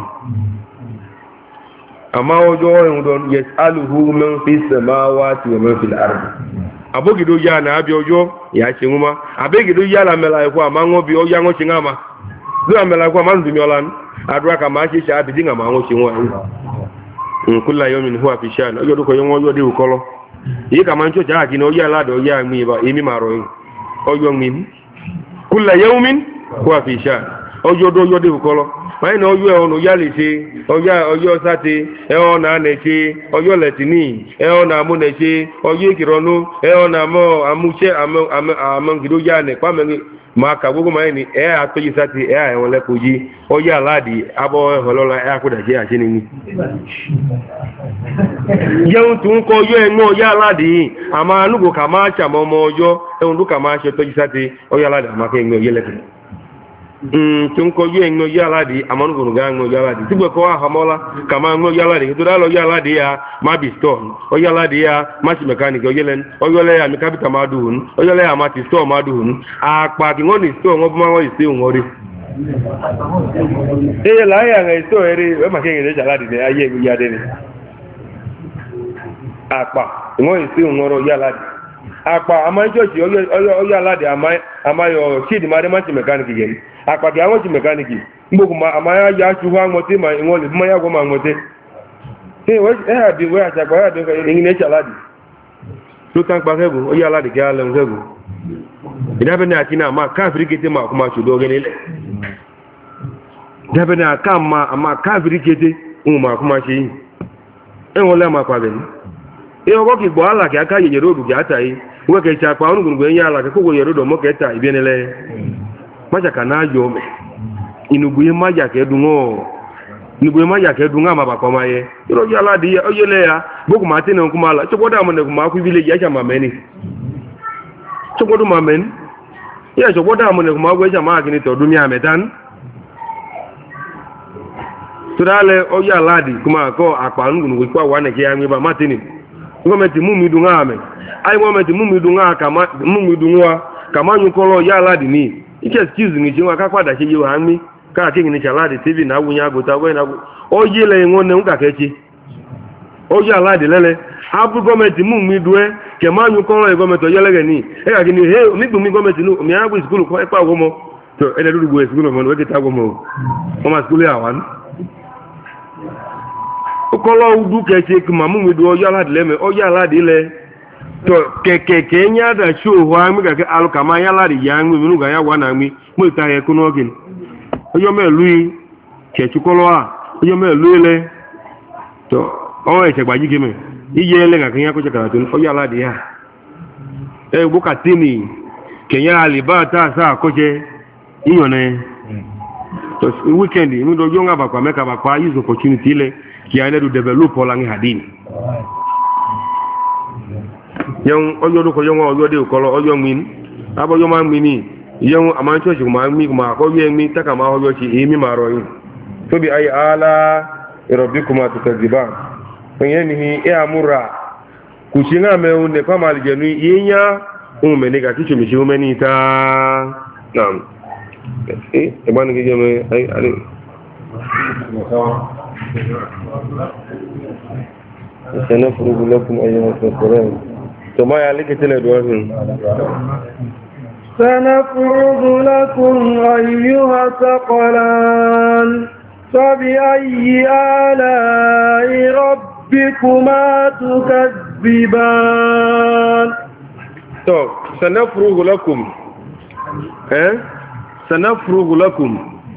ama ojo ndo yes aluhu man fis samawati wa man fil ardi abogido ya na abi ojo ya chinuma abegido ya la mela ko ama ngo bi oya ngo chingama do amela ko ma ndumi olan adura ka ma chi cha bi dinga ma ngo chinwa kula yomin huwa fi shan ojo do ko yon ojo de ukolo yi ka man cho ja ki no ya la do ya mi ba imi maro yi ojo mi kula yomin huwa fi shan ojo do yo de ukolo mai no ojo e onu ya le se ojo ojo sate e ona na se ojo letini e ona mu na se ojo kironu e ona mo amuche am am gido ya ne pa me ma ka gogo mai ni e a toji sati e a won le koji o ya ladi abo holola e akuda je a sini ni yeun tun ko yo en o ya ladi ama nugo ka ma cha mo mo yo e un du ka ma se toji sati o ya ladi ma ke ngo yele ke mm tun ko yo en o ya ladi ama nugo ga ngo ya ladi tugbe ko ha mola ka ma ngo ya ladi to da lo ya ladi ya ma bi store o ya ladi ya ma si mechanic o yelen o yole ya mi kapita ma duhun o yole ya ma ti store ma duhun apa ki ngoni store ngo ma ngo isi ngori e la ya nga store ere e ma ke ngere jala di aye mi ya de ni apa ngo isi ngoro ya ladi apa ama joji o o ya ladi ama ama yo shidi ma de ma ti mechanic gen apa ki awon ti mechanic ngboku ma ama ya ya chu wa ngote ma ngoli ma ya go ma ngote e we e ha bi we aja gba ya do ngi ne jala di tó tán pa fẹ́gùn ó yá aládìgẹ́ alẹ́un fẹ́gùn ìdábẹ́ni àkínà máa káàfìrí kété máa kó máa ṣòdó ọgẹ́ nílẹ̀ ìdábẹ́ni àká máa káàfìrí kété ohun máa kó máa ṣe yìí ẹ̀wọ̀n lẹ́ máa pàbẹ̀ ní ẹ̀wọ̀n kì gbọ́ alàkẹ́ aká yẹ̀yẹ̀ ròdù kí á tà yìí wọ́n kẹ́ ṣe apá onúgbùngbùn ẹ̀yìn alàkẹ́ kókò yẹ̀ ròdù mọ́kẹ́ tà ìbẹ́nilẹ́ májàkà náà yọ ìnùgbù yẹn májàkẹ́ dùn ọ́ nigwe ma ya ke dunga ma ba ko ma ye ro ya la di o yele ya boku ma tin ko ma la to boda mo ne ko ma ku village ya chama meni to bodu ma men ya to boda mo ne ko ma go chama kini to dunia medan to dale o ya la di kuma ko apa ngun ko kwa wane ke ya mi ba ma tin ko me ti mu mi dunga me ai mo me ti mu mi dunga kama mu mi dunwa kama nyu ko lo ya la di ni ike excuse ni jinwa ka kwada se yo han mi ka king ni chaladi tv na wunya agụta we na oye le ngone nka kechi oye aladi lele abu gọọmenti mu mi duwe ke ma nyu ko e gọọmenti oyelege ni e ka gini he mi gbu mi gọọmenti nu mi agbu school ko e pa wo mo to ele du gbo school mo we ke ta wo mo o ma school ya wan o ko lo udu kechi ki ma mu mi du oye aladi le me oye aladi le to ke ke ke nya da show wa mi ga ke alu kama ya ladi ya nwi mi nu ga ya wa na mi mo ta ye ku no gin oyo melu yi kechukolo a oyo melu ile to o e se gbaji keme iye ele ga kinya ko je karatu oyo aladi ya e buka tini kenya alibata sa ko je iyone to weekend mi do jonga ba kwa meka ba kwa use opportunity ile ki ane do develop ola ngi hadin yon oyo do ko yon oyo de ko lo oyo min abo yo ma mini yon amancho shi ma mi ma ko ye mi taka ma hoyo shi imi maro yin to bi ay ala rabbikuma tukaziban yenihi e amura kushinga me une kwa malijenu yinya ume ne ga kichu mi shi ume ni ta nam eh e ban ge me ay ali sanafrugu lakum ayyuha al-qur'an to ma ya like tele do سنفرض لكم أيها ثقلان فبأي آلاء ربكما تكذبان طب سنفرغ لكم eh سنفرغ لكم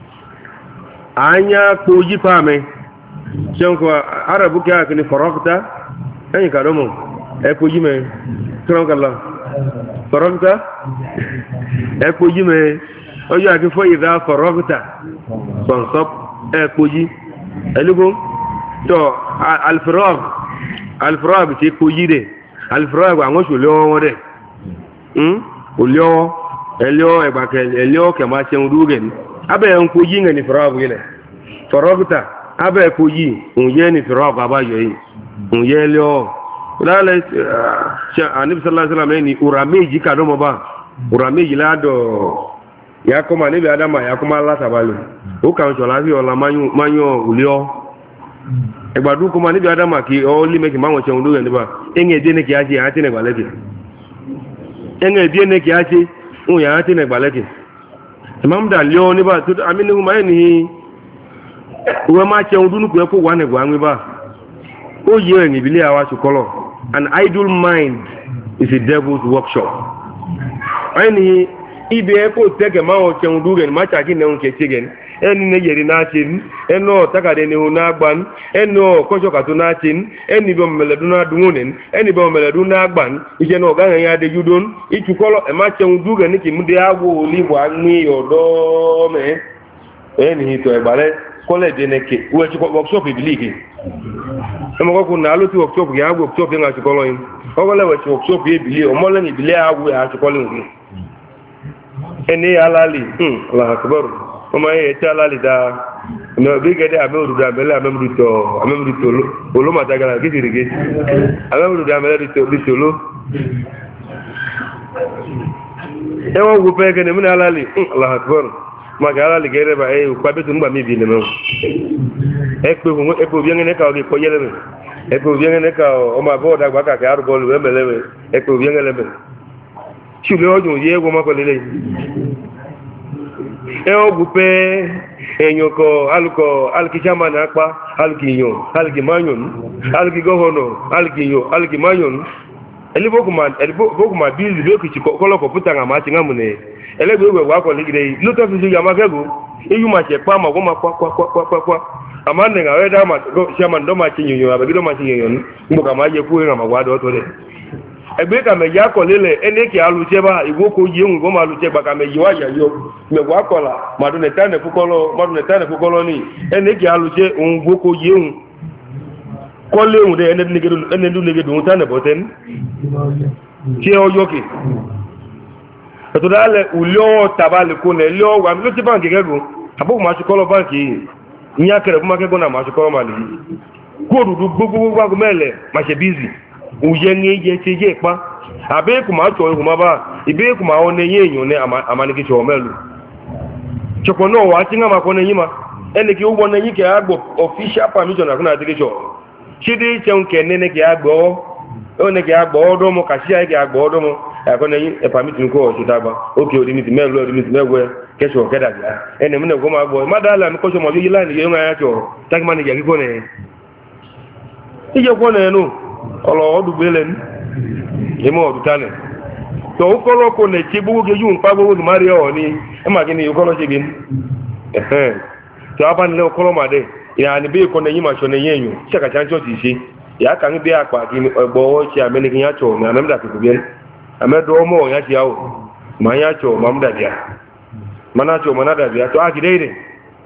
anya koji pame shanko arabu ka kini faraqta ay kadomo e koji me tronkallah faraqta e koji me ojo aki fo idha faraqta fansab e koji elugo to al faraq al faraq ti koji de al faraq awon so le won de hm o le o elio e ba ke elio ke ma se nduge ni abe en koji ngani faraq ile faraqta abe koji unye ni faraq abayo yi unye leo lale annabi sallallahu alaihi wasallam ni urameji ka do mo ba urameji la do ya ko ma ni bi adama ya ko ma la tabalo o kan so la fi ola manyu manyo ulio e gbadu ko ma ni bi adama ki o li me ki ma won cheun do ni ba enge de ne ki aje ati ne gbaleke enge de ne ki aje un ya ati ne gbaleke imam da leo ni ba to amini ma ni we ma cheun dunu ko ko wa ne gwa nwi ba o ye ni bile awa chukolo. An idle mind is a devil's workshop. Ani ibe ko tege ma o cheun dugen ma cha ki ne un ke tegen eni ne yeri na chin eno takade ni una gban eno kojo ka to na chin eni bo mele du na dunen eni bo mele du na gban ije no ga ya de judon ichukolo e ma cheun dugen ni ki mude awo oli bo agmi odo me eni to e bare kole de ne ke we chi workshop ibiliki e mo ko kun na lo ti workshop ya workshop nga chukolo yin o ko le we chi workshop ibili o mo le ni ibili awo ya chukolo yin eni alali hmm Allah akbar ọmọ yẹn tí alali da ọmọ bí gẹ́gẹ́ amẹ́rùdù amẹ́lẹ́ amẹ́rùdù tọ́ amẹ́rùdù tọ́ló olómàtàgàlà kéjìrìgé amẹ́rùdù amẹ́lẹ́ tọ́ló ẹwọ́n wo pẹ́ gẹ́gẹ́ múnà alali Allah akbar maka alali gẹ́gẹ́ bá ẹ̀yẹ òkú abẹ́tò nígbà méjì lẹ́mẹ́ ẹ̀pẹ́ òbí ẹ̀ngẹ́ nẹ́ka ọ̀gẹ́ kọ́ yẹ́lẹ́mẹ́ ẹ̀pẹ́ òbí ẹ̀ngẹ́ nẹ́ka ọmọ abọ́ọ̀dà gbàkàkẹ́ arúgbọ́ọ̀lù ẹ̀mẹ́lẹ́mẹ́ ẹ̀pẹ́ òbí ẹ̀ngẹ́ lẹ́mẹ́ ṣùgbọ́n ọdún yẹ́ ẹgbọ́n mọ́kànlélẹ́ ẹwọ́n gùpẹ́ èèyàn kọ alùkọ alùkìsàmà náà pa alùkìyàn alùkìmáyàn alùkìgọ́họ̀nà alùkìyàn alùkìmáyàn ẹlẹ́bọ́kùnmá bí ìlú òkìtì kọ́lọ̀ kọ̀pútà àmà ti hàn múnẹ̀ ẹlẹ́gbẹ̀ẹ́gbẹ̀ wà kọ̀ nígbẹ̀ lótọ́ fi ṣe yàmá gẹ́gù iyú ma ṣẹ̀ pa àmàkọ́ ma pàpàpàpàpà àmà nẹ̀ àwọn ẹ̀dá sàmà dọ́mà ti yìnyàn àbẹ̀bí dọ́mà ti yìnyàn nígbà máa yẹ kú ìrìn àmàwà dọ́tọ́ rẹ̀ ẹgbẹ́ kàmẹ̀yà kọ̀lélẹ̀ ẹnẹ́kì alùsẹ́ bá ìwókò yéhùn gọ́mà alùsẹ́ gbà kàmẹ̀yà wáyà yọ mẹ̀wàá kọ̀lá màdùnẹ̀tánẹ̀ fúkọ́lọ́ ní ẹnẹ́kì alùsẹ́ òun gbókò yéhùn kọ́léhùn dẹ ẹnẹ́dúnlẹ́gẹ̀dùn tánẹ̀ bọ́tẹ́n tí ẹ ọjọ́kì ẹ̀tọ́dálẹ̀ ulọ́ tàbálẹ̀kọ́ nẹ̀ lọ́ wà ló ti báǹkì gẹ́gùn àbúkù máa ṣukọ́lọ́ báǹkì ìyá kẹrẹ̀ fún mákẹ́gùn náà máa ṣukọ́lọ́ máa lè yí kóòdùdú gbogbogbogbo mẹ́lẹ̀ máa ṣe bíìzì uye ni ye ti je pa abe ku ma to ihun ma ba ibe ku ma one ye eyan ni amaniki cho melu choko no wa ti nga ma ko ne yin ma eni ki uwo ne yin ke agbo official permission na kuna ti cho chidi cheun ke ne ne ke agbo o ne ke agbo odo mo ka si ai ke agbo odo mo e ko ne yin e permission ko o ti dagba okay o di mi ti melu o di mi ti mewe ke so ke da ya eni mu ne ko ma gbo ma da la mi ko so mo yi line ye nga ya cho taki ma ni ye ki ko ne ije ko ne no ọlọ ọdúgbélẹ̀ ní ìmọ̀ ọdútálẹ̀ tó ó kọ́lọ́ kò nẹ̀ tí gbogbo gẹjú ń pa gbogbo ìmárí ọ̀ ní ẹmà kí ni ìkọ́lọ́ ṣe gẹn ẹ̀hẹ́n tó a bá nílẹ̀ ọkọ́lọ́ màdẹ̀ ìhàní bí ìkọ́ nẹ̀yìn màṣọ nẹ̀yìn èèyàn ṣàkàṣà ń ṣọ́ọ̀tì ṣe ìyá kan bí apá kí ẹgbọ́ ọwọ́ ṣe àmẹ́nìkì yá tsọ̀ ní àmẹ́mdà tó gbẹ́ àmẹ́dọ́ ọmọ ọ̀yá ṣe àwọ̀ mà yá tsọ̀ màmú dàbíà màná tsọ̀ màná dàbíà tó àkìdẹ́ rẹ̀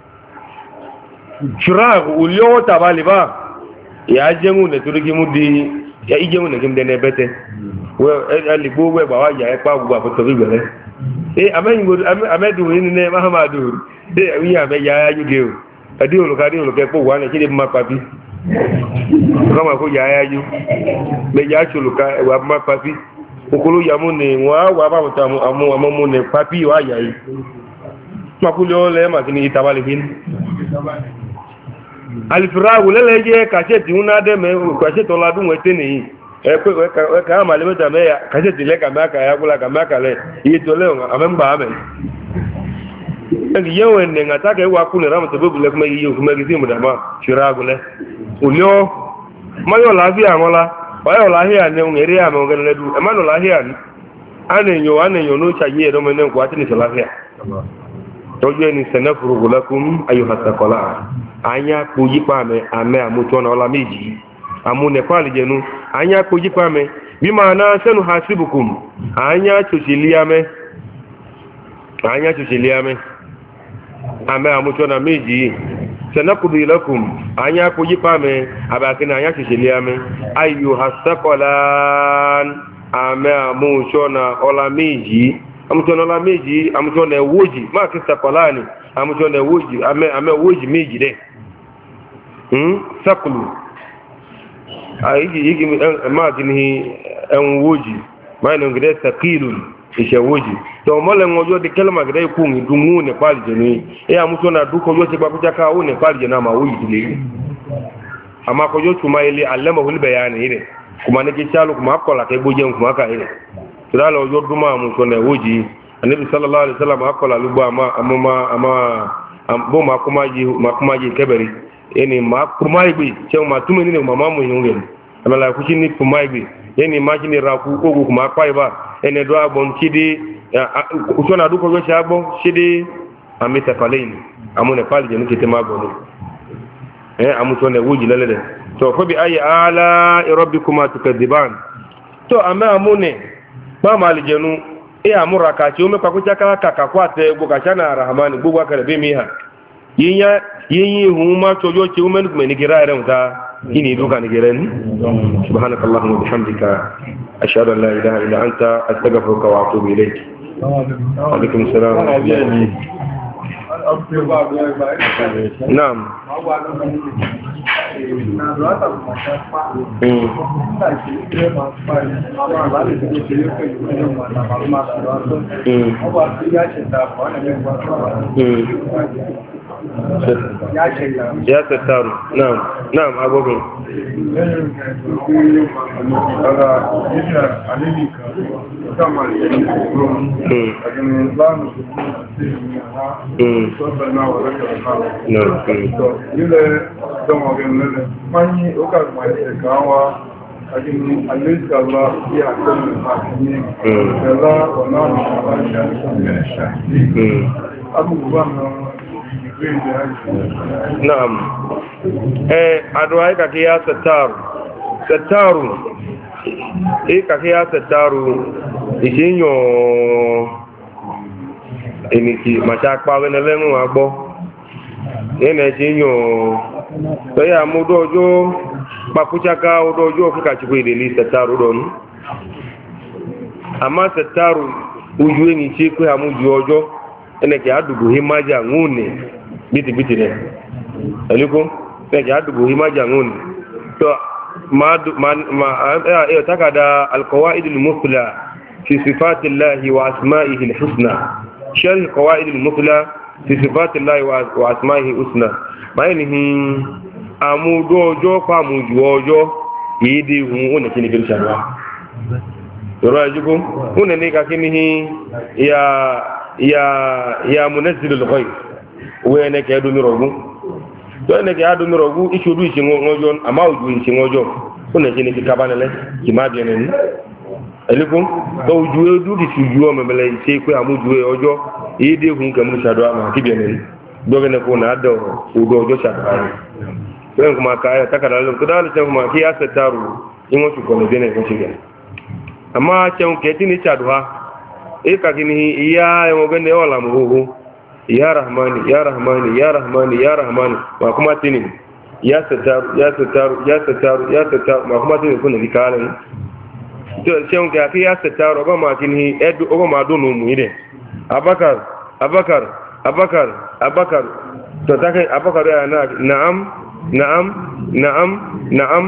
ṣùrà òlíọ́ tàbálẹ̀ bá ya jengu ne turiki mudi ya ijengu ne kimde ne bete we ali bo we bawa ya e pa gba fo to bi gbere e amen go amedu ni ne mahamadu e wi ya me ya yu ge o adi olu ka di olu ke po wa ne kide ma pa bi kama ko ya ya yu me ya chulu ka e wa ma pa bi okolo ya mu ne wa wa ba mo ta mu amu amu mu ne pa bi wa ya yi ma ku lo le ma kini itabale bin alifiragu lele je kaseti una de me kaseti oladun wete ni e pe e ka ma le meta me kaseti le ka ma ka ya kula ka ma ka le yi to le amemba ame ngi yewe ne ngata ke wa ku ne ram to bu le kuma yi kuma gi simu da ma firagu le ulio mayo la bi angola mayo la hia ne ngere ya me ngere du e ma no la hia ni anenyo anenyo no cha yi do me ne ko atini la hia tojo ni sanafuru lakum ayuha taqala anya ko yipa me ame amuto na ola meji amu ne pali jenu anya ko yipa me bi ma na sanu hasibukum anya choshilia me anya choshilia me ame amuto na meji sanakudu lakum anya ko yipa me abakina anya choshilia me ayuha taqalan ame amuto na ola meji amuto na meji amuto na woji ma kista kolani amuto na woji ame ame woji meji de hmm sakulu ayi yigi ma kini en woji ma no ngide sakilun ishe woji to mole ngojo de kelma gide ku ngi dumu ne pali jeni e amuto na duko yo se gba kuja ka o ne pali jena ma woji dile ama ko yo tuma ile allama hul bayani ile kuma ne ke chalu kuma akola ke boje kuma ka ile tudalo yo duma mu so ne woji anabi sallallahu alaihi wasallam akola luba ama ama ama bo ma kuma ji ma kuma ji keberi eni ma kuma igbe che ma tume ni mama mu yungen amala ku chini kuma igbe eni ma chini ra ku ogu kuma pa iba ene do agbon chidi usona du ko go chagbo chidi amita palein amune pali jenu kete ma gonu eh amu to ne wuji lele to ko bi ayi ala rabbikuma tukadiban to ama amune ma mali jenu e amura ka chi o me pa ku chaka kaka kwate gbo ka chana rahman gbo akare be mi ha yinya yinyi huma tojo ci umen kuma ni gira ran ta ini duka ni gira ni subhanakallahumma wa bihamdika ashhadu an la ilaha illa anta astaghfiruka wa atubu ilayk wa alaikum assalam naam ya tattaru na'am na'am agogo لكن أليس الله في أحسن الحاكمين فلا ونعم من الشاهدين أبو بكر نعم eh adwa ka ke ya sataru sataru e ka ke ya sataru isinyo eniki macha pa we na lenu agbo ene isinyo to ya mudo ojo papuchaka odo ojo fika chiku ile sataru don ama sataru uju eni chiku amuju ojo ene ke adugo himaja ngune biti biti ne aliko peke adugo himaja nguni to ma ma eh takada alqawaid almufla fi sifat allah wa asma'ihi alhusna sharh qawaid almufla fi sifat allah wa asma'ihi alhusna bayanihi amudo ojo pa muju ojo yidi hun one kini bil sharwa yoro ajugo une ne ka kini ya ya ya munazzil alghayb wene ke du mirogu to ne ke adu mirogu ishudu ishi ngojon ama uju ishi ngojo kuna jini ki kabanele ki mabiyene ni elikum to uju edu ki suju o memele ise ku amuju ojo ide hun ke mu shado ama ki biyene ni doge ne ko na do udo ojo shado ani wen kuma kaya takara lo kudal se kuma ki asetaru ingo su ko ne bene ko shige ama che un ke tini shado ha e ka kini iya e mo gene wala mu ya rahmani ya rahmani ya rahmani ya rahmani ma kuma tini ya sataru ya sataru ya sataru ya sataru ma kuma tini kuna dikalan to seun ka fi ya sataru ba ma tini edu o ma do no mu ide abakar abakar abakar abakar to take abakar ya na na'am na'am na'am na'am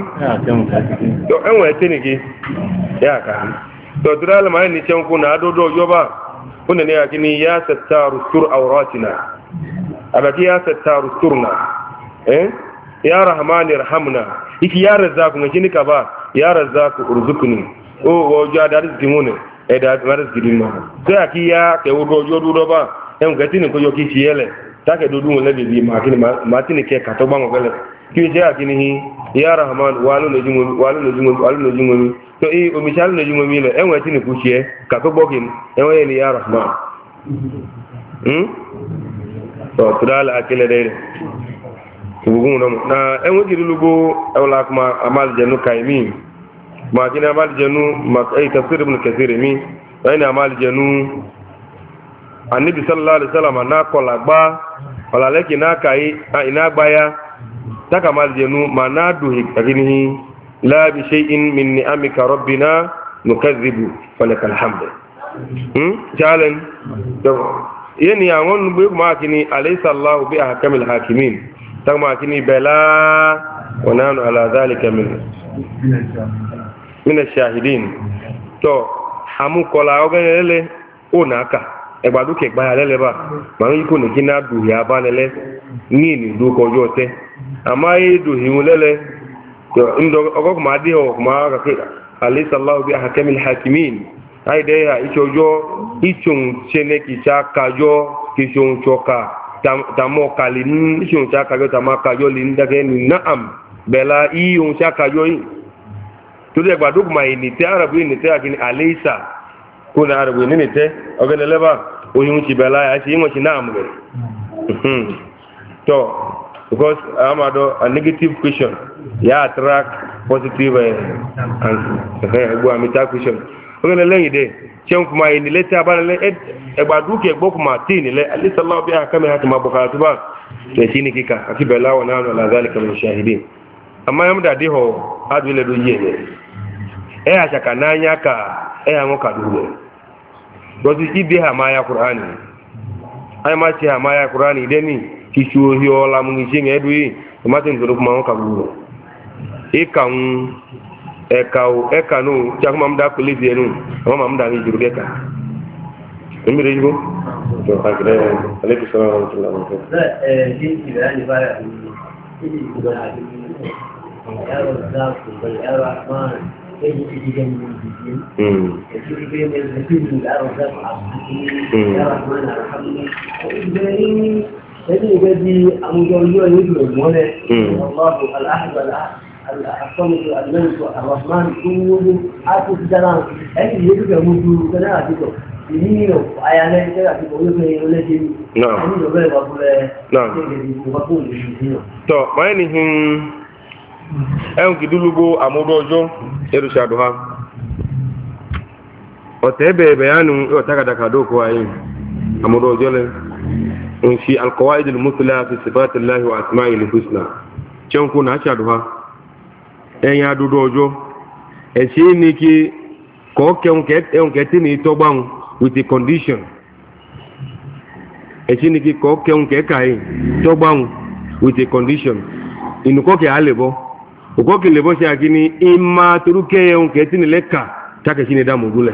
to en wa tini ki ya ka to dral ma ni seun kuna do do yoba kuna ne yakini ya sattaru sur auratina abaki ya sattaru surna eh ya rahmani irhamna iki ya razzaku ngini ka ba ya razzaku urzukuni o o ja da rizki mune e da rizki din ma sai aki ya ke wodo jodu do ba en gati ni ko yo ki yele ta ke dudu mun lebe bi ma kini ma tini ke ka to ba mo gele ki je akini hi ya rahman walu ne jumu walu ne jumu walu ne jumu to i o misal ne jumu mi le en wati ni ku sie ka to bokin en wa ni ya rahman hm to tudala akile de tubugun no na en wati lugo awla kuma amal janu kaimi ma kini amal janu ma ay tafsir ibn kathir mi ayna amal janu annabi sallallahu alaihi wasallam na kola gba wala leki na kai ina gbaya taka mal jenu manadu hikini la bi shay'in min ni'amika rabbina nukazzibu falakal hamd hmm jalen to yeni angon bu ma kini alaysa allah bi ahkamil hakimin tama kini bala wa nanu ala dhalika min min ash-shahidin to amu kola ogenele onaka egbadu ke gba lele ba ma yi ko ni kina du ya ba lele ni ni du ko jote ama yi du hiun lele to ndo ogo ma di o ma ka ke ali sallallahu bi ahkamil hakimin ai de ya ichojo ichun chene ki cha kajo ki chun choka tamo kalin shun cha kayo tamaka yo lin dage ni na'am bela i un cha kayo yi to de gbadu ma ni te arabu ni te akini alaysa kuna arabu ni te ogene leba oyun ti bela ya ti mo ti na'am ge to because amado a negative question ya attract positive uh, answer go amita question ogene leyin de chen kuma ni le ta ba le egbadu ke gbo kuma tin le ali sallallahu biha kama hatu mabukatu ba to shine kika akibela wa nanu la zalika min shahidin amma yamda de ho adu le do yeye e a chaka nanya ka e a ngoka dule do ti bi ha ma ya qur'ani ay ma ci ha ma ya qur'ani de ni ki shu hi ola mu ngi nge du yi ma tin do kuma ngoka dule e kan e ka o e ka no ja kuma mda ko le bi enu ma mda ni juru de ka mi re jugo to akre alaykum salaam wa rahmatullahi wa barakatuh eh din ki da ni ba ni ko da ni ya razaq wal arrahman eh ji ga ni ji mm eh ji ga ni ji ga razaq ya rahman arrahim ni ni ga di amu jo yo ni do mo ne wallahu al ahad al الصمد الملك الرحمن كل آتي السلام أي يدك موجود كنا أتيكو يمينه أيانا كنا أتيكو يبغى يولدين نعم نعم تو ما ينهم أيون كدلوبو أمودوجو إرشادها وتبع بيانه وتكاد كادوكو أيه أمودوجو له في القواعد المثلى في صفات الله وأسمائه الحسنى كم كنا أشادها ẹ̀yìn adúdó ọjọ́ ẹ̀ṣẹ́ ní kí kọ́ọ̀kẹ́un kẹ́tí ní tọ́gbàun with a condition ẹ̀ṣẹ́ ní kí kọ́ọ̀kẹ́un kẹ́kàáyì tọ́gbàun with a condition inúkọ́kẹ́ àlèbọ́ òkọ́kẹ́ lèbọ́ sí àkí ní ìmá torúkẹ́yẹun kẹ́tí ní lẹ́kà tákẹ̀ṣí ní dámọ̀gúnlẹ̀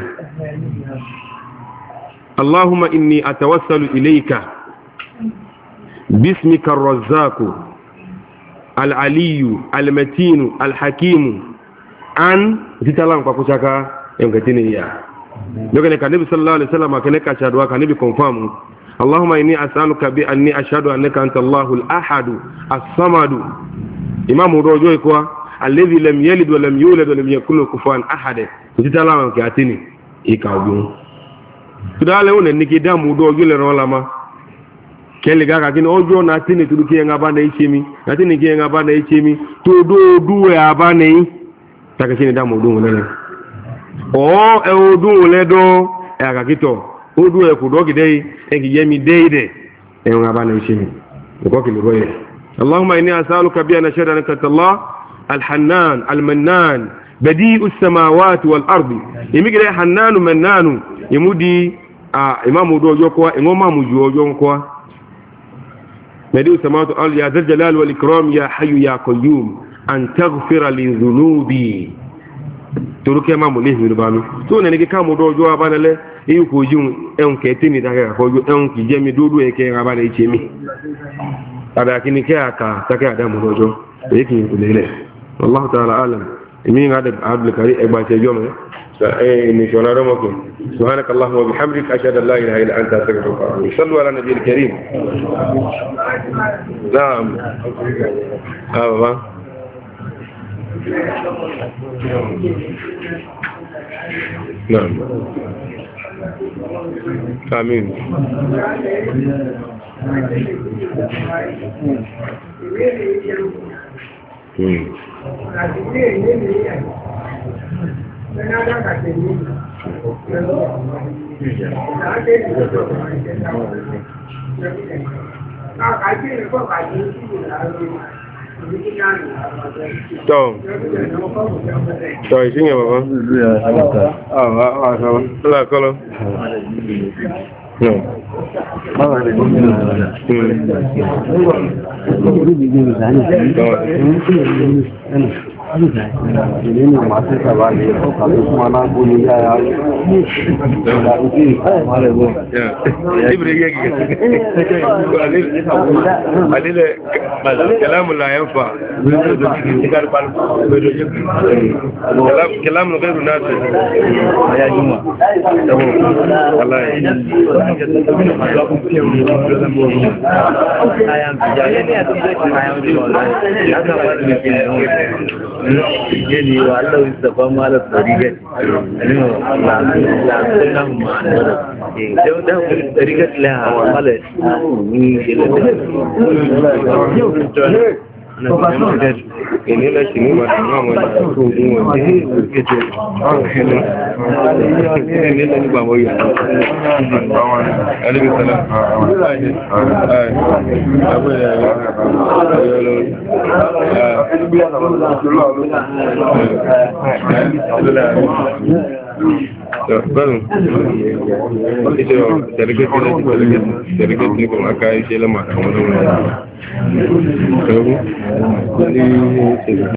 allahumma inni atawassalu ilayka bismika razzaku al-aliyu al-matinu al-hakimu an titalan kwa kuchaka yongatini ya lokale kanibi sallallahu alaihi wasallam kaneka chadwa kanibi confirm allahumma inni as'aluka bi anni ashhadu annaka anta allahu al-ahad as-samad imam rojo iko alladhi lam yalid wa lam yulad wa lam yakul lahu kufuwan ahad titalan kwa atini ikawbu tudale one nikidamu dojo le rolama kele gaga kini ojo na tini tuduki nga bana ichimi na tini ki nga bana ichimi to do duwe abana yi taka chini damu dungu lele o e odungu le do e aga kito odu e ku dogi dei e ki yemi dei de e nga bana ichimi ko ki loye allahumma inni as'aluka bi anna shada anaka allah al-hannan al-mannan badi'us samawati wal ardi imigire hannanu mannanu imudi a imamu dojo ko e ngoma mu jojo ko بديع سماوات الأرض يا ذا الجلال والإكرام يا حي يا قيوم أن تغفر لي ذنوبي تركي ما مليه من بامي تونا نيجي كام دو جو أبانا له يوكو جون أون كتيني تاكا كوجو أون كي جمي دودو يكي أبانا يجمي هذا كني كأكا تاكا دام دو جو يكي يقول له الله تعالى أعلم مين هذا عبد الكريم إبا تجوم إن شاء الله رمكم سبحانك اللهم وبحمدك أشهد أن لا إله إلا أنت أستغفرك وأتوب إليك صلوا على النبي الكريم نعم أيوة نعم آمين Tọ́ tọ́ ìṣíyàn bàbá. Àwọn àṣàwọ̀ láàkọ́lọ́. Báwọn ẹ̀rẹ̀ gómìnà rẹ̀. nínú màtíkà bá lè ọkà tó fún alágbó ní ilé ayá rẹ̀ ibùdó yẹ kí alílẹ̀ kẹlámù la yẹn fa kẹlámù lọ bẹ́rù náà tẹ̀ ayájúmọ̀ Jadi walau sebab malas terikat, ini langsung mana? Jauh dah terikat lah malas. Ini lah sini macam mana tu semua ni kecil. Ini lah ni bawa ya. Alhamdulillah. Apa ya? Baru, itu terdekat terdekat terdekat ni pun akai sila mak. Jadi